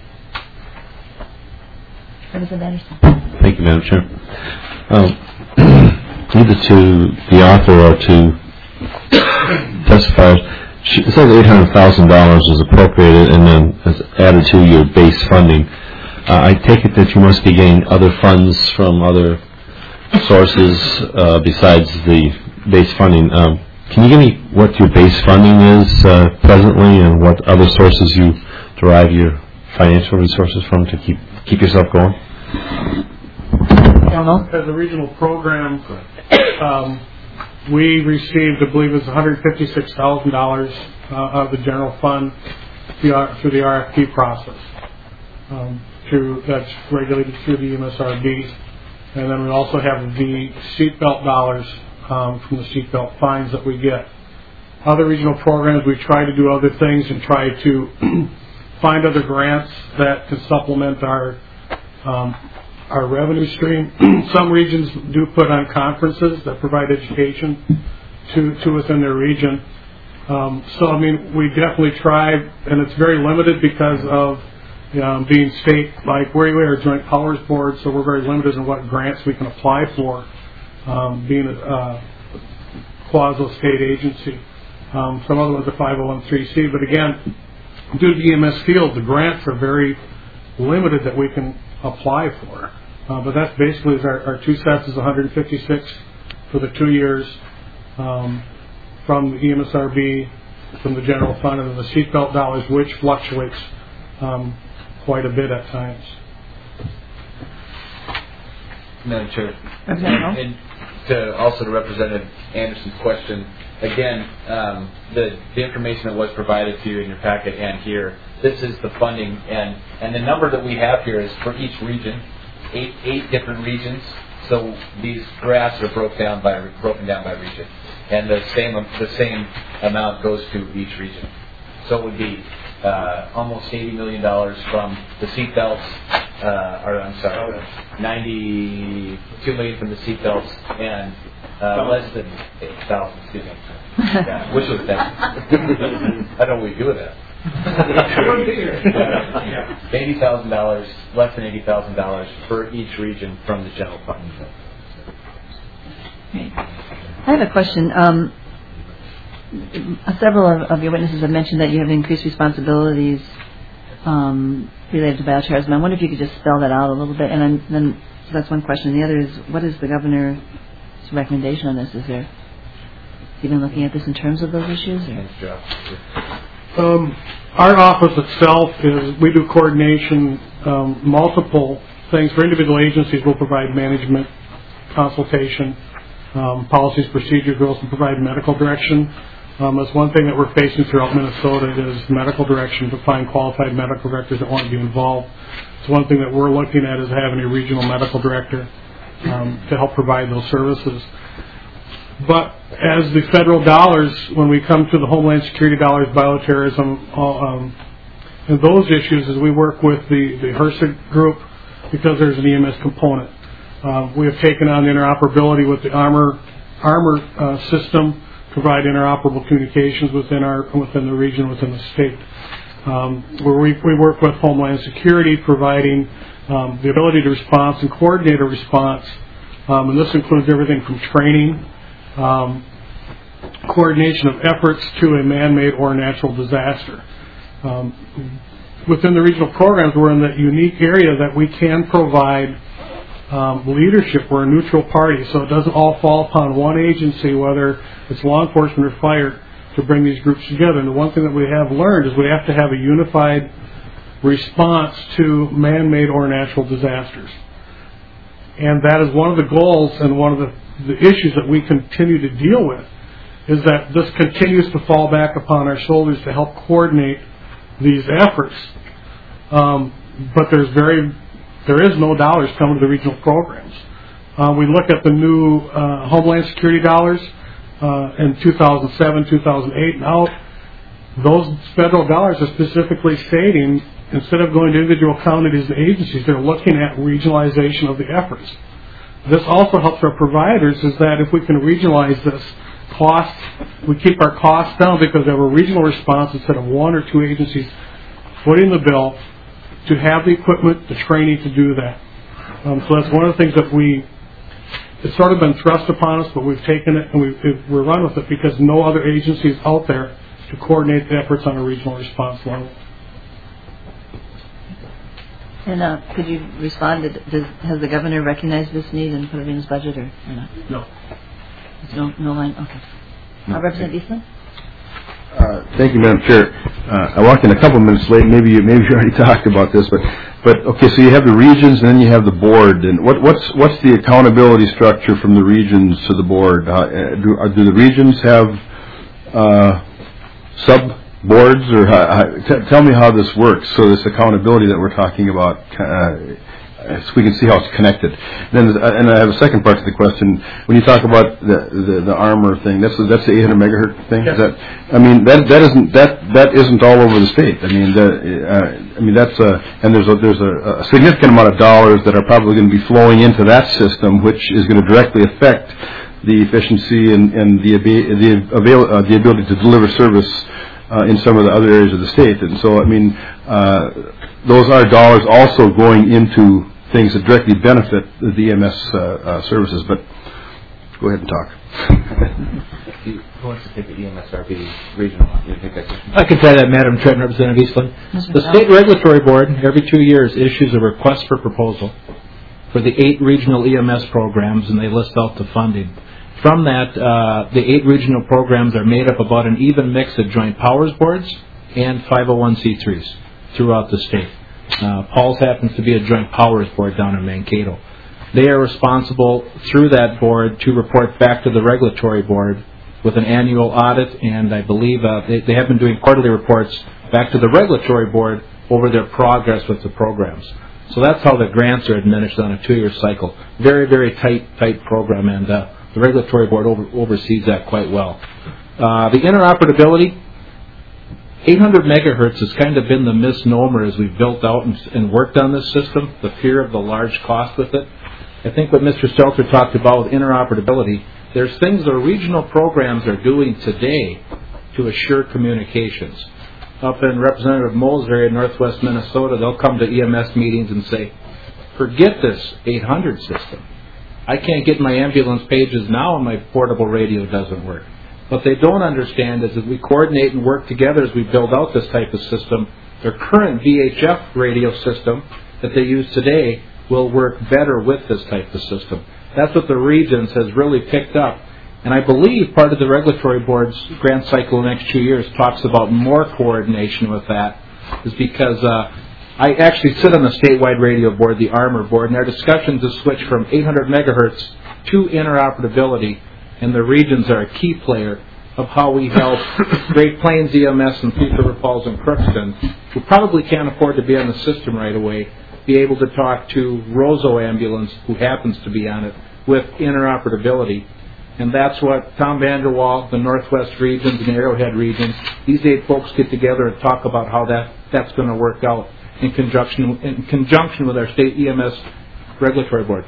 Representative Anderson. Thank you, Madam Chair. Um, either to the author or to testifiers, it says eight hundred thousand dollars is appropriated and then is added to your base funding. Uh, I take it that you must be getting other funds from other sources uh, besides the base funding. Um, can you give me what your base funding is uh, presently, and what other sources you derive your financial resources from to keep keep yourself going? As a regional program, um, we received, I believe it was one hundred fifty-six thousand dollars uh, of the general fund through the R F P process. Um, through, that's regulated through the E M S R B. And then we also have the seatbelt dollars um, from the seatbelt fines that we get. Other regional programs, we try to do other things and try to find other grants that can supplement our um, our revenue stream. Some regions do put on conferences that provide education to, to within their region. Um, so, I mean, we definitely try, and it's very limited because of um, being state, like we are a joint powers board, so we're very limited in what grants we can apply for, um, being a uh, quasi-state agency. Um, some other ones are five oh one c, but again, due to the E M S field, the grants are very limited that we can apply for. Uh, but that's basically our, our two sets is one hundred fifty-six for the two years um, from the E M S R B from the general fund, and then the seatbelt dollars, which fluctuates um, quite a bit at times. Madam Chair, Representative? and to also to Representative Anderson's question, again, um, the, the information that was provided to you in your packet and here, this is the funding, and, and the number that we have here is for each region, eight eight different regions. So these graphs are broken down by broken down by region, and the same the same amount goes to each region. So it would be uh, almost eighty million dollars from the seatbelts, uh, or I'm sorry, ninety-two million from the seatbelts, and uh, less than eight thousand. Excuse me. Yeah, which was that? I don't know what we do with that. Eighty thousand dollars, less than eighty thousand dollars for each region from the general fund. I have a question. Um, several of, of your witnesses have mentioned that you have increased responsibilities um, related to bioterrorism. I wonder if you could just spell that out a little bit. And then, then so that's one question. The other is, what is the governor's recommendation on this? Is there even looking at this in terms of those issues? Or? Um, our office itself is, we do coordination, um, multiple things. For individual agencies, we'll provide management consultation, um, policies, procedures. We also provide medical direction. Um, that's one thing that we're facing throughout Minnesota is medical direction to find qualified medical directors that want to be involved. So one thing that we're looking at is having a regional medical director um, to help provide those services. But as the federal dollars, when we come to the Homeland Security dollars, bioterrorism, um, and those issues, as we work with the, the HRSA group, because there's an E M S component. Uh, we have taken on interoperability with the Armor Armor uh, system, provide interoperable communications within our within the region, within the state. Um, where we, we work with Homeland Security, providing um, the ability to respond and coordinate a response, um, and this includes everything from training, Um, coordination of efforts to a man-made or natural disaster. Um, within the regional programs, we're in that unique area that we can provide um, leadership. We're a neutral party, so it doesn't all fall upon one agency, whether it's law enforcement or fire, to bring these groups together. And the one thing that we have learned is we have to have a unified response to man-made or natural disasters. And that is one of the goals and one of the the issues that we continue to deal with, is that this continues to fall back upon our shoulders to help coordinate these efforts. Um, but there's very, there is no dollars coming to the regional programs. Uh, we look at the new uh, Homeland Security dollars uh, in two thousand seven, two thousand eight, and out. Those federal dollars are specifically stating, instead of going to individual counties and agencies, they're looking at regionalization of the efforts. This also helps our providers, is that if we can regionalize this cost, we keep our costs down because we have a regional response instead of one or two agencies footing the bill to have the equipment, the training to do that. Um, so that's one of the things that we, it's sort of been thrust upon us, but we've taken it and we've, we're run with it because no other agency is out there to coordinate the efforts on a regional response level. And uh, could you respond? To, does, has the governor recognized this need and put it in his budget, or, or not? No. There's no, no line? Okay. No. Uh, Representative Eastland? Uh, thank you, Madam Chair. Uh, I walked in a couple minutes late. Maybe you, maybe you already talked about this, but but okay. So you have the regions, and then you have the board. And what, what's what's the accountability structure from the regions to the board? Uh, do, are, do the regions have uh, sub boards, or how, how, t- tell me how this works? So this accountability that we're talking about, uh, so we can see how it's connected. And then, uh, and I have a second part to the question. When you talk about the the, the armor thing, that's that's the eight hundred megahertz thing. Is that, I mean, that that isn't that that isn't all over the state. I mean, the, uh, I mean that's a, and there's a there's a, a significant amount of dollars that are probably going to be flowing into that system, which is going to directly affect the efficiency and, and the the avail, uh, the ability to deliver service Uh, in some of the other areas of the state. And so, I mean, uh, those are dollars also going into things that directly benefit the E M S uh, uh, services. But go ahead and talk. Who wants to take the E M S R B regional? You take that question? I can try that, Madam Chair and Representative Eastland. The State Regulatory Board, every two years, issues a request for proposal for the eight regional E M S programs, and they list out the funding. From that, uh, the eight regional programs are made up about an even mix of joint powers boards and five oh one c threes throughout the state. Uh, Paul's happens to be a joint powers board down in Mankato. They are responsible through that board to report back to the regulatory board with an annual audit, and I believe uh, they, they have been doing quarterly reports back to the regulatory board over their progress with the programs. So that's how the grants are administered on a two-year cycle. Very, very tight, tight program, and uh, the regulatory board over, oversees that quite well. Uh, the interoperability, eight hundred megahertz has kind of been the misnomer as we've built out and, and worked on this system, the fear of the large cost with it. I think what Mister Stelter talked about with interoperability, there's things the regional programs are doing today to assure communications. Up in Representative Moll's area, northwest Minnesota, they'll come to E M S meetings and say, forget this eight hundred system. I can't get my ambulance pages now and my portable radio doesn't work. What they don't understand is that we coordinate and work together as we build out this type of system. Their current V H F radio system that they use today will work better with this type of system. That's what the regions has really picked up. And I believe part of the regulatory board's grant cycle the next two years talks about more coordination with that, is because uh, I actually sit on the statewide radio board, the ARMOR board, and our discussions have switched from eight hundred megahertz to interoperability, and the regions are a key player of how we help Great Plains E M S and Thief River Falls and Crookston, who probably can't afford to be on the system right away, be able to talk to Roseau Ambulance, who happens to be on it, with interoperability. And that's what Tom Vanderwall, the Northwest regions and the Arrowhead regions, these eight folks get together and talk about how that, that's going to work out in conjunction, in conjunction with our state E M S regulatory board.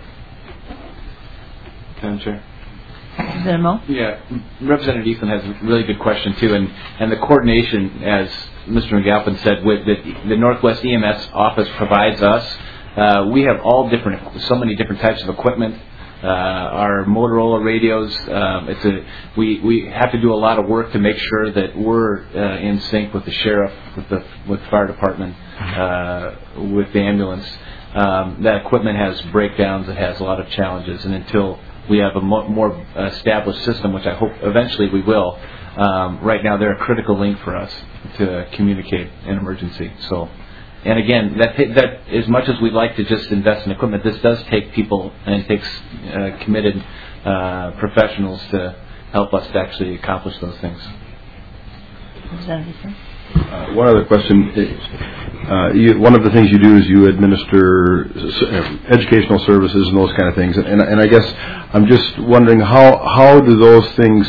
Madam Chair. Representative Moe? Yeah, Representative Eastland has a really good question too, and, and the coordination, as Mister McAlpin said, with the, the Northwest E M S office provides us. Uh, we have all different, so many different types of equipment. Uh, our Motorola radios, um, it's a we, we have to do a lot of work to make sure that we're uh, in sync with the sheriff, with the with fire department, uh, with the ambulance. Um, that equipment has breakdowns, it has a lot of challenges, and until we have a mo- more established system, which I hope eventually we will, um, right now they're a critical link for us to communicate an emergency. So. And again, that that as much as we'd like to just invest in equipment, this does take people and it takes uh, committed uh, professionals to help us to actually accomplish those things. Uh, one other question. Uh, you, one of the things you do is you administer educational services and those kind of things. And, and I guess I'm just wondering how how do those things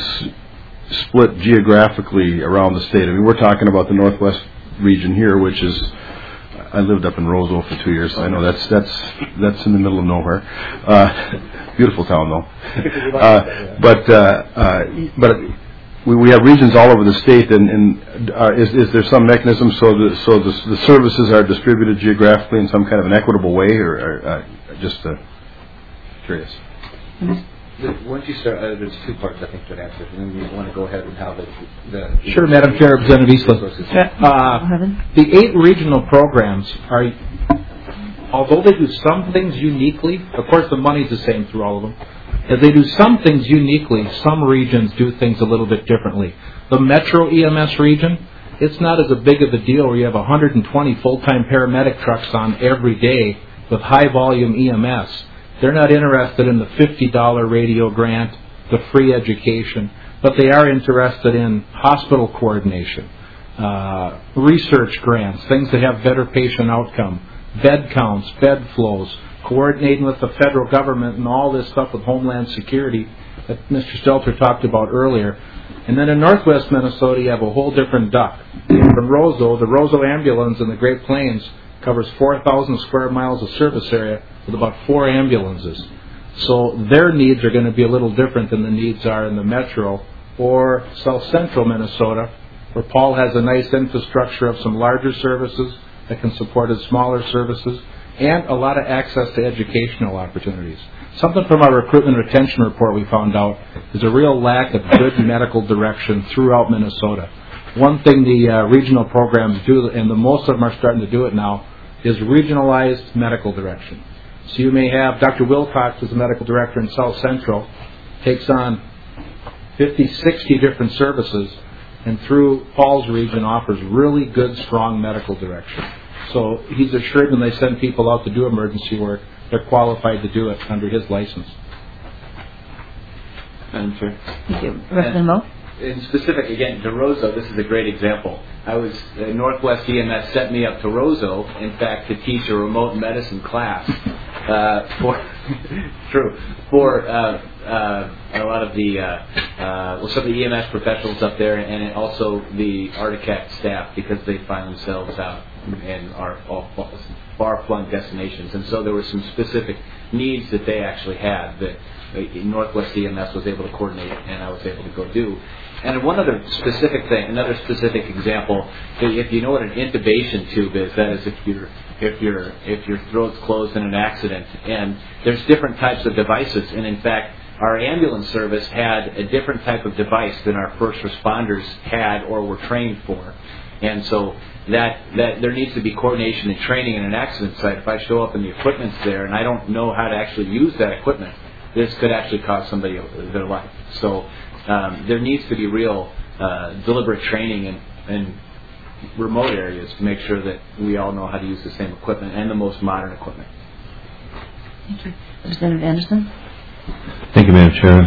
split geographically around the state? I mean, we're talking about the Northwest region here, which is I lived up in Roseau for two years, so I know that's that's that's in the middle of nowhere. Uh, beautiful town, though. Uh, but uh, uh, but we, we have regions all over the state, and, and uh, is is there some mechanism so the so the, the services are distributed geographically in some kind of an equitable way, or, or uh, just uh, curious? Mm-hmm. Once you start, uh, there's two parts I think to answer, and then you want to go ahead with how the... the sure, Madam Chair, Representative Eastland. Uh, the eight regional programs are, although they do some things uniquely, of course the money's the same through all of them, as they do some things uniquely, some regions do things a little bit differently. The Metro E M S region, it's not as a big of a deal where you have one hundred twenty full-time paramedic trucks on every day with high-volume E M S. They're not interested in the fifty dollar radio grant, the free education, but they are interested in hospital coordination, uh, research grants, things that have better patient outcome, bed counts, bed flows, coordinating with the federal government and all this stuff with Homeland Security that Mister Stelter talked about earlier. And then in Northwest Minnesota, you have a whole different duck. From Roseau, the Roseau Ambulance in the Great Plains covers four thousand square miles of service area with about four ambulances. So their needs are going to be a little different than the needs are in the Metro or South Central Minnesota, where Paul has a nice infrastructure of some larger services that can support his smaller services and a lot of access to educational opportunities. Something from our recruitment retention report we found out is a real lack of good medical direction throughout Minnesota. One thing the uh, regional programs do, and the most of them are starting to do it now, is regionalized medical direction. So you may have Doctor Wilcox as a medical director in South Central, takes on fifty, sixty different services, and through Paul's region offers really good, strong medical direction. So he's assured when they send people out to do emergency work, they're qualified to do it under his license. Madam Chair. Thank you. Representative Moe? In specific, again, DeRozo, this is a great example. I was, uh, Northwest E M S sent me up to Roseau, in fact, to teach a remote medicine class uh, for, true, for uh, uh, a lot of the, uh, uh, well, some of the E M S professionals up there, and also the Articact staff, because they find themselves out in our far-flung destinations. And so there were some specific needs that they actually had that Northwest E M S was able to coordinate, and I was able to go do. And one other specific thing, another specific example, if you know what an intubation tube is, that is if your if your if your throat's closed in an accident, and there's different types of devices, and in fact, our ambulance service had a different type of device than our first responders had or were trained for, and so that that there needs to be coordination and training in an accident site. If I show up and the equipment's there and I don't know how to actually use that equipment, this could actually cost somebody their life. So um, there needs to be real uh, deliberate training in, in remote areas to make sure that we all know how to use the same equipment and the most modern equipment. Thank you. Representative Anderson? Thank you, Madam Chair.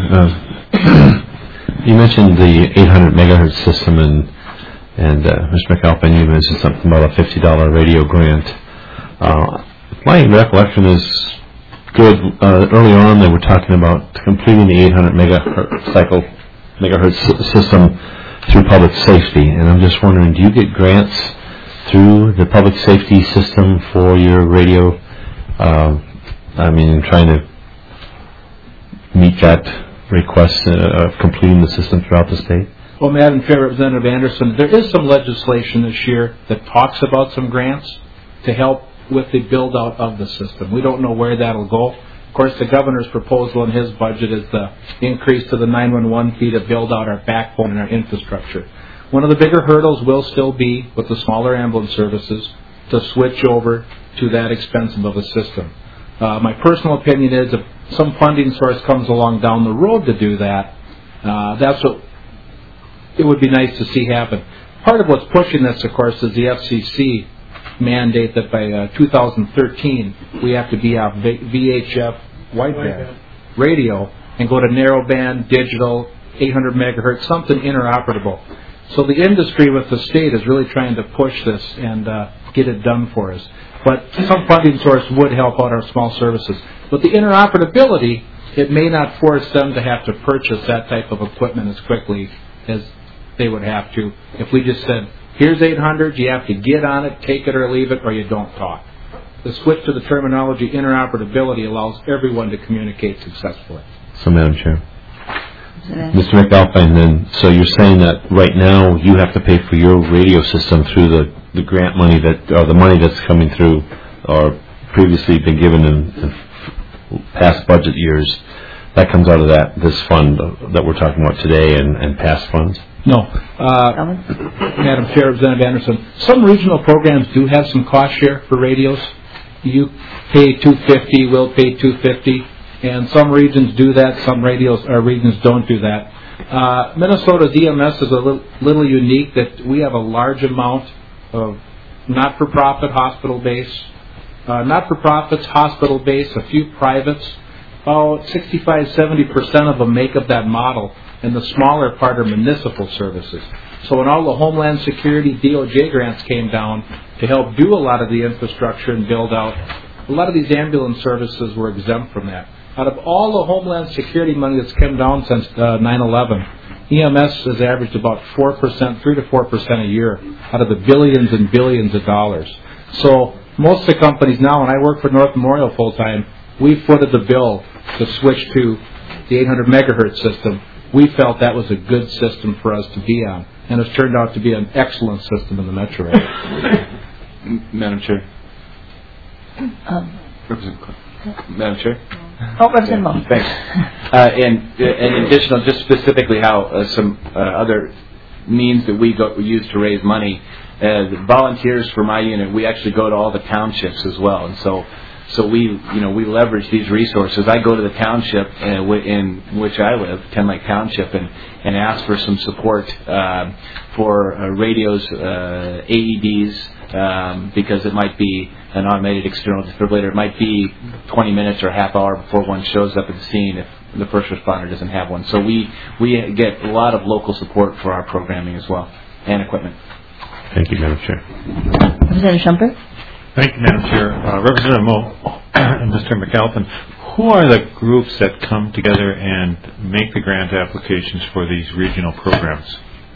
Uh, you mentioned the eight hundred megahertz system, and and uh, Mister McAlpine, you mentioned something about a fifty dollar radio grant. Uh, my recollection is good. Uh, early on, they were talking about completing the eight hundred megahertz cycle megahertz system through public safety, and I'm just wondering, do you get grants through the public safety system for your radio? Uh, I mean, trying to meet that request uh, of completing the system throughout the state? Well, Madam Chair, Representative Anderson, there is some legislation this year that talks about some grants to help with the build-out of the system. We don't know where that'll go. Of course, the governor's proposal in his budget is the increase to the nine one one fee to build out our backbone and our infrastructure. One of the bigger hurdles will still be, with the smaller ambulance services, to switch over to that expensive of a system. Uh, my personal opinion is if some funding source comes along down the road to do that, uh, that's what it would be nice to see happen. Part of what's pushing this, of course, is the F C C mandate that by uh, two thousand thirteen we have to be off V H F wideband radio and go to narrowband, digital, eight hundred megahertz, something interoperable. So the industry with the state is really trying to push this and uh, get it done for us. But some funding source would help out our small services. But the interoperability, it may not force them to have to purchase that type of equipment as quickly as they would have to. If we just said, here's eight hundred, you have to get on it, take it or leave it, or you don't talk. The switch to the terminology interoperability allows everyone to communicate successfully. So, Madam Chair. Mister McAlpine, then, so you're saying that right now you have to pay for your radio system through the, the grant money that, or the money that's coming through, or previously been given in, in past budget years. That comes out of that this fund that we're talking about today and, and past funds? No. Uh, Madam Chair, Representative Anderson, some regional programs do have some cost share for radios. You pay two hundred fifty dollars, we'll pay two hundred fifty dollars, and some regions do that, some radios or regions don't do that. Uh, Minnesota's E M S is a little, little unique that we have a large amount of not-for-profit hospital-based, uh, not-for-profits, hospital-based, a few privates. About sixty-five, seventy percent of them make up that model, and the smaller part are municipal services. So when all the Homeland Security D O J grants came down to help do a lot of the infrastructure and build out, a lot of these ambulance services were exempt from that. Out of all the Homeland Security money that's come down since uh, nine eleven, E M S has averaged about four percent, three to four percent a year out of the billions and billions of dollars. So most of the companies now, and I work for North Memorial full-time, we footed the bill to switch to the eight hundred megahertz system. We felt that was a good system for us to be on, and it's turned out to be an excellent system in the metro area. Madam Chair. Um, Madam Chair. Oh, Representative Moe. Thanks. Uh, and, and additional, just specifically how uh, some uh, other means that we, go, we use to raise money. Uh, the volunteers for my unit, we actually go to all the townships as well. And so So we, you know, we leverage these resources. I go to the township uh, in which I live, Ten Lake Township, and, and ask for some support uh, for uh, radios, uh, A E Ds, um, because it might be an automated external defibrillator. It might be twenty minutes or a half hour before one shows up at the scene if the first responder doesn't have one. So we, we get a lot of local support for our programming as well, and equipment. Thank you, Madam Chair. Representative Shumpert. Thank you, Madam Chair. Uh, Representative Moe and Mister McAlpin, who are the groups that come together and make the grant applications for these regional programs?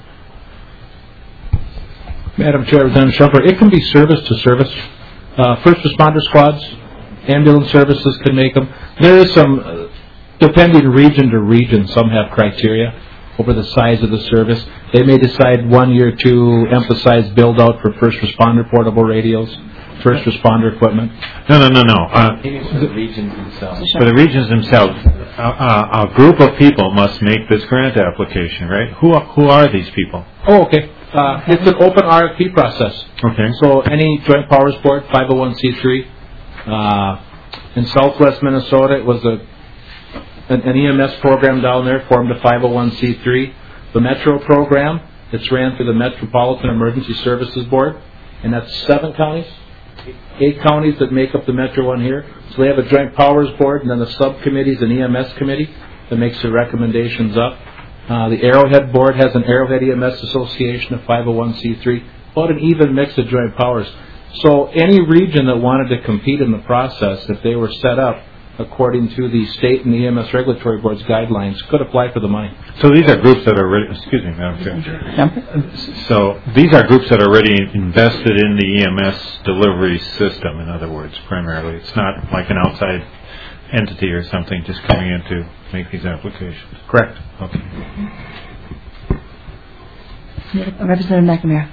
Madam Chair, Representative Shumpert, it can be service to service. Uh, first responder squads, ambulance services can make them. There is some, uh, depending region to region, some have criteria over the size of the service. They may decide one year to emphasize build out for first responder portable radios, first responder equipment. No, no, no, no. Uh, for the regions themselves. For the regions themselves, uh, uh, a group of people must make this grant application, right? Who are, who are these people? Oh, okay. Uh, it's an open R F P process. Okay. So any Joint Powers Board, five oh one c three. Uh, in Southwest Minnesota, it was a an, an E M S program down there, formed a five oh one c three. The Metro program, it's ran through the Metropolitan Emergency Services Board, and that's seven counties, eight counties that make up the Metro one here. So they have a Joint Powers Board, and then the subcommittees, an E M S committee that makes the recommendations up. Uh, the Arrowhead Board has an Arrowhead E M S Association of five oh one c three, about an even mix of joint powers. So any region that wanted to compete in the process, if they were set up according to the state and the E M S Regulatory Board's guidelines, could apply for the money. So these are groups that are already, excuse me, Madam Chair. So these are groups that are already invested in the E M S delivery system, in other words, primarily. It's not like an outside entity or something just coming in to make these applications. Correct. Okay. Representative McNamara.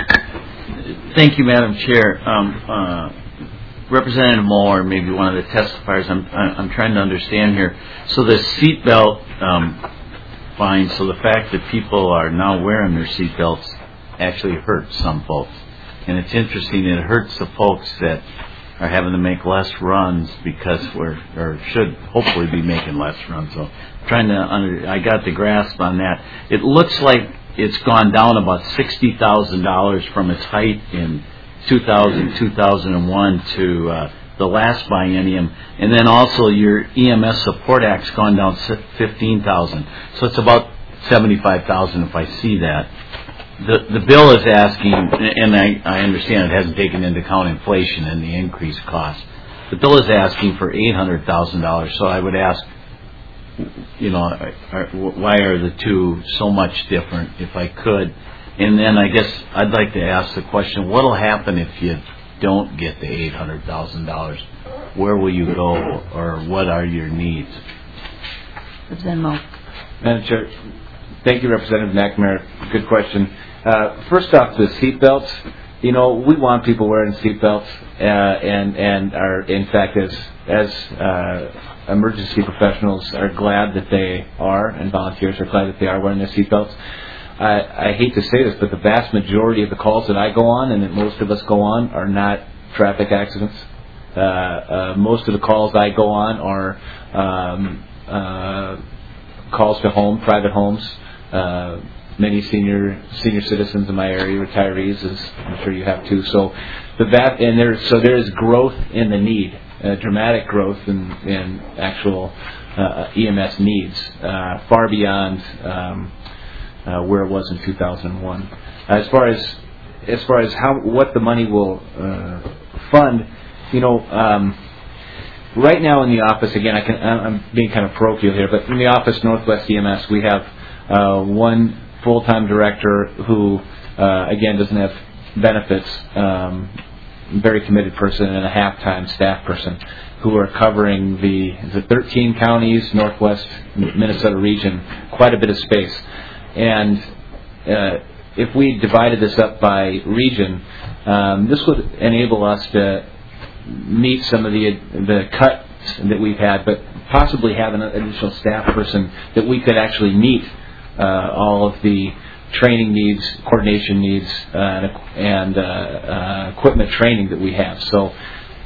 Thank you, Madam Chair. Um, uh, Representative Moe, or maybe one of the testifiers, I'm, I'm trying to understand here. So the seatbelt um, fine, so the fact that people are now wearing their seatbelts actually hurts some folks. And it's interesting, it hurts the folks that are having to make less runs because we're, or should hopefully be making less runs. So trying to, under, I got the grasp on that. It looks like it's gone down about sixty thousand dollars from its height in two thousand, two thousand one to uh, the last biennium. And then also your E M S Support Act's gone down fifteen thousand dollars. So it's about seventy-five thousand dollars if I see that. The the bill is asking, and I, I understand it hasn't taken into account inflation and the increased cost. The bill is asking for eight hundred thousand dollars. So I would ask, you know, are, why are the two so much different, if I could? And then I guess I'd like to ask the question, what will happen if you don't get the eight hundred thousand dollars? Where will you go, or what are your needs? Representative Moe. Madam Chair, thank you, Representative McNamara. Good question. Uh, first off, the seatbelts. You know, we want people wearing seatbelts, uh, and and are in fact as as uh, emergency professionals are glad that they are, and volunteers are glad that they are wearing their seatbelts. I, I hate to say this, but the vast majority of the calls that I go on, and that most of us go on, are not traffic accidents. Uh, uh, most of the calls I go on are um, uh, calls to home, private homes. Uh, many senior senior citizens in my area, retirees, as I'm sure you have too. So the vast, and there so there is growth in the need, uh, dramatic growth in, in actual uh, E M S needs, uh, far beyond um, uh, where it was in two thousand one. As far as as far as how what the money will uh, fund, you know. Um, right now in the office, again, I can, I'm being kind of parochial here, but in the office, Northwest E M S, we have uh, one full-time director who, uh, again, doesn't have benefits, um, very committed person, and a half-time staff person who are covering the, the thirteen counties, Northwest Minnesota region, quite a bit of space. And uh, if we divided this up by region, um, this would enable us to meet some of the the cuts that we've had, but possibly have an additional staff person that we could actually meet uh, all of the training needs, coordination needs, uh, and uh, uh, equipment training that we have. So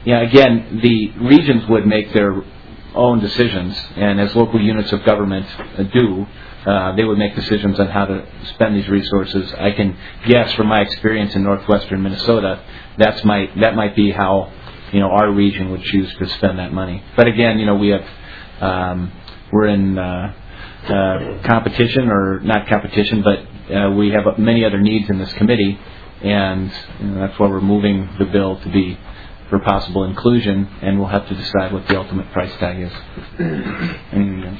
yeah, again, the regions would make their own decisions, and as local units of government uh, do, uh, they would make decisions on how to spend these resources. I can guess from my experience in northwestern Minnesota, that's my that might be how you know our region would choose to spend that money. But again, you know, we have um, we're in uh, uh, competition, or not competition, but uh, we have many other needs in this committee, and you know, that's why we're moving the bill to be for possible inclusion, and we'll have to decide what the ultimate price tag is. Anything else?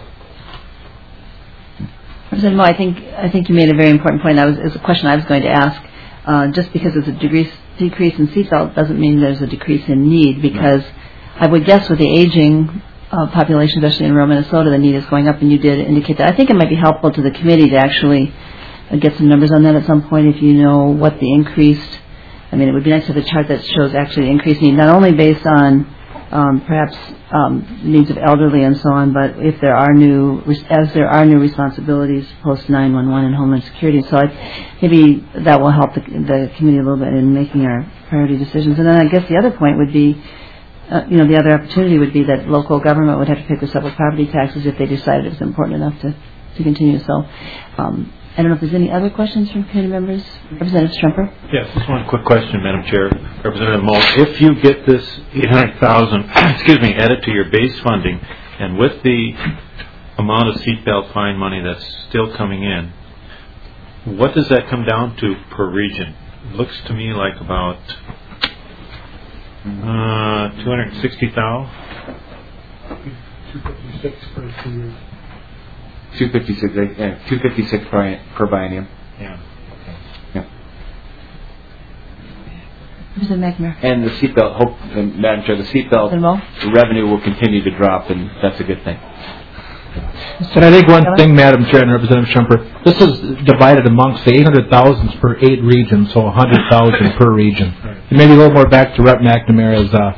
Representative Moe, I think I think you made a very important point. That was is a question I was going to ask. Uh, just because there's a decrease, decrease in seatbelt doesn't mean there's a decrease in need, because I would guess with the aging uh, population, especially in rural Minnesota, the need is going up, and you did indicate that. I think it might be helpful to the committee to actually uh, get some numbers on that at some point, if you know what the increased. I mean, it would be nice to have a chart that shows actually the increased need, not only based on um, perhaps um, needs of elderly and so on, but if there are new, as there are new responsibilities post nine one one and Homeland Security. So I, maybe that will help the, the committee a little bit in making our priority decisions. And then I guess the other point would be, uh, you know, the other opportunity would be that local government would have to pay for several property taxes if they decided it was important enough to, to continue. So um, I don't know if there's any other questions from committee members. Representative Strumper? Yes, just one quick question, Madam Chair. Representative Moe, if you get this eight hundred thousand dollars, excuse me, added to your base funding, and with the amount of seatbelt fine money that's still coming in, what does that come down to per region? It looks to me like about uh, two hundred sixty thousand dollars. two fifty-six for two years. two fifty-six, yeah, two fifty-six per, per biennium. Yeah. Yeah. Representative McNamara. And the seatbelt, hope, uh, Madam Chair, the seatbelt revenue will continue to drop, and that's a good thing. And I think one thing, Madam Chair and Representative Shumper, this is divided amongst the eight hundred thousand per eight regions, so one hundred thousand per region. And maybe a little more back to Rep McNamara's. Uh,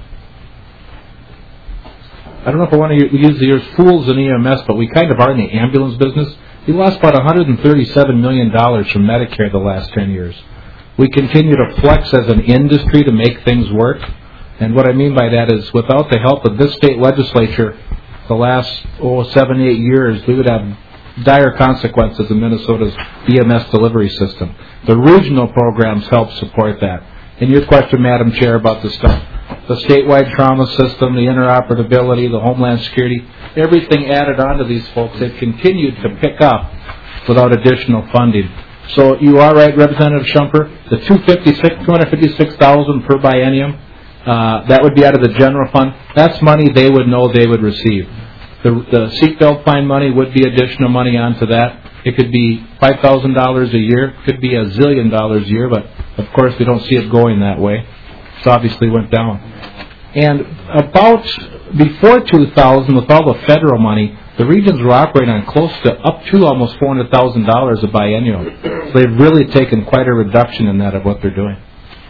I don't know if I want to use the words fools in E M S, but we kind of are in the ambulance business. We lost about one hundred thirty-seven million dollars from Medicare the last ten years. We continue to flex as an industry to make things work. And what I mean by that is without the help of this state legislature, the last oh, seven, eight years, we would have dire consequences in Minnesota's E M S delivery system. The regional programs help support that. And your question, Madam Chair, about the stuff, the statewide trauma system, the interoperability, the Homeland Security, everything added onto these folks, they've continued to pick up without additional funding. So you are right, Representative Shumper, the two hundred fifty-six thousand dollars per biennium, uh, that would be out of the general fund. That's money they would know they would receive. The, the seatbelt fine money would be additional money onto that. It could be five thousand dollars a year, could be a zillion dollars a year, but of course we don't see it going that way. It obviously went down. And about before two thousand, with all the federal money, the regions were operating on close to up to almost four hundred thousand dollars a biennial. So they've really taken quite a reduction in that of what they're doing.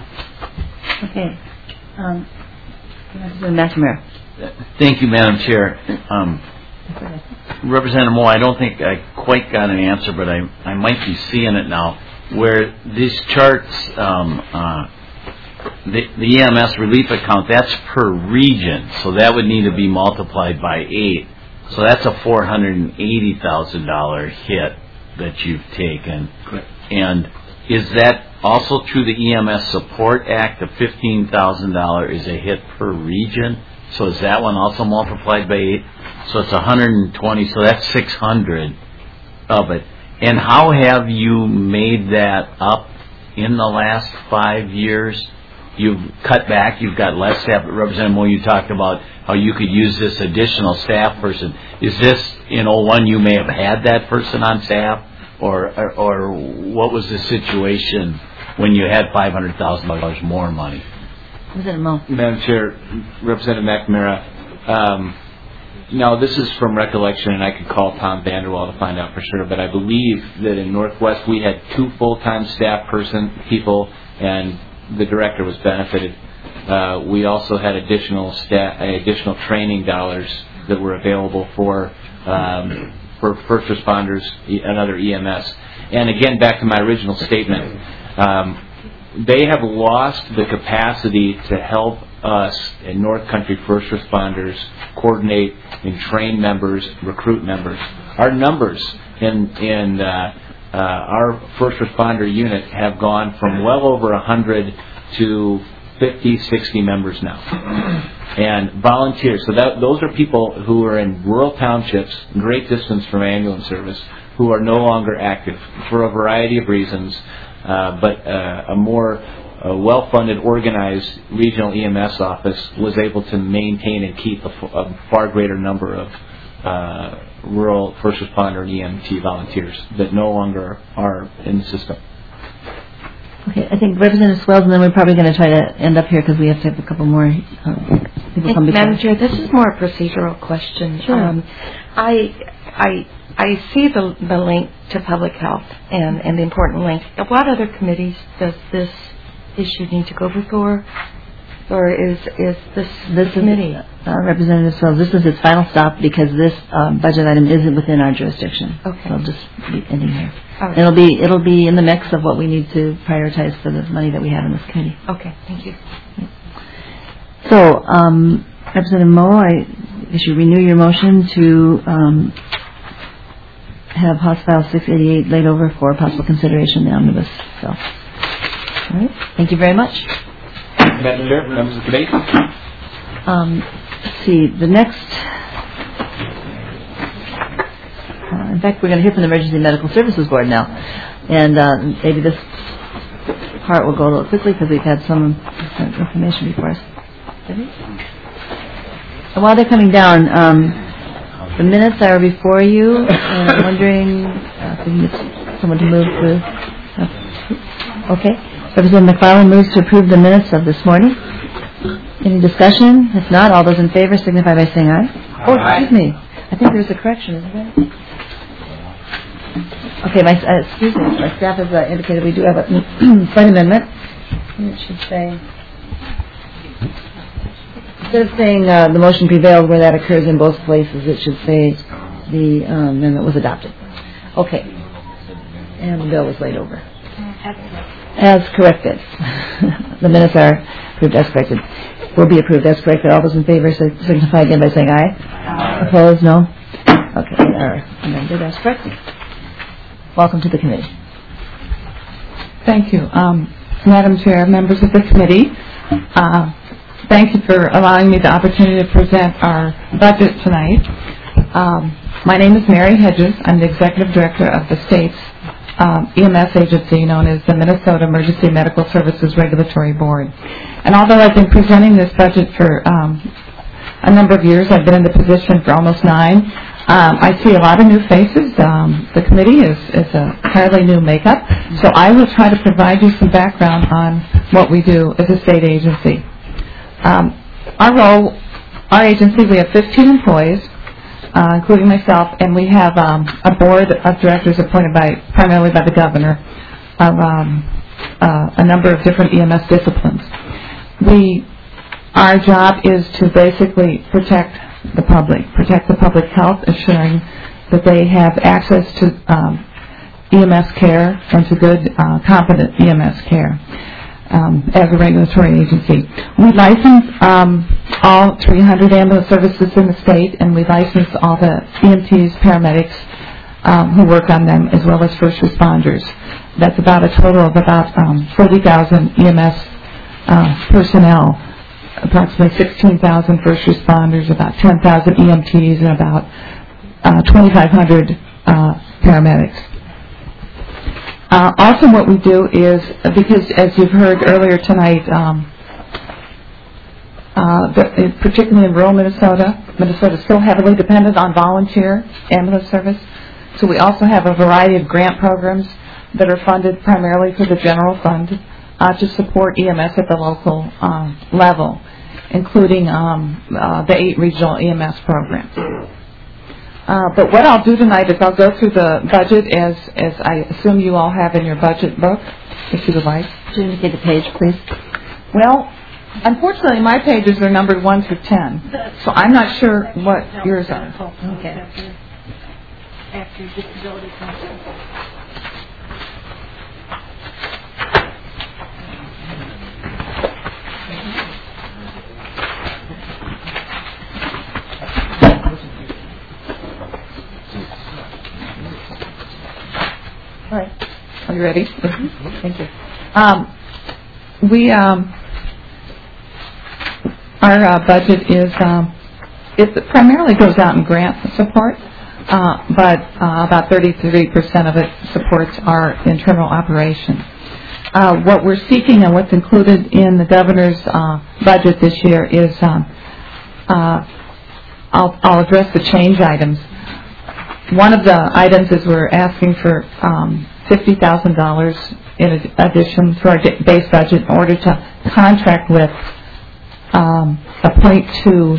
Okay. Um, Representative McNamara. Thank you, Madam Chair. Um, Representative Moe, I don't think I quite got an answer, but I, I might be seeing it now, where these charts, um, uh, the, the E M S relief account, that's per region, so that would need to be multiplied by eight. So that's a four hundred eighty thousand dollars hit that you've taken. Correct. And is that also through the E M S Support Act, the fifteen thousand dollars is a hit per region? So is that one also multiplied by eight? So it's one hundred twenty, so that's six hundred of it. And how have you made that up in the last five years? You've cut back, you've got less staff. Representative Moe, you talked about how you could use this additional staff person. Is this, in oh one, you may have had that person on staff? Or, or, or what was the situation when you had five hundred thousand dollars more money? Representative Moe. Madam Chair, Representative McNamara, um, now this is from recollection, and I could call Tom Vanderwall to find out for sure, but I believe that in Northwest we had two full-time staff person people, and the director was benefited. Uh, we also had additional staff, additional training dollars that were available for um, for first responders and other E M S. And again, back to my original statement, um, they have lost the capacity to help us and North Country first responders coordinate and train members, recruit members. Our numbers in in uh, uh, our first responder unit have gone from well over one hundred to fifty, sixty members now. And volunteers, so that, those are people who are in rural townships, great distance from ambulance service, who are no longer active for a variety of reasons, uh, but uh, a more uh, well-funded, organized regional E M S office was able to maintain and keep a, f- a far greater number of uh, rural first responder and E M T volunteers that no longer are in the system. Okay, I think Representative Swells, and then we're probably going to try to end up here because we have to have a couple more um, people come before. Madam Chair, this is more a procedural question. Sure. Um, I, I, I see the, the link to public health and, and the important link. What other committees does this issue need to go before? Or is is this this committee? Is, uh, Representative Swells, this is its final stop because this um, budget item isn't within our jurisdiction. Okay. So it'll just be ending here. All right. It'll be it'll be in the mix of what we need to prioritize for the money that we have in this committee. Okay, thank you. So, um, Representative Moe, I guess you renew your motion to um, have House File six eighty-eight laid over for possible consideration in the omnibus bill. All right. Thank you very much. Madam Chair, members of the committee. Um, let's see, the next, uh, in fact, we're going to hear from the Emergency Medical Services Board now. And uh, maybe this part will go a little quickly because we've had some information before us. And while they're coming down, um, the minutes are before you, and I'm wondering uh, if we can get someone to move to. Uh, okay. Representative McFarland moves to approve the minutes of this morning. Any discussion? If not, all those in favor signify by saying aye. Aye. Oh, excuse me. I think there's a correction, isn't there? Okay, my uh, excuse me. My staff has uh, indicated we do have a slight amendment. It should say, instead of saying uh, the motion prevailed where that occurs in both places, it should say the um, amendment was adopted. Okay. And the bill was laid over. As corrected. The minutes are approved as corrected. Will be approved as corrected. All those in favor signify again by saying aye. Aye. Opposed? No? Okay. They are amended as corrected. Welcome to the committee. Thank you. Um, Madam Chair, members of the committee, uh, thank you for allowing me the opportunity to present our budget tonight. Um, my name is Mary Hedges. I'm the Executive Director of the state's Um, E M S agency known as the Minnesota Emergency Medical Services Regulatory Board. And although I've been presenting this budget for um, a number of years, I've been in the position for almost nine, um, I see a lot of new faces. Um, the committee is, is a fairly new makeup, so I will try to provide you some background on what we do as a state agency. Um, our role, our agency, we have fifteen employees, Uh, including myself, and we have um, a board of directors appointed by primarily by the governor of um, uh, a number of different E M S disciplines. We, our job is to basically protect the public, protect the public health, ensuring that they have access to um, E M S care and to good, uh, competent E M S care. Um, as a regulatory agency. We license um, all three hundred ambulance services in the state, and we license all the E M Ts, paramedics um, who work on them, as well as first responders. That's about a total of about um, forty thousand E M S uh, personnel, approximately sixteen thousand first responders, about ten thousand E M Ts, and about uh, twenty-five hundred uh, paramedics. Uh, also what we do is, because as you've heard earlier tonight, um, uh, the, particularly in rural Minnesota, Minnesota is still heavily dependent on volunteer ambulance service. So we also have a variety of grant programs that are funded primarily through the general fund uh, to support E M S at the local uh, level, including um, uh, the eight regional E M S programs. Uh, but what I'll do tonight is I'll go through the budget as, as I assume you all have in your budget book, if you would like. Could you indicate the page, please? Well, unfortunately, my pages are numbered one through ten, so I'm not sure what yours are. Okay. After disability conference. All right. Are you ready? Mm-hmm. Thank you. Um, we, um, our uh, budget is, um, it primarily goes out in grant support, uh, but uh, about thirty-three percent of it supports our internal operation. Uh, what we're seeking and what's included in the governor's uh, budget this year is, um, uh, I'll, I'll address the change items. One of the items is we're asking for um, fifty thousand dollars in addition to our base budget in order to contract with um, a point two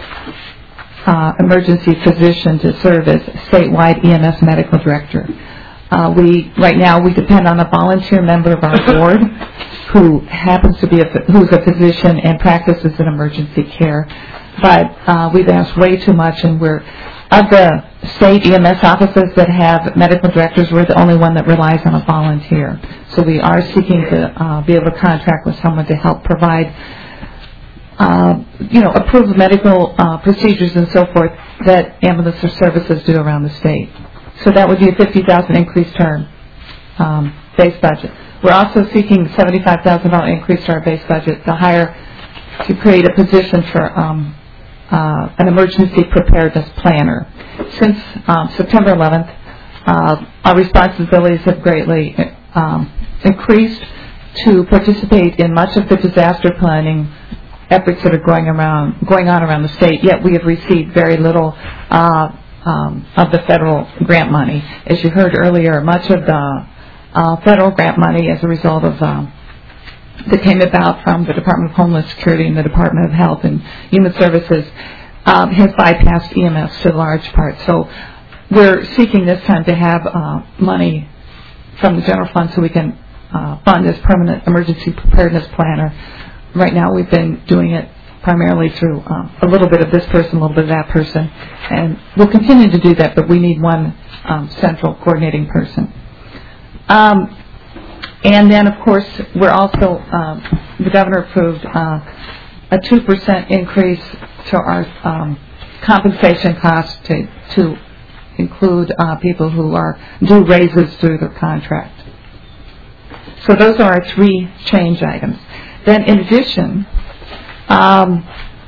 uh, emergency physician to serve as statewide E M S medical director. Uh, we right now we depend on a volunteer member of our board who happens to be a who's a physician and practices in emergency care, but uh, we've asked way too much, and we're of the state E M S offices that have medical directors, we're the only one that relies on a volunteer. So we are seeking to uh, be able to contract with someone to help provide, uh, you know, approved medical uh, procedures and so forth that ambulance services do around the state. So that would be a fifty thousand dollars increase to our um, base budget. We're also seeking seventy-five thousand dollars increase to our base budget to hire, to create a position for um, uh, an emergency preparedness planner. Since um, September eleventh, uh, our responsibilities have greatly um, increased to participate in much of the disaster planning efforts that are going around, going on around the state. Yet we have received very little uh, Um, of the federal grant money. As you heard earlier, much of the uh, federal grant money as a result of um, that came about from the Department of Homeland Security and the Department of Health and Human Services um, has bypassed E M S to a large part. So we're seeking this time to have uh, money from the general fund so we can uh, fund this permanent emergency preparedness planner. Right now we've been doing it primarily through um, a little bit of this person, a little bit of that person. And we'll continue to do that, but we need one um, central coordinating person. Um, and then, of course, we're also, um, the governor approved uh, a two percent increase to our um, compensation costs to, to include uh, people who are due raises through their contract. So those are our three change items. Then, in addition, Um,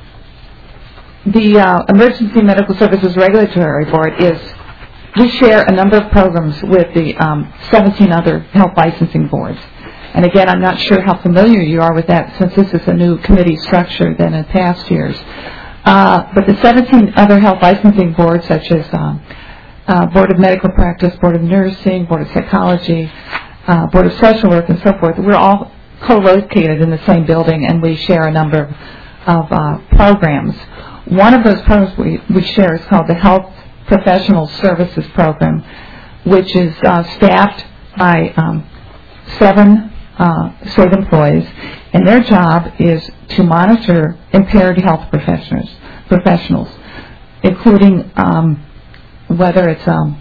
the uh, Emergency Medical Services Regulatory Board is, we share a number of programs with the um, seventeen other health licensing boards. And again, I'm not sure how familiar you are with that since this is a new committee structure than in past years. Uh, but the seventeen other health licensing boards, such as um, uh, Board of Medical Practice, Board of Nursing, Board of Psychology, uh, Board of Social Work, and so forth, we're all co-located in the same building, and we share a number of, of uh, programs. One of those programs we, we share is called the Health Professional Services Program, which is uh, staffed by um, seven uh, state employees, and their job is to monitor impaired health professionals, professionals, including um, whether it's um,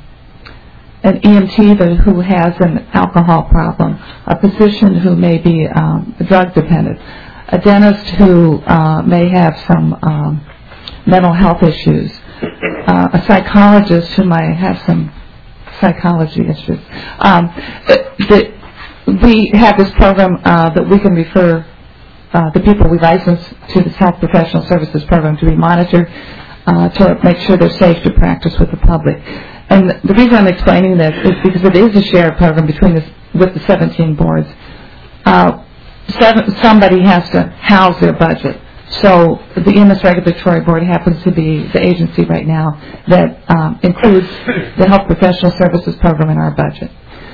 an E M T that, who has an alcohol problem, a physician who may be um, drug dependent, a dentist who uh, may have some um, mental health issues, uh, a psychologist who might have some psychology issues. Um, the, we have this program uh, that we can refer uh, the people we license to this Health Professional Services Program to be monitored uh, to make sure they're safe to practice with the public. And the reason I'm explaining this is because it is a shared program between this, with the seventeen boards. Uh, seven, somebody has to house their budget. So the E M S Regulatory Board happens to be the agency right now that um, includes the Health Professional Services Program in our budget.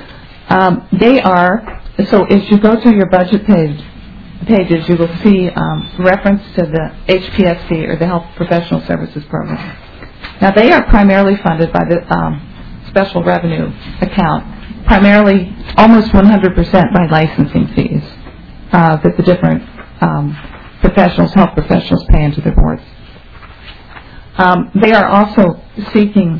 Um, they are, so as you go through your budget page, pages, you will see um, reference to the H P S C, or the Health Professional Services Program. Now, they are primarily funded by the um, special revenue account, primarily almost one hundred percent by licensing fees uh, that the different um, professionals, health professionals, pay into their boards. Um, they are also seeking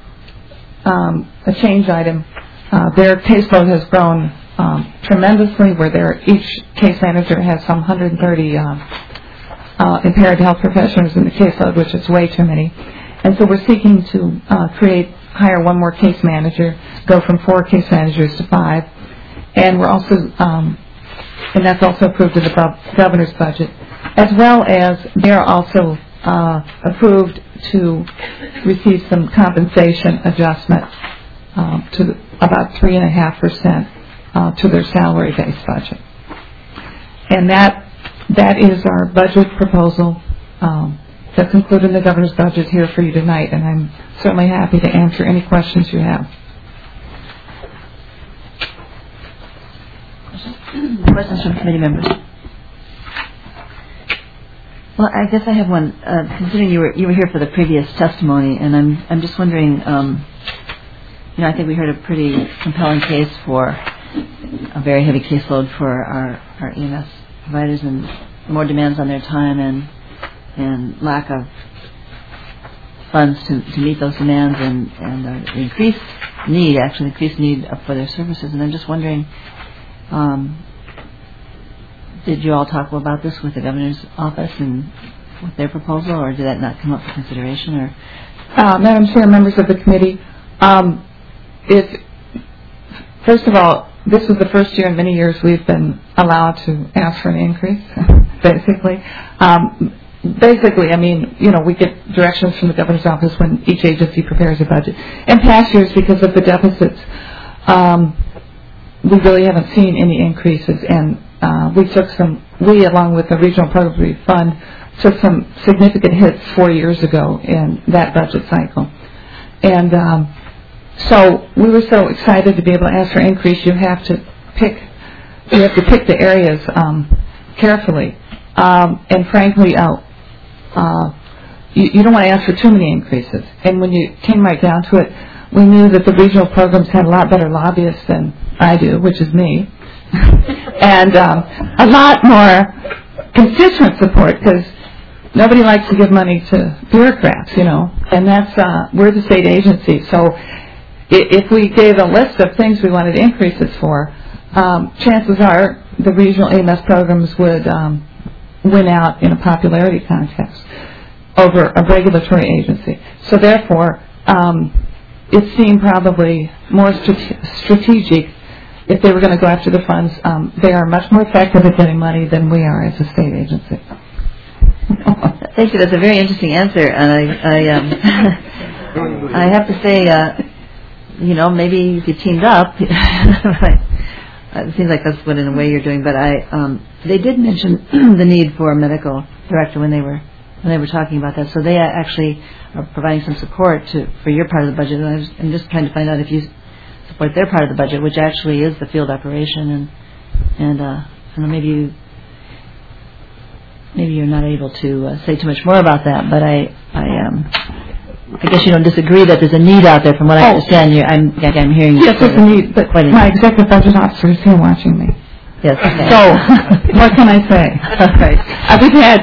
um, a change item. Uh, their caseload has grown um, tremendously, where their, each case manager has some one hundred thirty um, uh, impaired health professionals in the caseload, which is way too many. And so we're seeking to uh, create, hire one more case manager go from four case managers to five. And we're also, um, and that's also approved in the governor's budget, as well as they're also uh, approved to receive some compensation adjustment uh, to the, about three and a half percent uh, to their salary-based budget. And that that is our budget proposal um, that's included in the governor's budget here for you tonight, and I'm certainly happy to answer any questions you have. Questions from committee members? Well, I guess I have one. Uh, considering you were you were here for the previous testimony, and I'm I'm just wondering. Um, you know, I think we heard a pretty compelling case for a very heavy caseload for our our E M S providers and more demands on their time and and lack of funds to to meet those demands and and uh, increased need, actually increased need for their services. And I'm just wondering. Um, did you all talk about this with the governor's office and with their proposal, or did that not come up for consideration? Or uh, Madam Chair, members of the committee, um, if first of all, this was the first year in many years we've been allowed to ask for an increase. basically, um, basically, I mean, you know, we get directions from the governor's office when each agency prepares a budget. In past years, because of the deficits. Um, We really haven't seen any increases, and uh, we took some. We, along with the Regional Program Relief Fund, took some significant hits four years ago in that budget cycle, and um, so we were so excited to be able to ask for increase. You have to pick. You have to pick the areas um, carefully, um, and frankly, uh, uh, you, you don't want to ask for too many increases. And when you came right down to it, we knew that the regional programs had a lot better lobbyists than I do, which is me, and um, a lot more constituent support, because nobody likes to give money to bureaucrats, you know, and that's, uh, we're the state agency. So if we gave a list of things we wanted increases for, um, chances are the regional A M S programs would um, win out in a popularity contest over a regulatory agency. So therefore, um, it seemed probably more strate- strategic if they were going to go after the funds. Um, they are much more effective at getting money than we are as a state agency. Thank you. That's a very interesting answer, and I I, um, I have to say, uh, you know, maybe if you teamed up, it seems like that's what in a way you're doing. But I, um, they did mention the need for a medical director when they were when they were talking about that. So they actually are providing some support to for your part of the budget. And I was, I'm just trying to find out if you support their part of the budget, which actually is the field operation, and and uh, I don't know, maybe you maybe you're not able to uh, say too much more about that. But I I um I guess you don't disagree that there's a need out there. From what I oh. understand, you I'm I'm hearing yes, there's a need, but quite my a executive budget officer is here watching me. Yes. Okay. So what can I say? All right. Uh, we've had.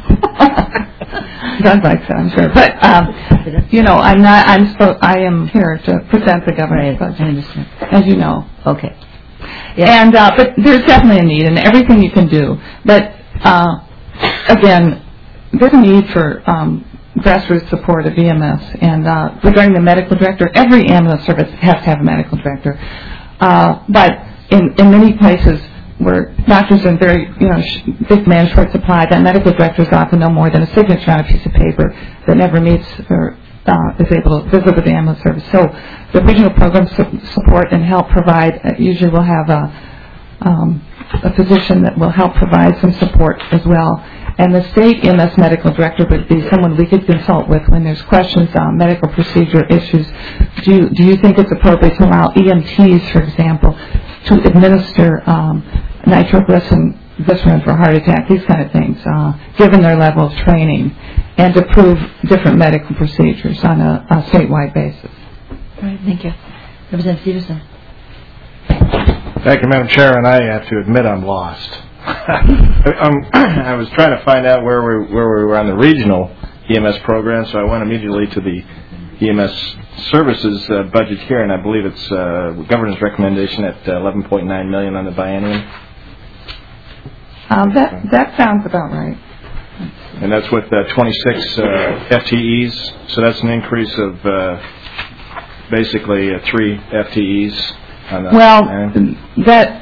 Doug likes it, I'm sure. But, um, you know, I'm not, I'm spo- I am here to present the governor's right. budget, I understand. as you know. Okay. Yes. And, uh, but there's definitely a need in everything you can do. But, uh, again, there's a need for um, grassroots support of E M S. And uh, regarding the medical director, every ambulance service has to have a medical director. Uh, but in, in many places, where doctors are very, you know, big demand short supply, that medical director is often no more than a signature on a piece of paper that never meets or uh, is able to visit with the ambulance service. So the regional program su- support and help provide, uh, usually we'll have a, um, a physician that will help provide some support as well. And the state E M S medical director would be someone we could consult with when there's questions on medical procedure issues. Do you, do you think it's appropriate to allow E M Ts, for example, to administer um, nitroglycerin glycerin for heart attack, these kind of things, uh, given their level of training, and to approve different medical procedures on a, a statewide basis. All right, thank you. Representative Stevenson. Thank you, Madam Chair, and I have to admit I'm lost. um, I was trying to find out where we, where we were on the regional E M S program, so I went immediately to the E M S services uh, budget here, and I believe it's uh, governor's recommendation at uh, eleven point nine million dollars on the biennium. Um, that that sounds about right. And that's with uh, twenty-six uh, F T Es, so that's an increase of uh, basically uh, three F T Es on the Well, and that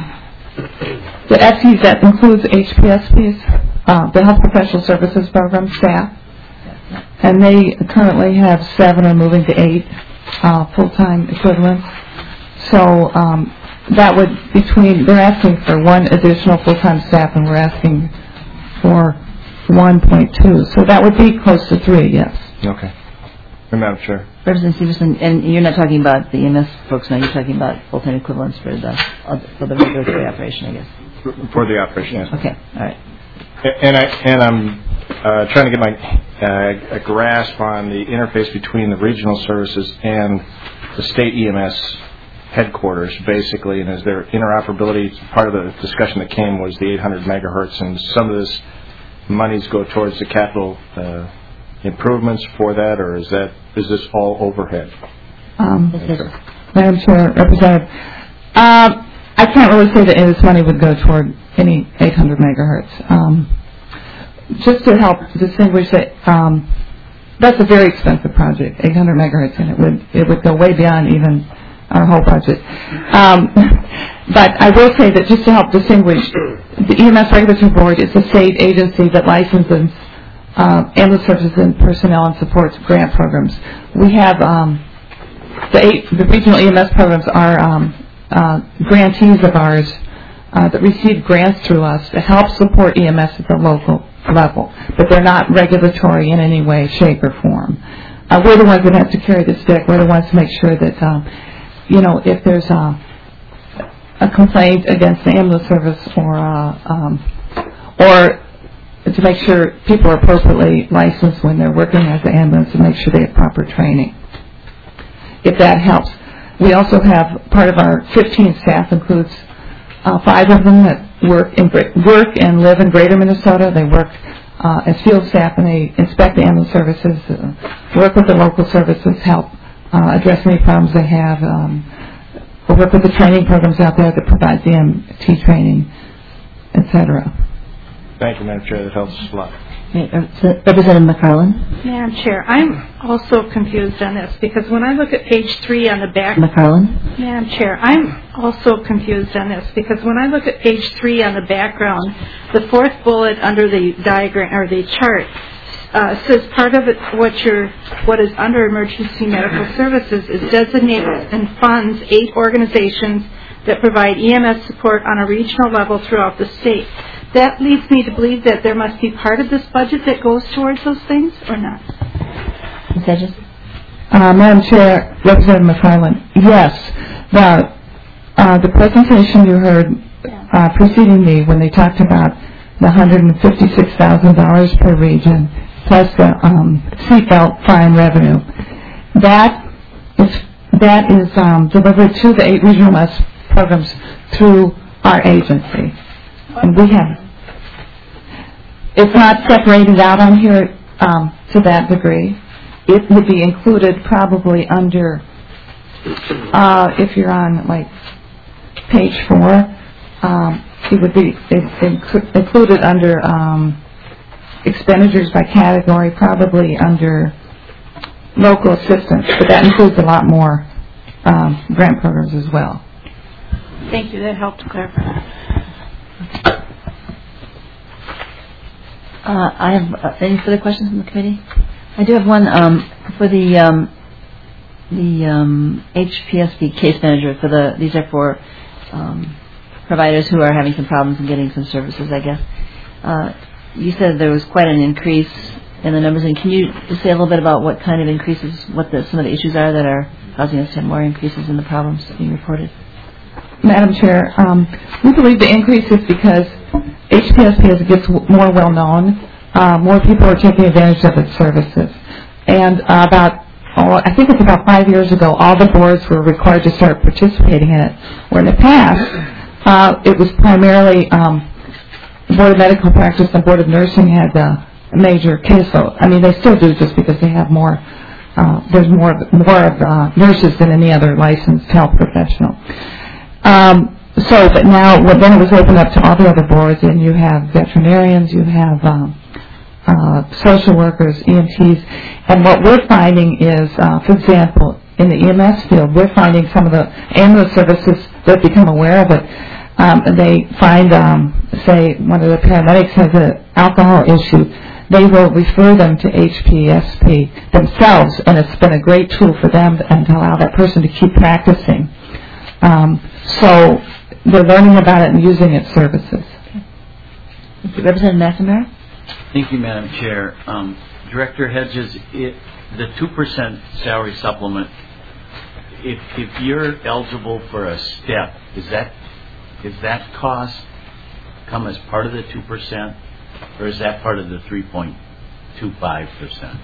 the F T Es, that includes H P S Ps, uh, the Health Professional Services Program staff, and they currently have seven or moving to eight uh, full-time equivalents. So um, that would, between, they're asking for one additional full-time staff, and we're asking for one point two. So that would be close to three, yes. Okay. Madam Chair. Representative Stevenson, and you're not talking about the E M S folks now, you're talking about full-time equivalents for the for the regulatory operation, I guess. For the operation, yes. Okay, all right. And, I, and I'm uh, trying to get my uh, a grasp on the interface between the regional services and the state E M S headquarters, basically, and is there interoperability? Part of the discussion that came was the eight hundred megahertz, and some of this monies go towards the capital uh, improvements for that, or is that is this all overhead? Um, Madam Chair, Representative, uh, I can't really say that any of this money would go toward any eight hundred megahertz. Um, just to help distinguish it, um, that's a very expensive project, eight hundred megahertz, and it would it would go way beyond even our whole budget. Um, but I will say that just to help distinguish, the E M S Regulatory Board is a state agency that licenses uh, ambulance services and personnel and supports grant programs. We have um, the, eight, the regional E M S programs are um, uh, grantees of ours uh, that receive grants through us to help support E M S at the local level, but they're not regulatory in any way, shape, or form. Uh, we're the ones that have to carry the stick. We're the ones to make sure that, um, you know, if there's a, a complaint against the ambulance service, or uh, um, or to make sure people are appropriately licensed when they're working as an ambulance, and make sure they have proper training, if that helps. We also have part of our fifteen staff includes uh, five of them that work in work and live in Greater Minnesota. They work uh, as field staff, and they inspect the ambulance services, uh, work with the local services, help uh, address any problems they have. Um, we work with the training programs out there that provide the E M T training, et cetera. Thank you, Madam Chair. That helps a lot. Representative McFarland. Madam Chair, I'm also confused on this, because when I look at page three on the back... McFarland. Madam Chair, I'm also confused on this, because when I look at page three on the background, the fourth bullet under the diagram, or the chart, uh, says part of it, what, you're, what is under emergency medical services is designated and funds eight organizations that provide E M S support on a regional level throughout the state. That leads me to believe that there must be part of this budget that goes towards those things, or not? Miz Hedges? Uh, Madam Chair, Representative McFarland, yes. The, uh, the presentation you heard uh, preceding me, when they talked about the one hundred fifty-six thousand dollars per region, plus the um, seatbelt fine revenue, that is, that is um, delivered to the eight regional M S programs through our agency. And we have, it's not separated out on here um, to that degree. It would be included probably under, uh, if you're on like page four, um, it would be it, it, included under um, expenditures by category, probably under local assistance, but that includes a lot more um, grant programs as well. Thank you. That helped clarify. Uh, I have uh, any further questions from the committee? I do have one um, for the um, the um, H P S B case manager. For the these are for um, providers who are having some problems and getting some services, I guess. Uh, you said there was quite an increase in the numbers, and can you just say a little bit about what kind of increases, what the, some of the issues are that are causing us to have more increases in the problems being reported? Madam Chair, um, we believe the increase is because H P S B, as it gets w- more well-known, uh, more people are taking advantage of its services. And uh, about, oh, I think it's about five years ago, all the boards were required to start participating in it. Where in the past, uh, it was primarily um, the Board of Medical Practice and Board of Nursing had uh, a major caseload. I mean, they still do, just because they have more. Uh, there's more more of uh, nurses than any other licensed health professional. Um, so, but now, well, then it was opened up to all the other boards, and you have veterinarians, you have um, uh, social workers, E M Ts, and what we're finding is, uh, for example, in the E M S field. We're finding some of the ambulance services that become aware of it. Um, they find, um, say, one of the paramedics has an alcohol issue. They will refer them to H P S P themselves, and it's been a great tool for them and to allow that person to keep practicing. Um, so they're learning about it and using its services. Okay. Representative McNamara? Thank you, Madam Chair. Um, Director Hedges, it, the two percent salary supplement, if, if you're eligible for a step, is that is that cost come as part of the two percent, or is that part of the three point two five percent?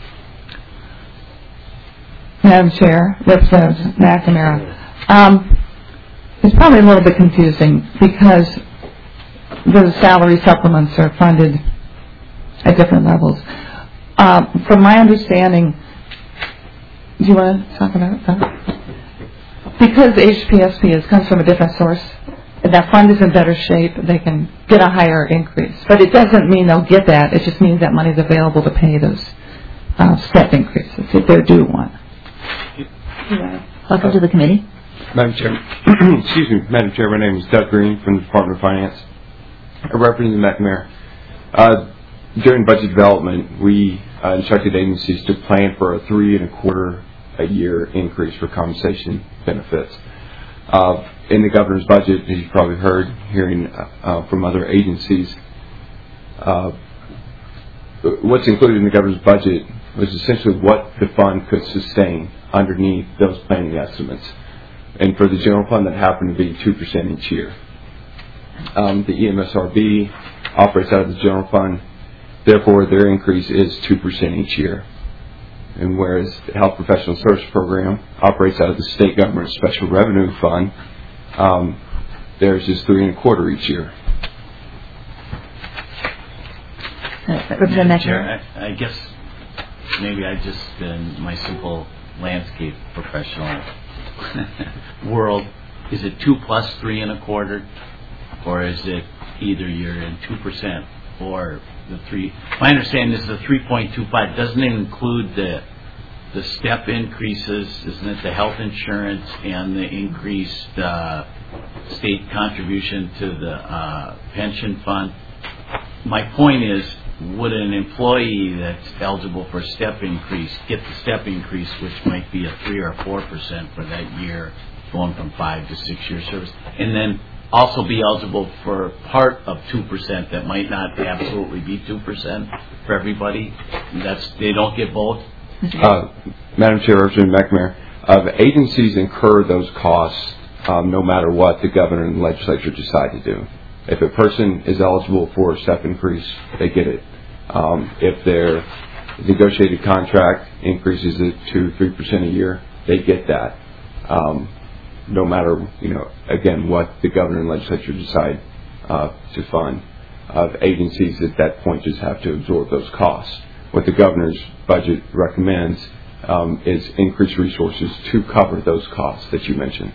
Madam Chair, Representative McNamara, um, it's probably a little bit confusing because the salary supplements are funded at different levels. Um, from my understanding, do you want to talk about that? Because H P S P is, comes from a different source, if that fund is in better shape, they can get a higher increase. But it doesn't mean they'll get that. It just means that money is available to pay those uh, step increases if they're due one. Welcome to the committee. Madam Chair, excuse me, Madam Chair, my name is Doug Green from the Department of Finance. I represent the McNamara. Uh, during budget development, we uh, instructed agencies to plan for a three and a quarter a year increase for compensation benefits. Uh, in the governor's budget, as you've probably heard, hearing uh, from other agencies, uh, what's included in the governor's budget was essentially what the fund could sustain underneath those planning estimates. And for the general fund, that happened to be two percent each year. Um, the E M S R B operates out of the general fund, therefore their increase is two percent each year. And whereas the Health Professional Service Program operates out of the state government special revenue fund, um, theirs is three and a quarter each year. Madam Chair, I, I guess maybe I just, in my simple landscape professional world, is it two plus three and a quarter, or is it either you're in two percent or the three? My understanding is the three point two five doesn't include the the step increases, isn't it? The health insurance and the increased uh, state contribution to the uh, pension fund. My point is, would an employee that's eligible for a step increase get the step increase, which might be a three or four percent for that year, going from five to six year service, and then also be eligible for part of two percent that might not absolutely be two percent for everybody? That's, they don't get both? Uh, Madam Chair, Representative McNamara, uh, the agencies incur those costs um, no matter what the governor and the legislature decide to do. If a person is eligible for a step increase, they get it. Um, if their negotiated contract increases it to three percent a year, they get that. Um, no matter, you know, again, what the governor and legislature decide uh, to fund. Uh, the agencies at that point just have to absorb those costs. What the governor's budget recommends um, is increased resources to cover those costs that you mentioned.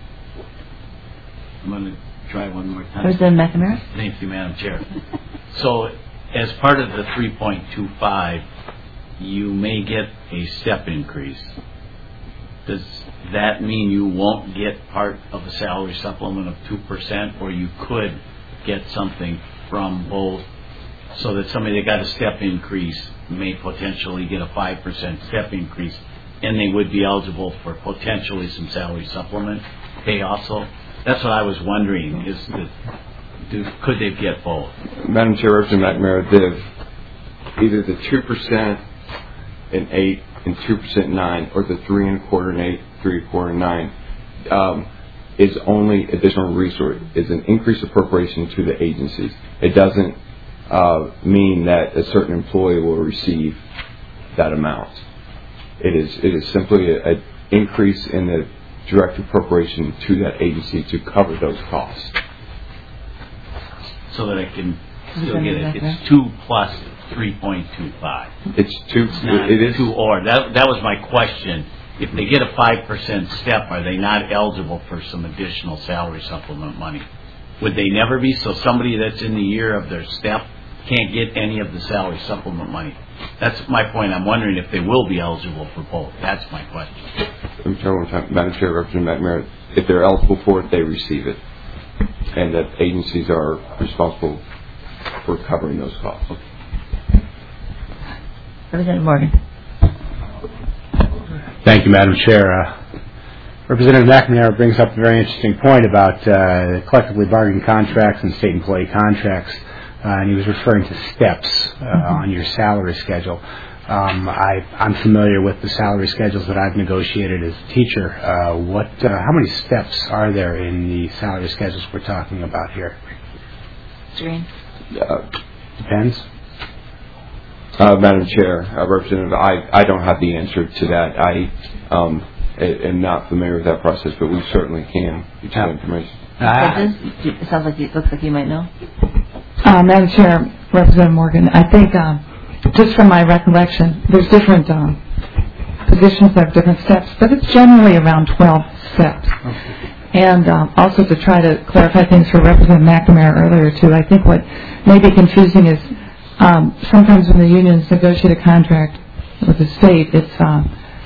I'm going to try one more time. Representative McNamara? Thank you, Madam Chair. So, as part of the three point two five, you may get a step increase. Does that mean you won't get part of a salary supplement of two percent, or you could get something from both, so that somebody that got a step increase may potentially get a five percent step increase, and they would be eligible for potentially some salary supplement pay also? That's what I was wondering, is that, do, could they get both? Madam Chair, Representative McNamara, the, either the two percent and eight and two percent and nine, or the three and a quarter and eight, three and a quarter and nine, um, is only additional resource, is an increased appropriation to the agencies. It doesn't uh, mean that a certain employee will receive that amount. It is it is simply an increase in the direct appropriation to that agency to cover those costs. So that I can still get it. It's two plus three point two five. It's two. It's not it is two or. That that was my question. If they get a five percent step, are they not eligible for some additional salary supplement money? Would they never be? So somebody that's in the year of their step can't get any of the salary supplement money. That's my point. I'm wondering if they will be eligible for both. That's my question. Madam Chair, Representative McNamara, if they're eligible for it, they receive it, and that agencies are responsible for covering those costs. Representative Morgan. Thank you, Madam Chair. Uh, Representative McNamara brings up a very interesting point about uh, collectively bargained contracts and state employee contracts, uh, and he was referring to steps uh, mm-hmm. on your salary schedule. Um, I, I'm familiar with the salary schedules that I've negotiated as a teacher. Uh, what, uh, how many steps are there in the salary schedules we're talking about here? Green. Uh, Depends. Uh, Madam Chair, uh, Representative, I, I don't have the answer to that. I um, am not familiar with that process, but we certainly can get that information. Uh, it sounds like it looks like you might know. Uh, Madam Chair, Representative Morgan, I think um, just from my recollection, there's different um, positions that have different steps, but it's generally around twelve steps. Okay. And um, also to try to clarify things for Representative McNamara earlier too, I think what may be confusing is um, sometimes when the unions negotiate a contract with the state, it's uh,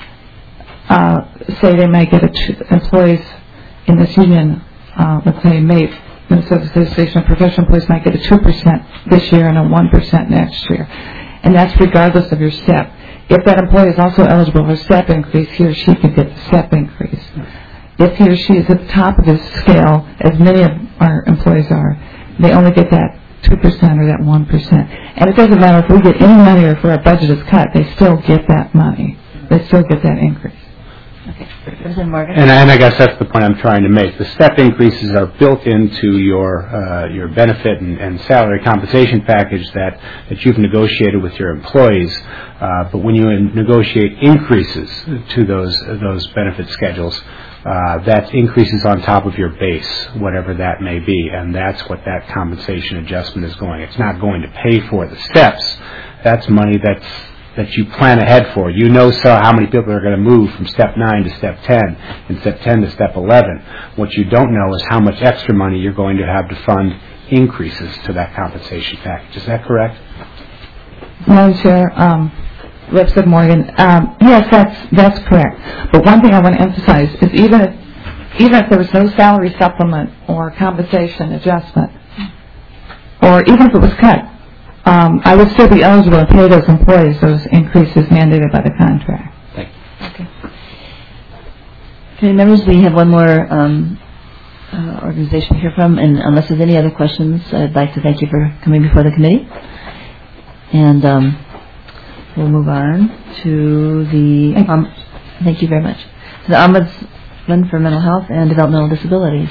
uh, say they might get a t- employees in this union, uh, let's say MAPE, Minnesota Association of Professional Employees, might get a two percent this year and a one percent next year. And that's regardless of your step. If that employee is also eligible for a step increase, he or she can get the step increase. If he or she is at the top of this scale, as many of our employees are, they only get that two percent or that one percent. And it doesn't matter if we get any money or if our budget is cut, they still get that money. They still get that increase. Okay. Representative Morgan. And, and I guess that's the point I'm trying to make. The step increases are built into your uh, your benefit and, and salary compensation package that, that you've negotiated with your employees. Uh, but when you negotiate increases to those those benefit schedules, uh, that increases on top of your base, whatever that may be, and that's what that compensation adjustment is going. It's not going to pay for the steps. That's money that's that you plan ahead for. You know so how many people are going to move from step nine to step ten and step ten to step eleven. What you don't know is how much extra money you're going to have to fund increases to that compensation package. Is that correct? Madam Chair, um, Representative Morgan, um, yes, that's that's correct. But one thing I want to emphasize is even if even if there was no salary supplement or compensation adjustment, or even if it was cut, Um, I would still be eligible to pay those employees those increases mandated by the contract. Thank you. Okay. Okay, members, we have one more um, uh, organization to hear from, and unless there's any other questions, I'd like to thank you for coming before the committee. And um, we'll move on to the, thank, um, thank you very much, to the Ombudsman for Mental Health and Developmental Disabilities.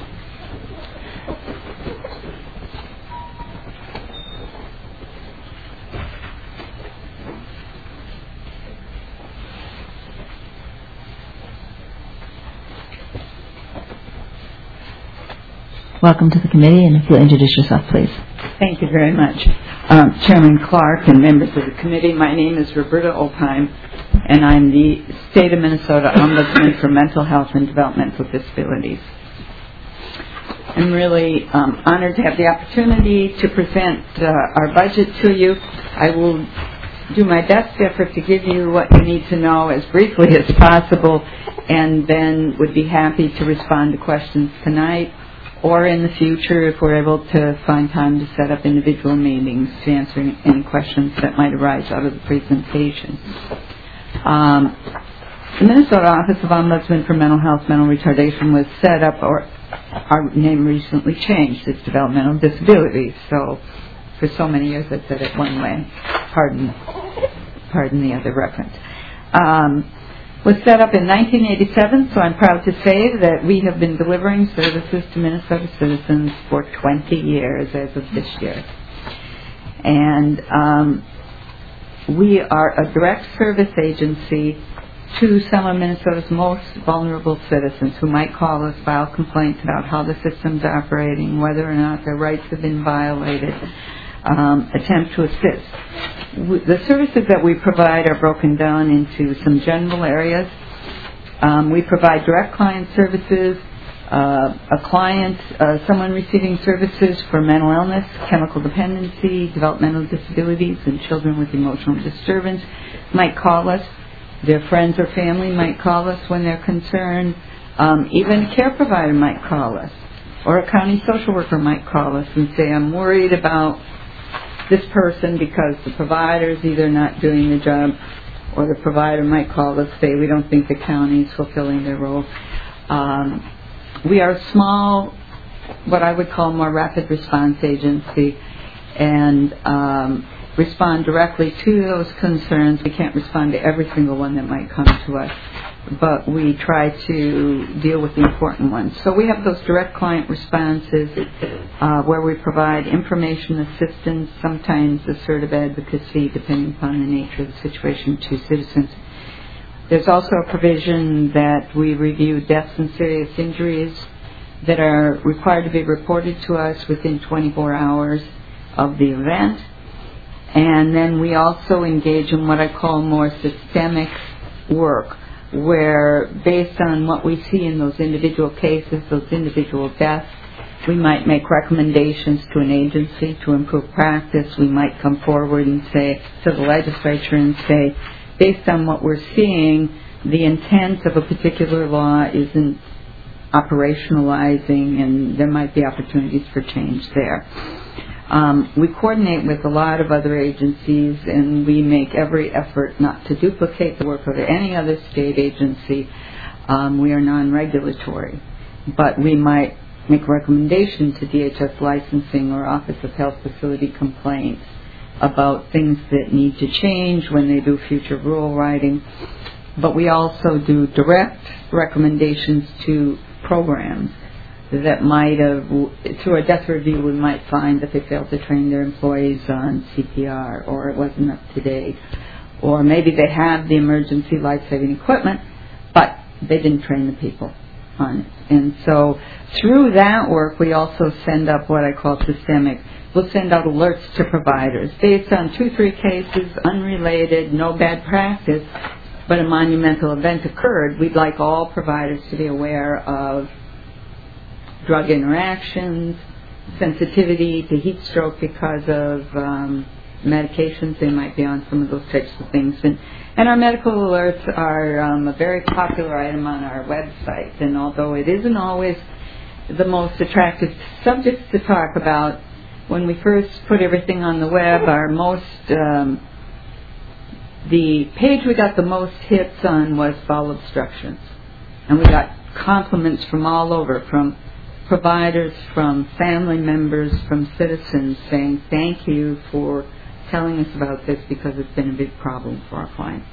Welcome to the committee, and if you'll introduce yourself, please. Thank you very much. Um, Chairman Clark and members of the committee, my name is Roberta Opheim, and I'm the State of Minnesota Ombudsman for Mental Health and Developmental Disabilities. I'm really um, honored to have the opportunity to present uh, our budget to you. I will do my best effort to give you what you need to know as briefly as possible, and then would be happy to respond to questions tonight or in the future if we're able to find time to set up individual meetings to answer any questions that might arise out of the presentation. Um, the Minnesota Office of Ombudsman for Mental Health, Mental Retardation was set up, or our name recently changed. It's Developmental Disabilities. So for so many years I said it one way. Pardon, pardon the other reference. Um, was set up in nineteen eighty-seven, so I'm proud to say that we have been delivering services to Minnesota citizens for twenty years as of this year. And um, we are a direct service agency to some of Minnesota's most vulnerable citizens who might call us, file complaints about how the system's operating, whether or not their rights have been violated, um, attempt to assist. The services that we provide are broken down into some general areas. Um, we provide direct client services, uh, a client, uh, someone receiving services for mental illness, chemical dependency, developmental disabilities, and children with emotional disturbance might call us. Their friends or family might call us when they're concerned. Um, even a care provider might call us, or a county social worker might call us and say, I'm worried about this person because the provider is either not doing the job, or the provider might call us, say, we don't think the county is fulfilling their role. Um, we are a small, what I would call more rapid response agency, and um, respond directly to those concerns. We can't respond to every single one that might come to us, but we try to deal with the important ones. So we have those direct client responses uh, where we provide information assistance, sometimes assertive advocacy, depending upon the nature of the situation, to citizens. There's also a provision that we review deaths and serious injuries that are required to be reported to us within twenty-four hours of the event. And then we also engage in what I call more systemic work, where based on what we see in those individual cases, those individual deaths, we might make recommendations to an agency to improve practice. We might come forward and say to the legislature and say, based on what we're seeing, the intent of a particular law isn't operationalizing, and there might be opportunities for change there. Um, we coordinate with a lot of other agencies, and we make every effort not to duplicate the work of any other state agency. Um, we are non-regulatory, but we might make recommendations to D H S licensing or Office of Health Facility Complaints about things that need to change when they do future rule writing. But we also do direct recommendations to programs that might have, through a death review, we might find that they failed to train their employees on C P R, or it wasn't up to date, or maybe they have the emergency life-saving equipment, but they didn't train the people on it. And so through that work, we also send up what I call systemic. We'll send out alerts to providers based on two, three cases, unrelated, no bad practice, but a monumental event occurred. We'd like all providers to be aware of drug interactions, sensitivity to heat stroke because of um, medications they might be on, some of those types of things. And, and our medical alerts are um, a very popular item on our website. And although it isn't always the most attractive subjects to talk about, when we first put everything on the web, our most, um, the page we got the most hits on was bowel obstructions. And we got compliments from all over, from providers, from family members, from citizens saying thank you for telling us about this because it's been a big problem for our clients.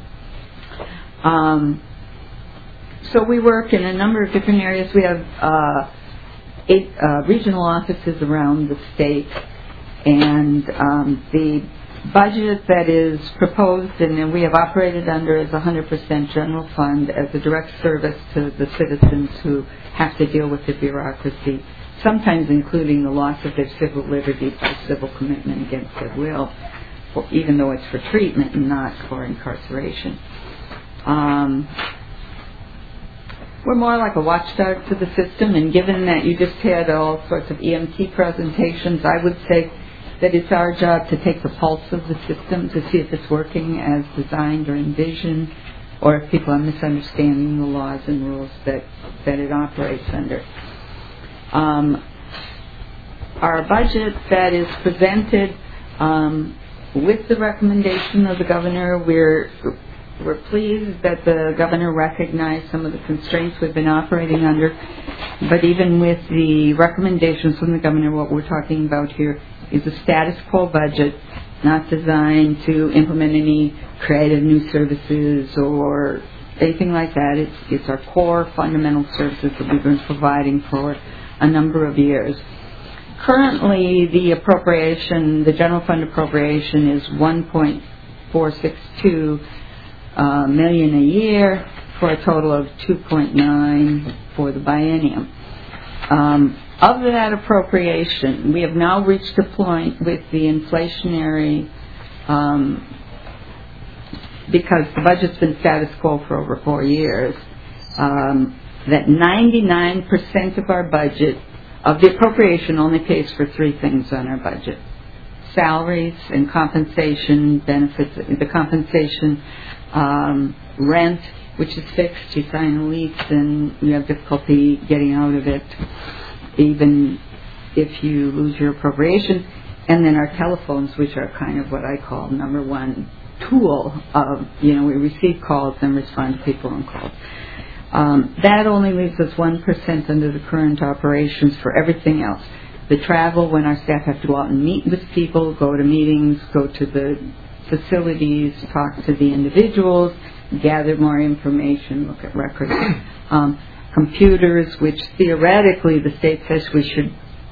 Um, so we work in a number of different areas. We have uh, eight uh, regional offices around the state, and um, the budget that is proposed and that we have operated under is one hundred percent general fund as a direct service to the citizens who have to deal with the bureaucracy, sometimes including the loss of their civil liberty by civil commitment against their will, or even though it's for treatment and not for incarceration. Um, we're more like a watchdog to the system, and given that you just had all sorts of E M T presentations, I would say that it's our job to take the pulse of the system to see if it's working as designed or envisioned, or if people are misunderstanding the laws and rules that, that it operates under. Um, our budget that is presented um, with the recommendation of the governor, we're we're pleased that the governor recognized some of the constraints we've been operating under, but even with the recommendations from the governor, what we're talking about here is a status quo budget, not designed to implement any creative new services or anything like that. It's, it's our core fundamental services that we've been providing for a number of years. Currently, the appropriation, the general fund appropriation is one point four six two uh, million a year for a total of two point nine for the biennium. Um, Of that appropriation, we have now reached a point with the inflationary, um, because the budget's been status quo for over four years, um, that ninety-nine percent of our budget, of the appropriation, only pays for three things on our budget. Salaries and compensation benefits, the compensation, um, rent, which is fixed. You sign a lease and you have difficulty getting out of it, even if you lose your appropriation. And then our telephones, which are kind of what I call number one tool of, you know, we receive calls and respond to people on calls. Um, that only leaves us one percent under the current operations for everything else. The travel, when our staff have to go out and meet with people, go to meetings, go to the facilities, talk to the individuals, gather more information, look at records. Um, computers, which theoretically the state says we should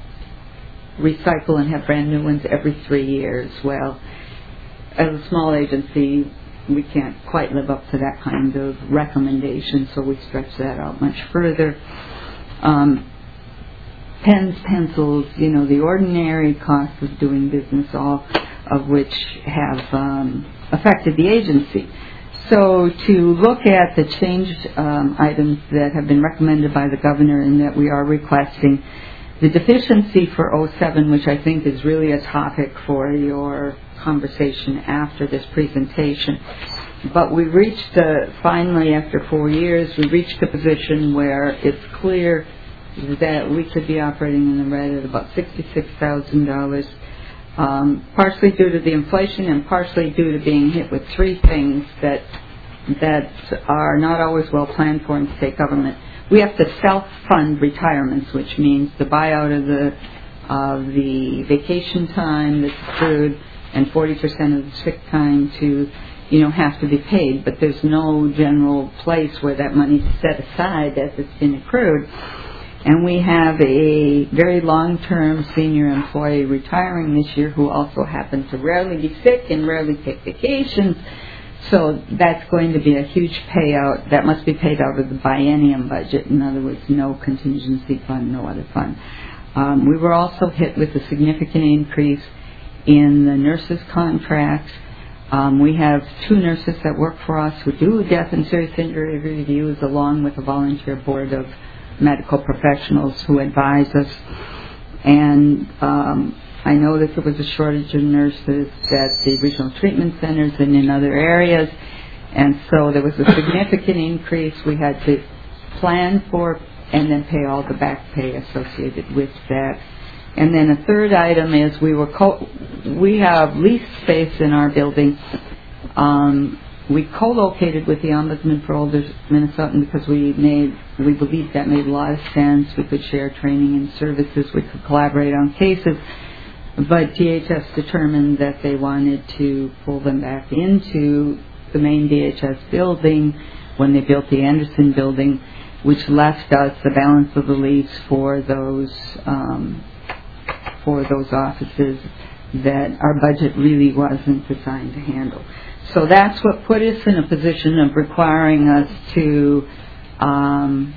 recycle and have brand new ones every three years. Well, as a small agency, we can't quite live up to that kind of recommendation, so we stretch that out much further. Um, pens, pencils, you know, the ordinary costs of doing business, all of which have um, affected the agency. So to look at the changed um, items that have been recommended by the governor and that we are requesting, the deficiency for oh seven, which I think is really a topic for your conversation after this presentation. But we reached, uh, finally, after four years, we reached a position where it's clear that we could be operating in the red at about sixty-six thousand dollars, um, partially due to the inflation and partially due to being hit with three things that that are not always well planned for in state government. We have to self-fund retirements, which means the buyout of the of the vacation time that's accrued and forty percent of the sick time to, you know, have to be paid. But there's no general place where that money's set aside as it's been accrued. And we have a very long-term senior employee retiring this year who also happens to rarely be sick and rarely take vacations. So that's going to be a huge payout. That must be paid out of the biennium budget. In other words, no contingency fund, no other fund. Um, we were also hit with a significant increase in the nurses' contracts. Um, we have two nurses that work for us who do death and serious injury reviews along with a volunteer board of medical professionals who advise us. And um, I know that there was a shortage of nurses at the regional treatment centers and in other areas, and so there was a significant increase. We had to plan for and then pay all the back pay associated with that. And then a third item is we were co- we have leased space in our building. Um, we co-located with the Ombudsman for Older Minnesotans because we made we believed that made a lot of sense. We could share training and services. We could collaborate on cases. But D H S determined that they wanted to pull them back into the main D H S building when they built the Anderson building, which left us the balance of the lease for those um, for those offices that our budget really wasn't designed to handle. So that's what put us in a position of requiring us to um,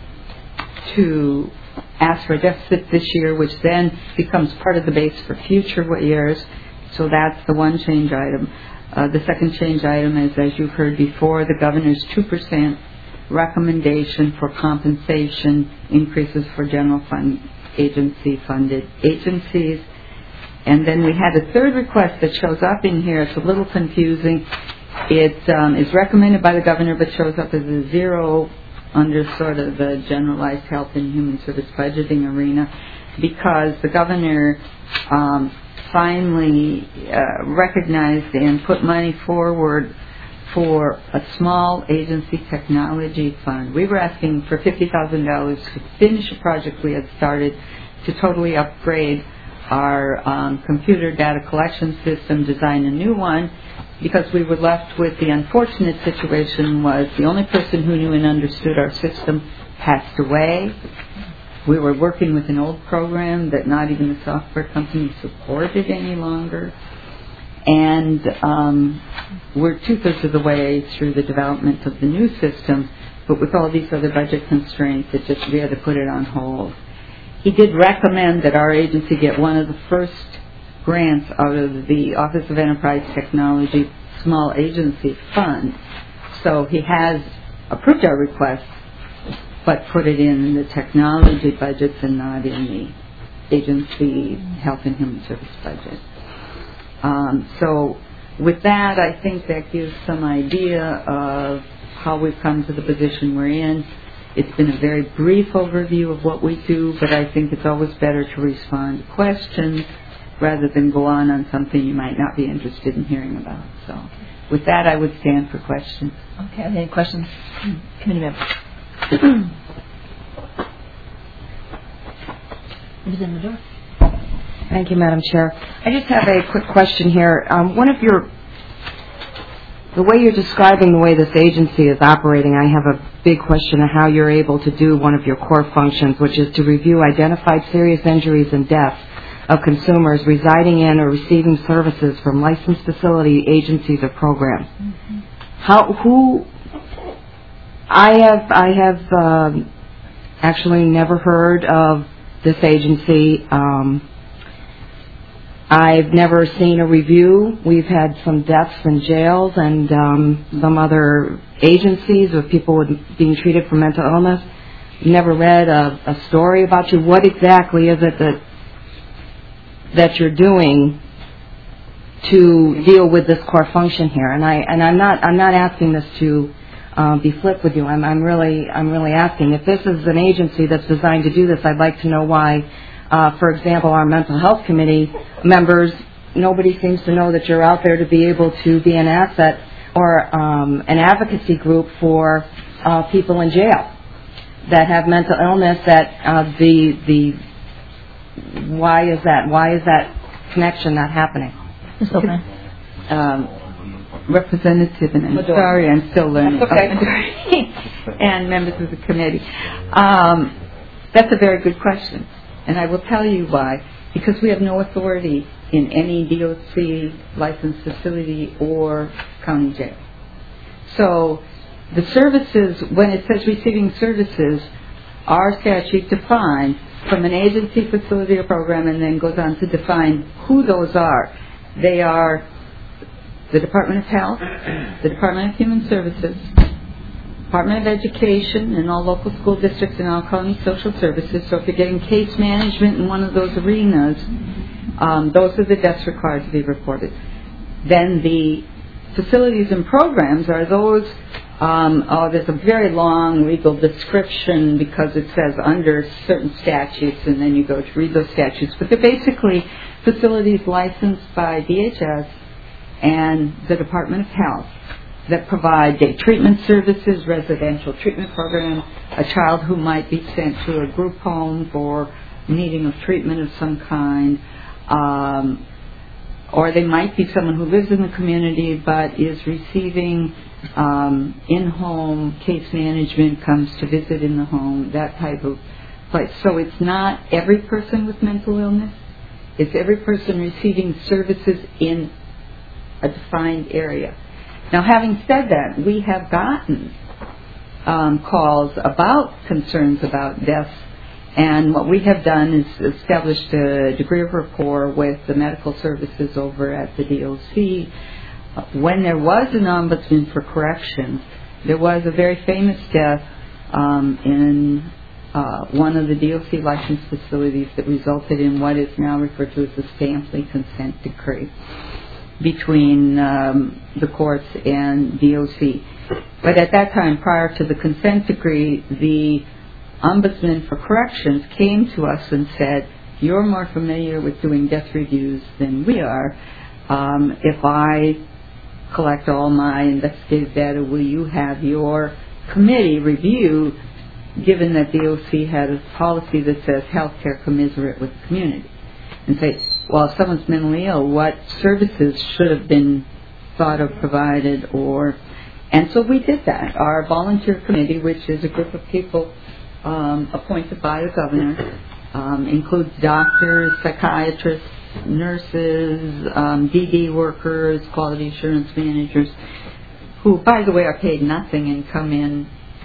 to ask for a deficit this year, which then becomes part of the base for future years. So that's the one change item. Uh, the second change item is, as you've heard before, the governor's two percent recommendation for compensation increases for general fund agency-funded agencies. And then we had a third request that shows up in here. It's a little confusing. It um, is recommended by the governor but shows up as a zero under sort of the generalized health and human service budgeting arena because the governor um, finally uh, recognized and put money forward for a small agency technology fund. We were asking for fifty thousand dollars to finish a project we had started to totally upgrade our um, computer data collection system, design a new one, because we were left with the unfortunate situation was the only person who knew and understood our system passed away. We were working with an old program that not even the software company supported any longer. And um, we're two-thirds of the way through the development of the new system, but with all these other budget constraints, it just we had to put it on hold. He did recommend that our agency get one of the first grants out of the Office of Enterprise Technology Small Agency Fund. So he has approved our request, but put it in the technology budgets and not in the agency health and human service budget. Um, so with that, I think that gives some idea of how we've come to the position we're in. It's been a very brief overview of what we do, but I think it's always better to respond to questions rather than go on on something you might not be interested in hearing about. So with that, I would stand for questions. Okay, any questions? Committee members? Representative Madore. Thank you, Madam Chair. I just have a quick question here. Um, one of your, the way you're describing the way this agency is operating, I have a big question of how you're able to do one of your core functions, which is to review identified serious injuries and deaths of consumers residing in or receiving services from licensed facility, agencies, or programs. Mm-hmm. How, who, I have, I have um, actually never heard of this agency. Um, I've never seen a review. We've had some deaths in jails and um, some other agencies of people with, being treated for mental illness. Never read a, a story about you. What exactly is it that that you're doing to deal with this core function here? And I and I'm not I'm not asking this to uh, be flip with you. I'm I'm really I'm really asking if this is an agency that's designed to do this. I'd like to know why. Uh, for example, our mental health committee members, nobody seems to know that you're out there to be able to be an asset or um, an advocacy group for uh, people in jail that have mental illness. That uh, the the why is that? Why is that connection not happening? Miz Open. Um, Representative, and I'm Madore. sorry, I'm still learning. That's okay. Oh, and members of the committee. Um, that's a very good question. And I will tell you why. Because we have no authority in any D O C licensed facility or county jail. So the services, when it says receiving services, our statute defines from an agency, facility, or program, and then goes on to define who those are. They are the Department of Health, the Department of Human Services, Department of Education, and all local school districts and all county social services. So if you're getting case management in one of those arenas, um, those are the deaths required to be reported. Then the facilities and programs are those, um, oh, there's a very long legal description because it says under certain statutes, and then you go to read those statutes. But they're basically facilities licensed by D H S and the Department of Health that provide day treatment services, residential treatment programs, a child who might be sent to a group home for needing of treatment of some kind, um, or they might be someone who lives in the community but is receiving um, in-home case management, comes to visit in the home, that type of place. So it's not every person with mental illness. It's every person receiving services in a defined area. Now, having said that, we have gotten um, calls about concerns about deaths, and what we have done is established a degree of rapport with the medical services over at the D O C. When there was an ombudsman for corrections, there was a very famous death um, in uh, one of the D O C licensed facilities that resulted in what is now referred to as the Stampley consent decree between um, the courts and D O C. But at that time, prior to the consent decree, the Ombudsman for Corrections came to us and said, you're more familiar with doing death reviews than we are. Um, if I collect all my investigative data, will you have your committee review, given that D O C had a policy that says healthcare commensurate with the community, and say, well, if someone's mentally ill, what services should have been thought of, provided, or... And so we did that. Our volunteer committee, which is a group of people um, appointed by the governor, um, includes doctors, psychiatrists, nurses, um, D D workers, quality assurance managers, who, by the way, are paid nothing and come in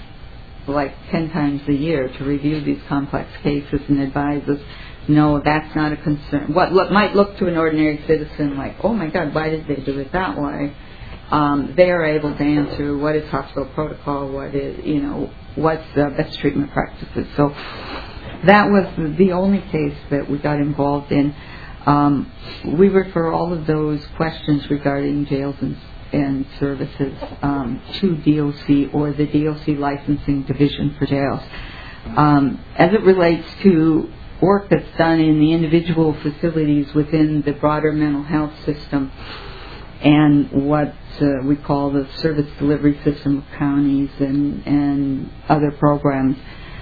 like ten times a year to review these complex cases and advise us, no, that's not a concern. What, what might look to an ordinary citizen like, oh my God, why did they do it that way? Um, they are able to answer what is hospital protocol, what is, you know, what's the best treatment practices. So that was the only case that we got involved in. Um, we refer all of those questions regarding jails and, and services um, to D O C or the D O C licensing division for jails. Um, as it relates to work that's done in the individual facilities within the broader mental health system and what uh, we call the service delivery system of counties and, and other programs,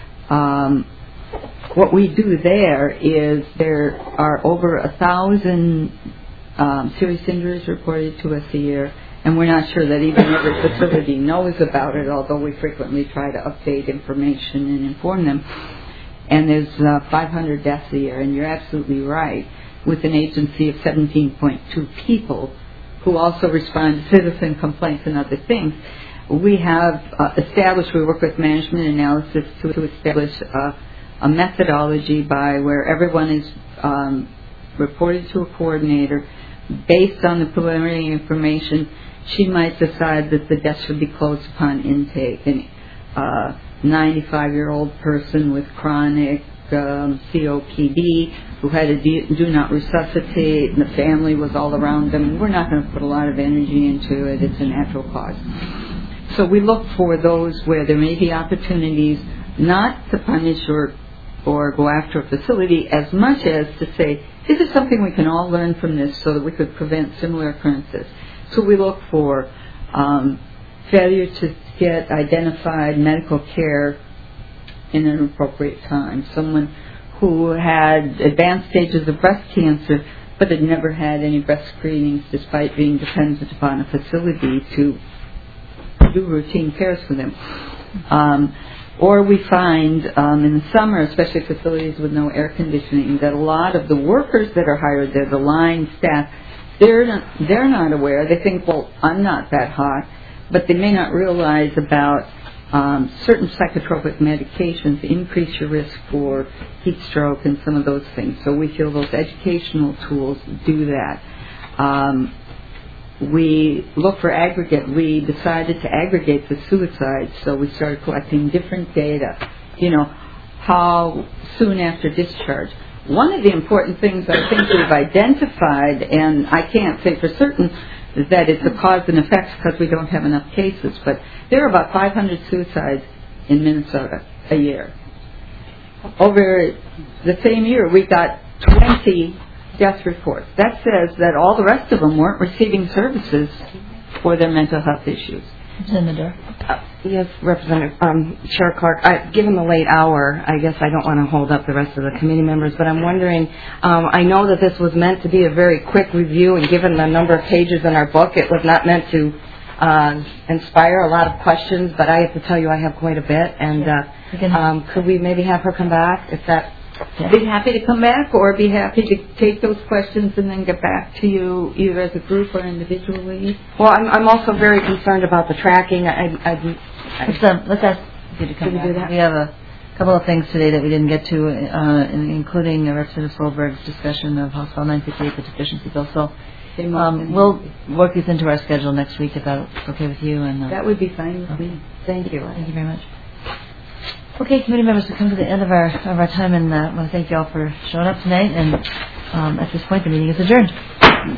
um, what we do there is there are over a thousand um, serious injuries reported to us a year, and we're not sure that even every facility knows about it, although we frequently try to update information and inform them. And there's uh, five hundred deaths a year, and you're absolutely right. With an agency of seventeen point two people who also respond to citizen complaints and other things, we have uh, established, we work with management analysis to, to establish uh, a methodology by where everyone is um, reported to a coordinator. Based on the preliminary information, she might decide that the death should be closed upon intake. And uh, ninety-five-year-old person with chronic um, C O P D who had a do not resuscitate, and the family was all around them. We're not going to put a lot of energy into it. It's a natural cause. So we look for those where there may be opportunities not to punish or or go after a facility as much as to say, this is something we can all learn from this so that we could prevent similar occurrences. So we look for um, failure to get identified medical care in an appropriate time. Someone who had advanced stages of breast cancer but had never had any breast screenings despite being dependent upon a facility to do routine cares for them. Um, or we find um, in the summer, especially facilities with no air conditioning, that a lot of the workers that are hired there, the line staff, they're not, they're not aware. They think, well, I'm not that hot, but they may not realize about um, certain psychotropic medications increase your risk for heat stroke and some of those things. So we feel those educational tools do that. Um, we look for aggregate. We decided to aggregate the suicides, so we started collecting different data. You know, how soon after discharge. One of the important things I think we've identified, and I can't say for certain that it's a cause and effect because we don't have enough cases, but there are about five hundred suicides in Minnesota a year. Over the same year, we got twenty death reports. That says that all the rest of them weren't receiving services for their mental health issues. Senator. Uh, yes, Representative um, Chair Clark. I, given the late hour, I guess I don't want to hold up the rest of the committee members, but I'm wondering, um, I know that this was meant to be a very quick review, and given the number of pages in our book, it was not meant to uh, inspire a lot of questions, but I have to tell you I have quite a bit, and uh, um, could we maybe have her come back if that... Be happy to come back, or be happy to take those questions and then get back to you either as a group or individually. Well, I'm, I'm also very concerned about the tracking. I, I, I, let's, um, let's ask you to come back. We, we have a couple of things today that we didn't get to, uh, including Representative Solberg's discussion of House Bill nine fifty-eight, the deficiency bill. So um, we'll work these into our schedule next week if that's okay with you. And uh, that would be fine with okay. me. Thank you. Thank you very much. Okay, committee members, we've come to the end of our of our time, and uh, I want to thank you all for showing up tonight. And um, at this point, the meeting is adjourned.